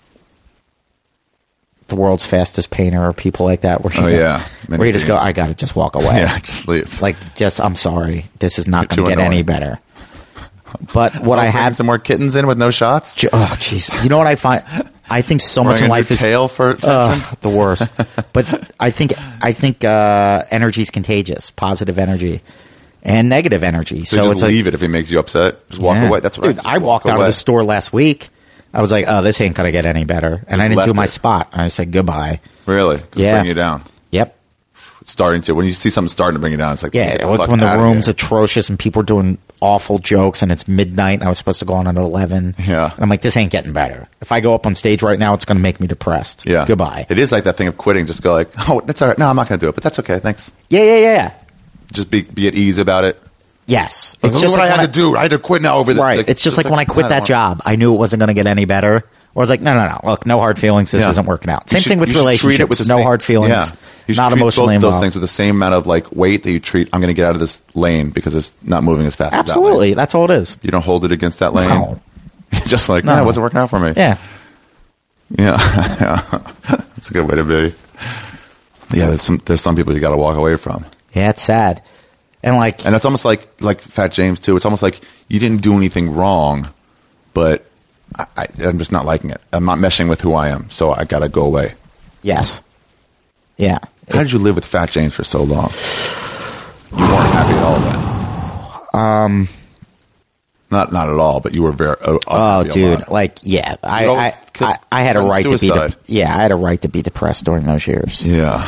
the world's fastest painter or people like that. Where you, Oh, yeah. where you just go, I got to just walk away. Yeah, just leave. Like, just I'm sorry, this is not You're going to too get any annoying. better. But what Oh, I bring have some more kittens in with no shots. J- Oh, jeez. You know what I find? I think so much Wearing in a life new is tail for attention? Ugh, the worst. But I think I think uh, energy is contagious. Positive energy and negative energy. So, So, just it's like, leave it if it makes you upset. Just walk yeah. away. That's what Dude, I, I do. walked Walk out away. of the store last week. I was like, "Oh, this ain't gonna get any better," and Just I didn't do left my it. spot. I said goodbye. Really? 'Cause Yeah. Bring you down. Yep. It's starting to. When you see something starting to bring you down, it's like Yeah. get the Like fuck when the outta room's here. atrocious and people are doing awful jokes and it's midnight and I was supposed to go on at eleven. Yeah. And I'm like, this ain't getting better. If I go up on stage right now, it's gonna make me depressed. Yeah. Goodbye. It is like that thing of quitting. Just go like, oh, that's all right. No, I'm not going to do it, but that's okay. Thanks. Yeah. Yeah. Yeah. yeah. Just be be at ease about it. Yes. Like, look just what like I when had to do. I had to quit now over the Right. It's just like, when I quit that job, I knew it wasn't going to get any better. Or I was like, no, no, no. Look, no hard feelings. This Yeah. isn't working out. You Same should- thing with you should relationships. treat it with the no same- hard feelings. Yeah. You should Not treat emotionally both of those involved. things with the same amount of like weight that you treat. I'm going to get out of this lane because it's not moving as fast as that Absolutely. lane. That's all it is. You don't hold it against that lane. No. Just like, No. no, it wasn't working out for me. Yeah. Yeah. Yeah. That's a good way to be. Yeah, there's some there's some people you got to walk away from. Yeah, it's sad. And like, And it's almost like like Fat James too. It's almost like you didn't do anything wrong, but I, I, I'm just not liking it. I'm not meshing with who I am, so I got to go away. yes. Yeah. How did you live with Fat James for so long? You weren't happy at all then. Um, not not at all, but you were very. Uh, Oh, unhappy a dude. lot. Like, yeah. I, You always I, could- I, I had a right to be, suicide. de- yeah, I had a right to be depressed during those years. Yeah.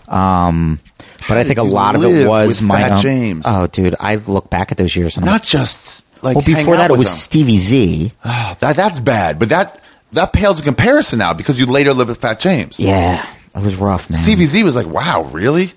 But I think a did you lot of live it was with my Fat own. James? Oh, dude. I look back at those years and I'm Not just like. well, hang before out that, it with was him. Stevie Z. Oh, that that's bad, but that that pales in comparison now because you later lived with Fat James. Yeah. It was rough, man. Stevie Z was like, wow, really?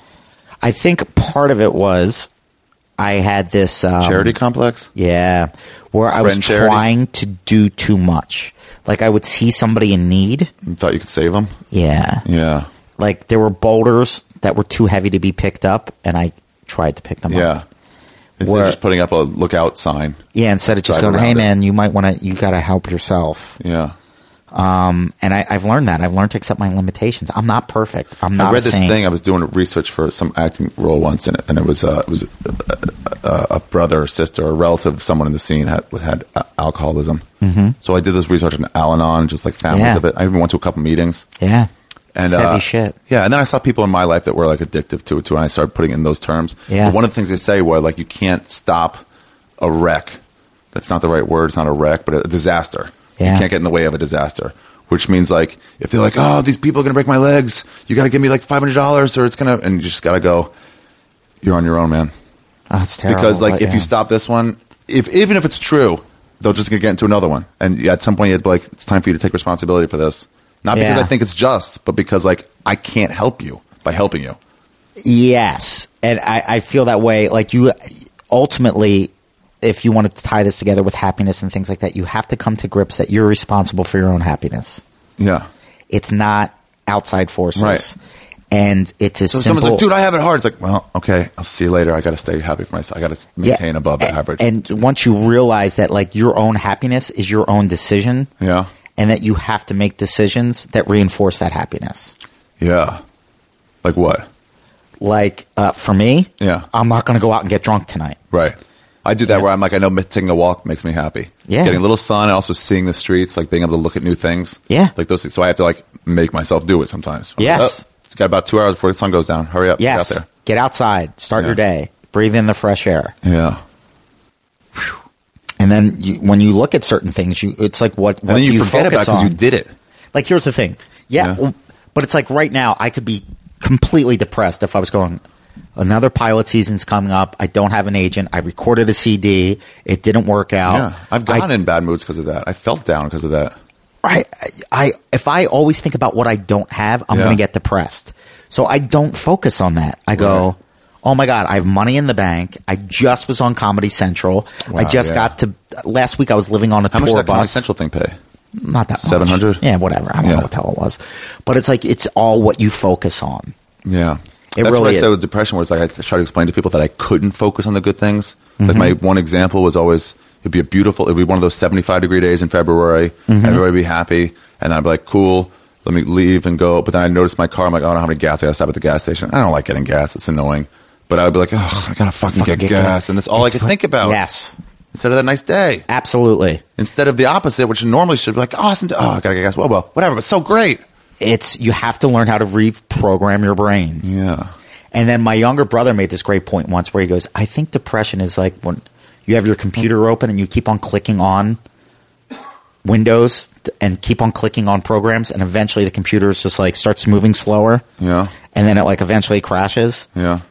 I think part of it was I had this um, Charity complex? Yeah, where I was Friend charity? trying to do too much. Like I would see somebody in need. You thought you could save him? Yeah, Yeah. like there were boulders that were too heavy to be picked up, and I tried to pick them Yeah. up. Instead Where- of just putting up a lookout sign. Yeah, instead of just Drive going, "Hey, around it. man, you might want to. You got to help yourself." Yeah. Um, and I, I've learned that. I've learned to accept my limitations. I'm not perfect. I'm not. I read a this saint. thing. I was doing research for some acting role once in it, and it was uh, it was a, a, a brother or sister or a relative of someone in the scene had had uh, alcoholism. Mm-hmm. So I did this research on Al-Anon, just like families Yeah. of it. I even went to a couple meetings. Yeah, And it's heavy uh, shit. Yeah, and then I saw people in my life that were like addictive to it too, and I started putting it in those terms. Yeah. But one of the things they say were like, you can't stop a wreck. That's not the right word. It's not a wreck, but a disaster. Yeah. You can't get in the way of a disaster. Which means like, if they're like, oh, these people are going to break my legs, you got to give me like five hundred dollars or it's going to, and you just got to go, you're on your own, man. Oh, it's terrible. Because like, but if yeah. you stop this one, if even if it's true, they'll just get into another one. And at some point, you'd be like, it's time for you to take responsibility for this. Not because Yeah. I think it's just, but because like, I can't help you by helping you. Yes, and I, I feel that way. Like you, ultimately, if you wanted to tie this together with happiness and things like that, you have to come to grips that you're responsible for your own happiness. Yeah. It's not outside forces, Right. and it's as So simple. someone's like, dude, I have it hard. It's like, well, okay, I'll see you later. I got to stay happy for myself. I got to Yeah, maintain above a- average. And once you realize that, like your own happiness is your own decision, yeah. and that you have to make decisions that reinforce that happiness. Yeah. Like what? Like uh, for me, Yeah. I'm not going to go out and get drunk tonight. Right. I do that Yeah. where I'm like, I know taking a walk makes me happy. Yeah. Getting a little sun and also seeing the streets, like being able to look at new things. Yeah. Like those things. So I have to like make myself do it sometimes. I'm Yes. like, oh, it's got about two hours before the sun goes down. Hurry up. Yes. Get out there. Get outside. Start Yeah. your day. Breathe in the fresh air. Yeah. And then you, when you look at certain things, you it's like what, And what then you, you forget about focus it because on. you did it. Like, here's the thing. Yeah, Yeah. well, but it's like right now, I could be completely depressed if I was going, another pilot season's coming up. I don't have an agent. I recorded a C D. It didn't work out. Yeah. I've gone I, in bad moods because of that. I felt down because of that. I, I, if I always think about what I don't have, I'm Yeah. going to get depressed. So I don't focus on that. I go, Right. oh my God, I have money in the bank. I just was on Comedy Central. I Wow, just yeah. got to, last week I was living on a How much tour did that Comedy bus. Central thing pay? Not that much. seven hundred? Yeah, whatever. I don't Yeah. know what the hell it was. But it's like, it's all what you focus on. Yeah. It That's really what I is. said with depression, where it's like I try to explain to people that I couldn't focus on the good things. Like Mm-hmm. my one example was always, it'd be a beautiful, it'd be one of those seventy-five degree days in February. Mm-hmm. Everybody would be happy. And I'd be like, cool, let me leave and go. But then I noticed my car. I'm like, oh, I don't have any gas. I got to stop at the gas station. I don't like getting gas. It's annoying. But I would be like, oh, I got to fucking, Fucking get, get gas. gas. And that's all It's I could what- think about. Yes, Instead of that nice day. absolutely. Instead of the opposite, which normally should be like, oh, it's, oh I got to get gas. Well, well, whatever. But so great. It's, you have to learn how to reprogram your brain. Yeah. And then my younger brother made this great point once where he goes, I think depression is like when you have your computer open and you keep on clicking on Windows and keep on clicking on programs, and eventually the computer is just like starts moving slower. Yeah. And then it like eventually crashes. Yeah.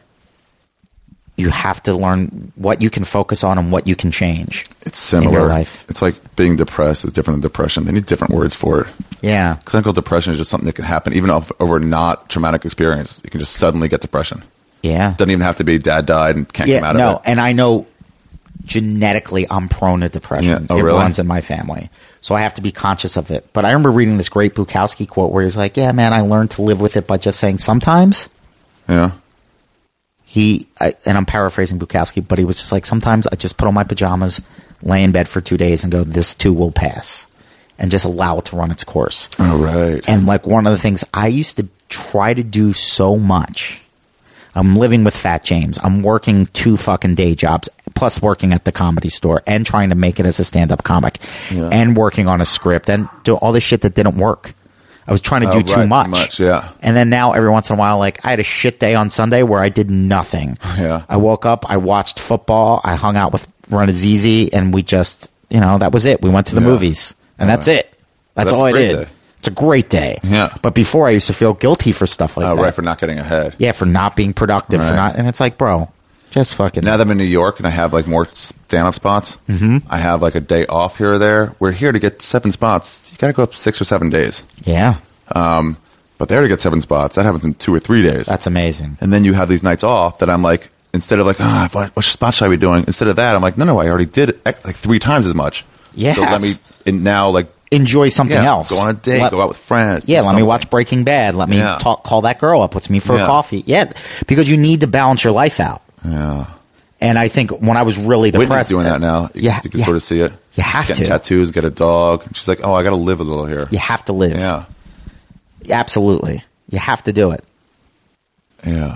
You have to learn what you can focus on and what you can change. It's similar. In your life. It's like being depressed is different than depression. They need different words for it. Yeah. Clinical depression is just something that can happen even off, over a not traumatic experience. You can just suddenly get depression. Yeah. Doesn't even have to be dad died and can't Yeah, come out no, of it. and I know genetically I'm prone to depression. Yeah. Oh, it really? runs in my family. So I have to be conscious of it. But I remember reading this great Bukowski quote where he's like, yeah, man, I learned to live with it by just saying sometimes Yeah. he, I, and I'm paraphrasing Bukowski, but he was just like, sometimes I just put on my pajamas, lay in bed for two days and go, this too will pass, and just allow it to run its course. All right. And like one of the things I used to try to do so much. I'm living with Fat James. I'm working two fucking day jobs, plus working at the Comedy Store and trying to make it as a stand-up comic, Yeah. and working on a script and do all this shit that didn't work. I was trying to Oh, do right, too too much. much, yeah. And then now every once in a while, like I had a shit day on Sunday where I did nothing. Yeah. I woke up, I watched football, I hung out with Renazizi, and we just, you know, that was it. We went to the Yeah. movies, and that's Right. it. That's, That's all a I great did. day. It's a great day. Yeah. But before I used to feel guilty for stuff like Oh, that. right, for not getting ahead. Yeah, for not being productive, for Right. not, and it's like, bro, just fucking. Now that I'm in New York and I have like more stand-up spots, mm-hmm. I have like a day off here or there. We're here to get seven spots. You got to go up six or seven days. yeah, Um, but there to get seven spots, that happens in two or three days. that's amazing. And then you have these nights off that I'm like, instead of like, ah, what, what spot should I be doing? Instead of that, I'm like, no, no, I already did it like three times as much. Yes. So let me and now like Enjoy something yeah, else. go on a date, Let- go out with friends. Yeah, do let me something. watch Breaking Bad. Let me Yeah. talk, call that girl up. What's me for a Yeah. coffee? Yeah, because you need to balance your life out. Yeah. And I think when I was really Whitney's depressed, doing that now. You, Yeah, you can yeah. sort of see it. You have Getting to. tattoos, get a dog. And she's like, oh, I got to live a little here. You have to live. Yeah. Absolutely. You have to do it. Yeah.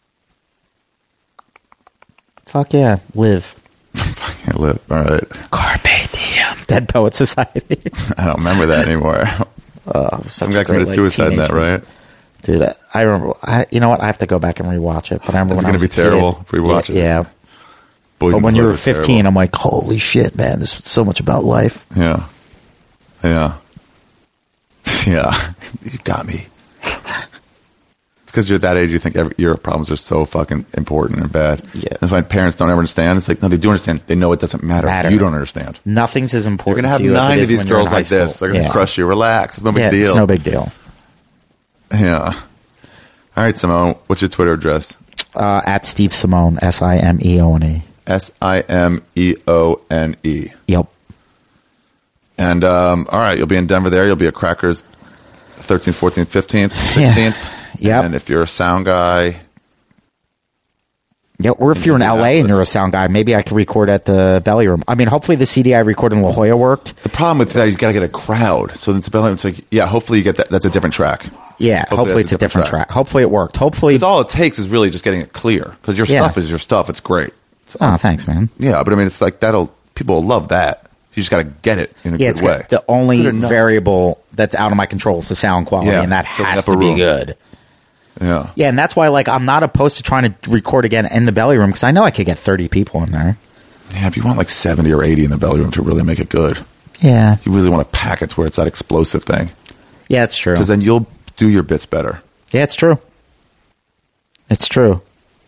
Fuck yeah, live. Can't live. All right. Carpe diem. Dead Poet Society. I don't remember that anymore. Oh, Some guy committed suicide in that, right? Dude, I, I remember. I, you know what? I have to go back and rewatch it. But I remember It's when I gonna was be a kid- terrible if we watch yeah, it. Yeah. Boys But in when the you Hood were was fifteen, terrible. I'm like, holy shit, man! This is so much about life. Yeah. Yeah. Yeah. You got me. It's because you're that age, you think every, your problems are so fucking important and bad. Yeah. That's why parents don't ever understand. It's like, no, they do understand. They know it doesn't matter. Matter. You don't understand. Nothing's as You're important. going to have to you as it nine of is these when you're in girls high like this. school. They're going to Yeah. crush you. Relax. It's no big Yeah, deal. It's no big deal. Yeah. All right, Simone. What's your Twitter address? Uh, at Steve Simone, S I M E O N E. S I M E O N E. Yep. And, um, all right, you'll be in Denver there. You'll be at Crackers thirteenth, fourteenth, fifteenth, sixteenth. Yep. And if you're a sound guy, Yeah, or if you're in L A and you're a sound guy, maybe I could record at the Belly Room. I mean, hopefully the C D I recorded in La Jolla worked. the problem with that is you got to get a crowd. So it's it's like, yeah, hopefully you get that. That's a different track. Yeah, hopefully, that's it's a different track. Hopefully it worked. Hopefully, Because all it takes is really just getting it clear. Because your Yeah. stuff is your stuff. It's great. Oh, thanks, man. Yeah, but I mean, it's like that'll people will love that. You just got to get it in a Yeah, good it's way. the only Good enough. variable that's out of my control is the sound quality, Yeah, and that filling has up a to be room. good. Yeah. Yeah, and that's why, like, I'm not opposed to trying to record again in the belly room because I know I could get thirty people in there. Yeah, if you want like seventy or eighty in the belly room to really make it good, Yeah, you really want to pack it to where it's that explosive thing. yeah, it's true. Because then you'll do your bits better. Yeah, it's true. It's true.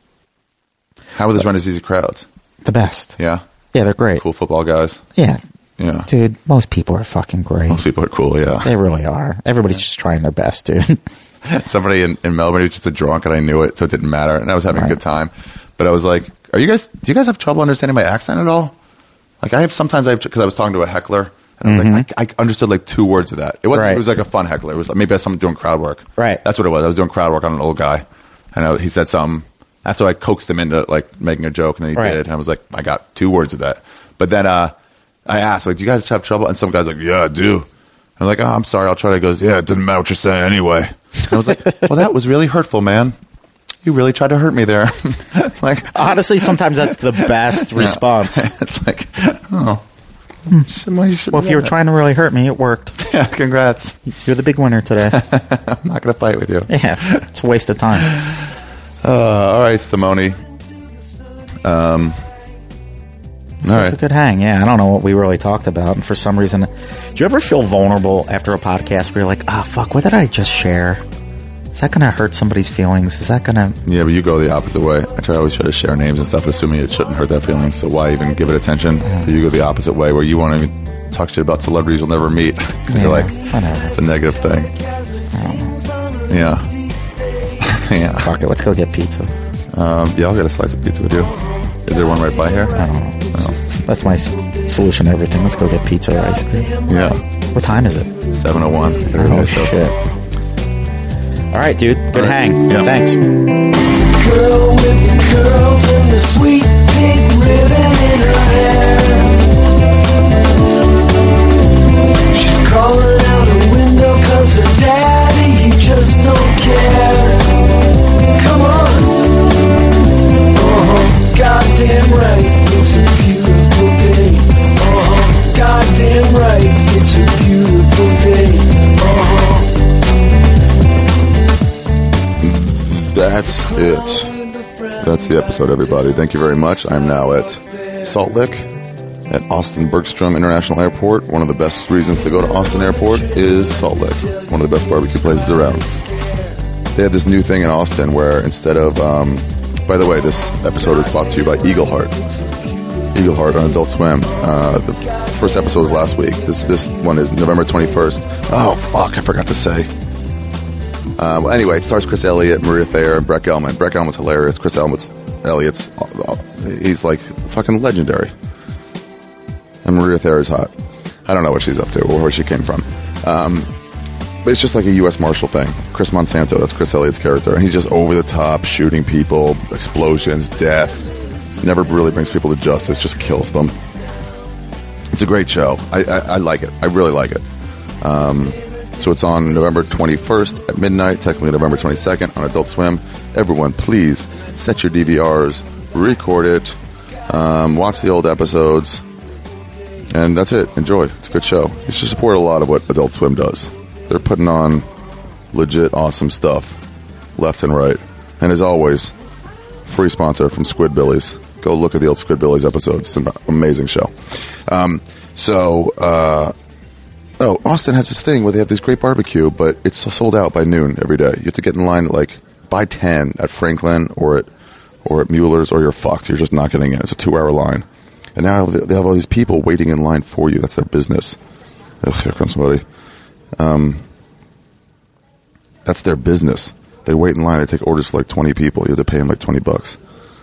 How are those run as easy crowds? The best. Yeah. Yeah, they're great. Cool football guys. Yeah, Yeah. dude, most people are fucking great. Most people are cool, yeah. They really are. Everybody's just trying their best, dude. Somebody in, in Melbourne, he was just a drunk and I knew it, so it didn't matter. And I was having Right. a good time. But I was like, are you guys, do you guys have trouble understanding my accent at all? Like I have, sometimes I have, because I was talking to a heckler. And I was like, I, I understood like two words of that. It wasn't, Right. it was like a fun heckler. It was like, maybe I was someone doing crowd work. Right. That's what it was. I was doing crowd work on an old guy. And I, he said something after I coaxed him into like making a joke and then he Right. did. And I was like, I got two words of that. But then, uh, I asked, like, do you guys have trouble? And some guy's like, yeah, I do. I was like, oh, I'm sorry. I'll try to. He goes, yeah, it doesn't matter what you're saying anyway. And I was like, well, that was really hurtful, man. You really tried to hurt me there. Like, Honestly, sometimes that's the best response. it's like, oh. You should- well, you should Well, if you were trying to really hurt me, it worked. Yeah, congrats. You're the big winner today. I'm not going to fight with you. Yeah, it's a waste of time. Uh, all right, Simone. Um, all It was right. a good hang. Yeah, I don't know what we really talked about. And for some reason, do you ever feel vulnerable after a podcast where you're like, oh, fuck, what did I just share? Is that going to hurt somebody's feelings? Is that going to... Yeah, but you go the opposite way. I try always try to share names and stuff, assuming it shouldn't hurt their feelings. So why even give it attention? But you go the opposite way, where you want to even talk shit about celebrities you'll never meet. 'Cause Yeah, you're like, whatever. it's a negative thing. Yeah. Yeah. Fuck it, let's go get pizza. Um, yeah, I'll get a slice of pizza with you. Is there one right by here? I don't know. That's my s- solution to everything. Let's go get pizza or ice cream. Yeah. What time is it? seven oh one. Oh, shit. All right, dude. Good All right. hang. Yeah. Thanks. Girl with the curls and the sweet pink ribbon in her hair. She's crawling out a window cause her daddy, he just don't care. Come on. Uh-huh. Goddamn right, it's a beautiful day. Uh-huh. Goddamn right, it's a beautiful day. Uh-huh. That's it. That's the episode, everybody. Thank you very much. I'm now at Salt Lick at Austin Bergstrom International Airport. One of the best reasons to go to Austin Airport is Salt Lick. One of the best barbecue places around. They have this new thing in Austin where instead of, um, by the way, this episode is brought to you by Eagle Heart. Eagle Heart on Adult Swim. Uh, the first episode was last week. This this one is November twenty-first. Oh, fuck, I forgot to say. Uh, well, anyway, it stars Chris Elliott, Maria Thayer, and Brett Gelman. Brett Gelman's hilarious. Chris Elliott's, Elliott's he's like fucking legendary. And Maria Thayer is hot. I don't know what she's up to or where she came from. Um, but it's just like a U S Marshal thing. Chris Monsanto, that's Chris Elliott's character. And he's just over the top, shooting people, explosions, death. Never really brings people to justice, just kills them. It's a great show. I, I, I like it. I really like it. Um, so it's on November twenty-first at midnight, technically November twenty-second on Adult Swim. Everyone, please set your D V Rs, record it, um, watch the old episodes, and that's it. Enjoy. It's a good show. You should support a lot of what Adult Swim does. They're putting on legit awesome stuff left and right. And as always, free sponsor from Squidbillies. Go look at the old Squidbillies episodes. It's an amazing show. Um, so, uh, oh, Austin has this thing where they have this great barbecue, but it's sold out by noon every day. You have to get in line at like by ten at Franklin or at or at Mueller's, or you're fucked. You're just not getting in. It's a two-hour line. And now they have all these people waiting in line for you. That's their business. Ugh, here comes somebody. Um, that's their business. They wait in line. They take orders for like twenty people. You have to pay them like twenty bucks.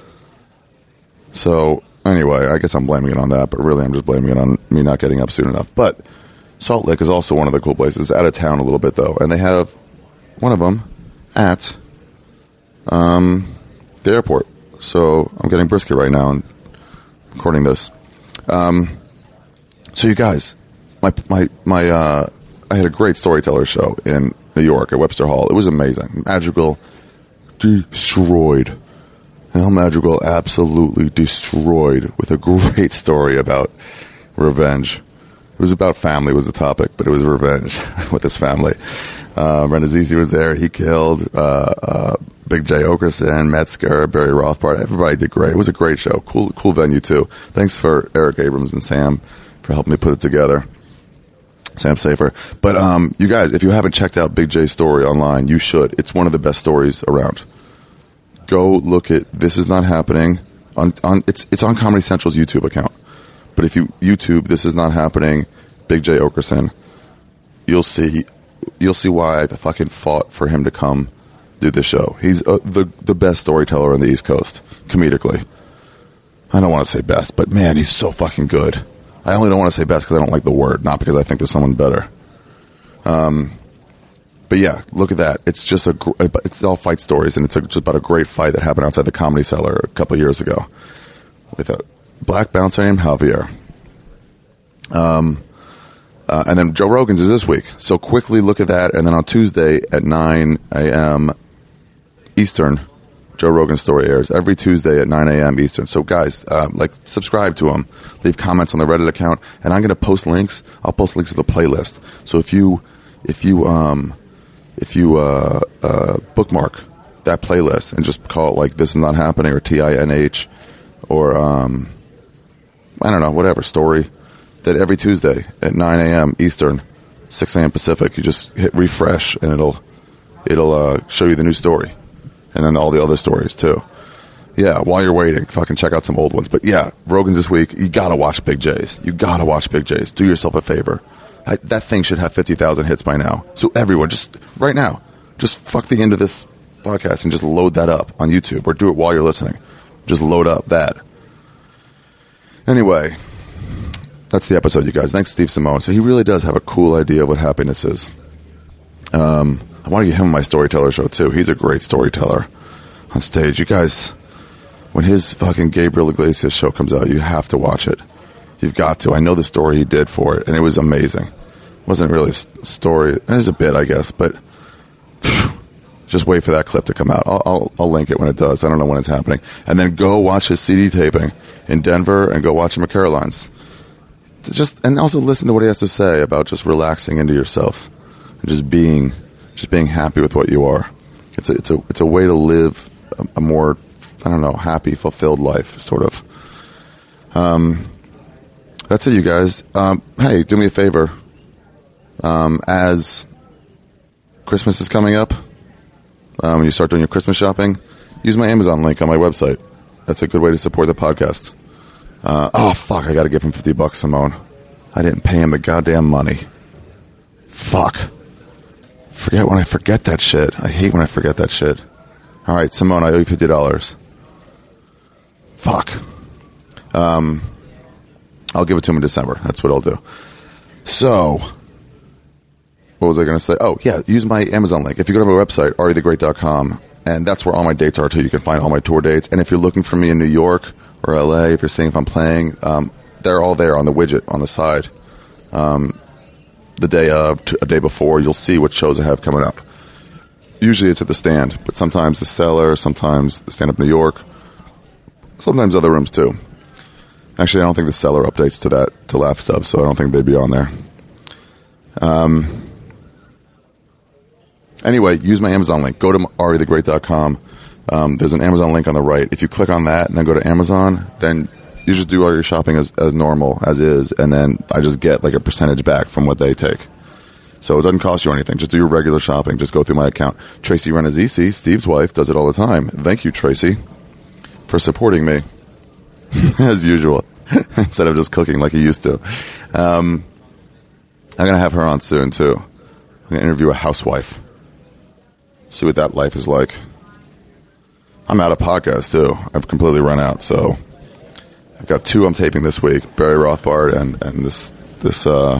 So, anyway, I guess I'm blaming it on that, but really I'm just blaming it on me not getting up soon enough. But Salt Lake is also one of the cool places. Out of town a little bit, though. And they have one of them at um, the airport. So I'm getting brisket right now and recording this. Um, so you guys, my my my, uh, I had a great storyteller show in New York at Webster Hall. It was amazing, magical, destroyed, El Madrigal absolutely destroyed with a great story about revenge. It was about family was the topic, but it was revenge with his family. Uh, Renazizi was there. He killed uh, uh, Big J Okerson, Metzger, Barry Rothbard. Everybody did great. It was a great show. Cool cool venue, too. Thanks for Eric Abrams and Sam for helping me put it together. Sam Safer. But um, you guys, if you haven't checked out Big J's story online, you should. It's one of the best stories around. Go look at This Is Not Happening. On, on It's it's on Comedy Central's YouTube account. But if you YouTube This Is Not Happening, Big J Okerson, you'll see you'll see why I fucking fought for him to come do this show. He's uh, the the best storyteller on the East Coast, comedically. I don't want to say best, but man, he's so fucking good. I only don't want to say best because I don't like the word, not because I think there's someone better. Um, but yeah, look at that. It's just a gr- it's all fight stories, and it's a, just about a great fight that happened outside the Comedy Cellar a couple of years ago with a black bouncer named Javier. Um, uh, and then Joe Rogan's is this week. So quickly look at that. And then on Tuesday at nine a.m. Eastern, Joe Rogan's story airs every Tuesday at nine a.m. Eastern. So guys, um, like subscribe to him, leave comments on the Reddit account, and I'm going to post links. I'll post links to the playlist. So if you, if you, um, if you uh, uh, bookmark that playlist and just call it like This Is Not Happening or T I N H or um, I don't know, whatever story, that every Tuesday at nine a.m. Eastern, six a.m. Pacific, you just hit refresh and it'll it'll uh, show you the new story. And then all the other stories, too. Yeah, while you're waiting, fucking check out some old ones. But yeah, Rogan's this week. You got to watch Big J's. You got to watch Big J's. Do yourself a favor. I, that thing should have fifty thousand hits by now. So everyone, just right now, just fuck the end of this podcast and just load that up on YouTube. Or do it while you're listening. Just load up that. Anyway, that's the episode, you guys. Thanks, Steve Simone. So he really does have a cool idea of what happiness is. Um... I want to get him on my storyteller show, too. He's a great storyteller on stage. You guys, when his fucking Gabriel Iglesias show comes out, you have to watch it. You've got to. I know the story he did for it, and it was amazing. It wasn't really a story. It was a bit, I guess, but phew, just wait for that clip to come out. I'll, I'll, I'll link it when it does. I don't know when it's happening. And then go watch his C D taping in Denver and go watch him at Caroline's. Just, and also listen to what he has to say about just relaxing into yourself and just being... Just being happy with what you are. It's a, it's a, it's a way to live a, a more, I don't know, happy, fulfilled life, sort of. Um, that's it, you guys. Um, hey, do me a favor. Um, as Christmas is coming up, um, when you start doing your Christmas shopping, use my Amazon link on my website. That's a good way to support the podcast. Uh, oh, fuck, I got to give him fifty bucks, Simone. I didn't pay him the goddamn money. Fuck. Forget when I forget that shit. I hate when I forget that shit. All right, Simone, I owe you fifty dollars. Fuck. Um, I'll give it to him in December. That's what I'll do. So, what was I going to say? Oh, yeah, use my Amazon link. If you go to my website, ari the great dot com, and that's where all my dates are, too. You can find all my tour dates. And if you're looking for me in New York or L A, if you're seeing if I'm playing, um, they're all there on the widget on the side. Um... The day of, a day before, you'll see what shows I have coming up. Usually it's at the Stand, but sometimes the Cellar, sometimes the Stand Up New York, sometimes other rooms too. Actually, I don't think the Cellar updates to that, to Laugh Stub, so I don't think they'd be on there. Um. Anyway, use my Amazon link. Go to ari the great dot com. Um, there's an Amazon link on the right. If you click on that and then go to Amazon, then you just do all your shopping as, as normal, as is, and then I just get like a percentage back from what they take. So it doesn't cost you anything. Just do your regular shopping. Just go through my account. Tracy Renazizi, Steve's wife, does it all the time. Thank you, Tracy, for supporting me, as usual, instead of just cooking like he used to. Um, I'm going to have her on soon, too. I'm going to interview a housewife. See what that life is like. I'm out of podcasts, too. I've completely run out, so... I've got two I'm taping this week, Barry Rothbard and, and this, this uh,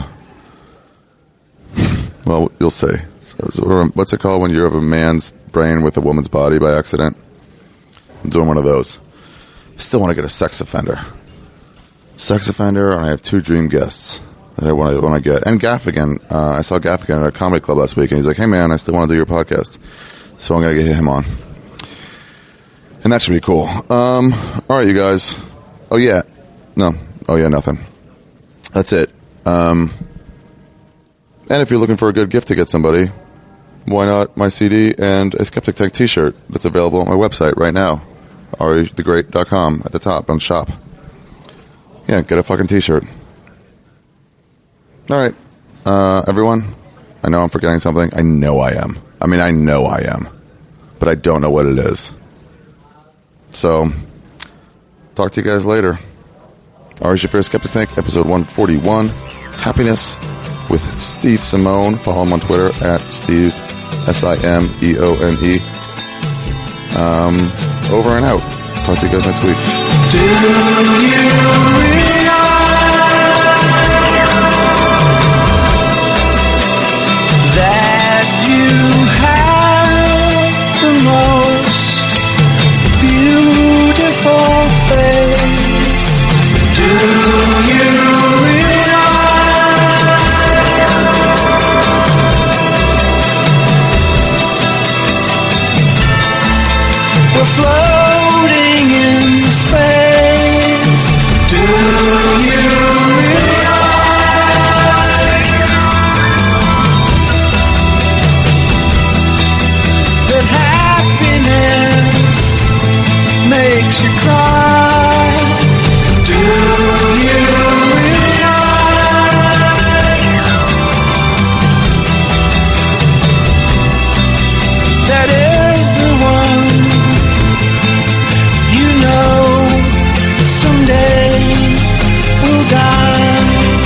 well, you'll see. So, so what's it called when you have a man's brain with a woman's body by accident? I'm doing one of those. Still want to get a sex offender. Sex offender, and I have two dream guests that I want to, want to get. And Gaffigan, uh, I saw Gaffigan at a comedy club last week, and he's like, hey man, I still want to do your podcast. So I'm going to get him on. And that should be cool. Um, all right, you guys. Oh, yeah. No. Oh, yeah, nothing. That's it. Um, and if you're looking for a good gift to get somebody, why not my C D and a Skeptic Tank t-shirt that's available on my website right now, ari the great dot com at the top on shop. Yeah, get a fucking t-shirt. All right. Uh, everyone, I know I'm forgetting something. I know I am. I mean, I know I am. But I don't know what it is. So, talk to you guys later. Ari Shaffir Skeptic Tank, episode one forty-one. Happiness with Steve Simone. Follow him on Twitter at Steve, S I M E O N E. Um, over and out. Talk to you guys next week. Do you realize that you have the most beautiful face? Do you realize we're floating in space? Do you realize that happiness makes you cry? Do you realize that everyone you know someday will die?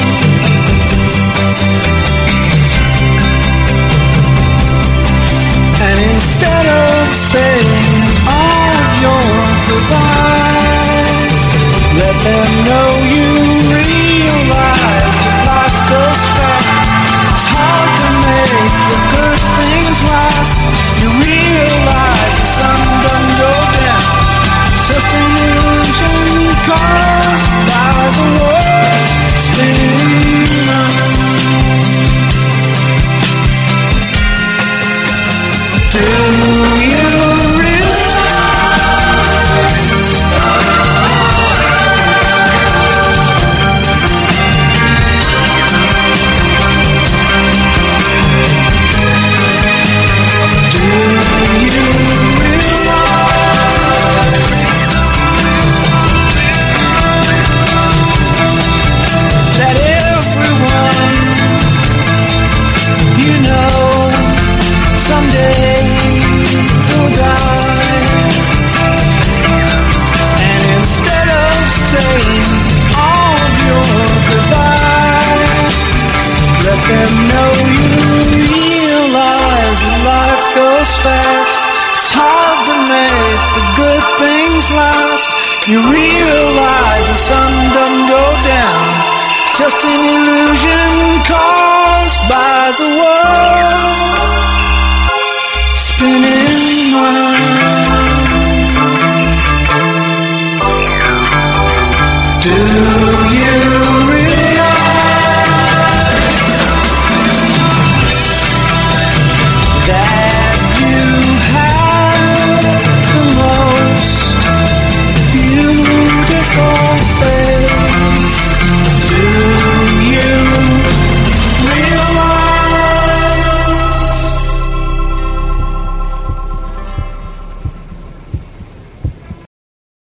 And instead of saying all of your goodbyes, let them know you realize that life goes fast. It's hard to make the good things last. You realize the sun doesn't go down. It's just an illusion caused by the world spinning round. Do you that everyone you know someday will die? And instead of saying all of your goodbyes, let them know you realize that life goes fast. It's hard to make the good things last. You realize the sun doesn't go down. It's just an illusion caused by the world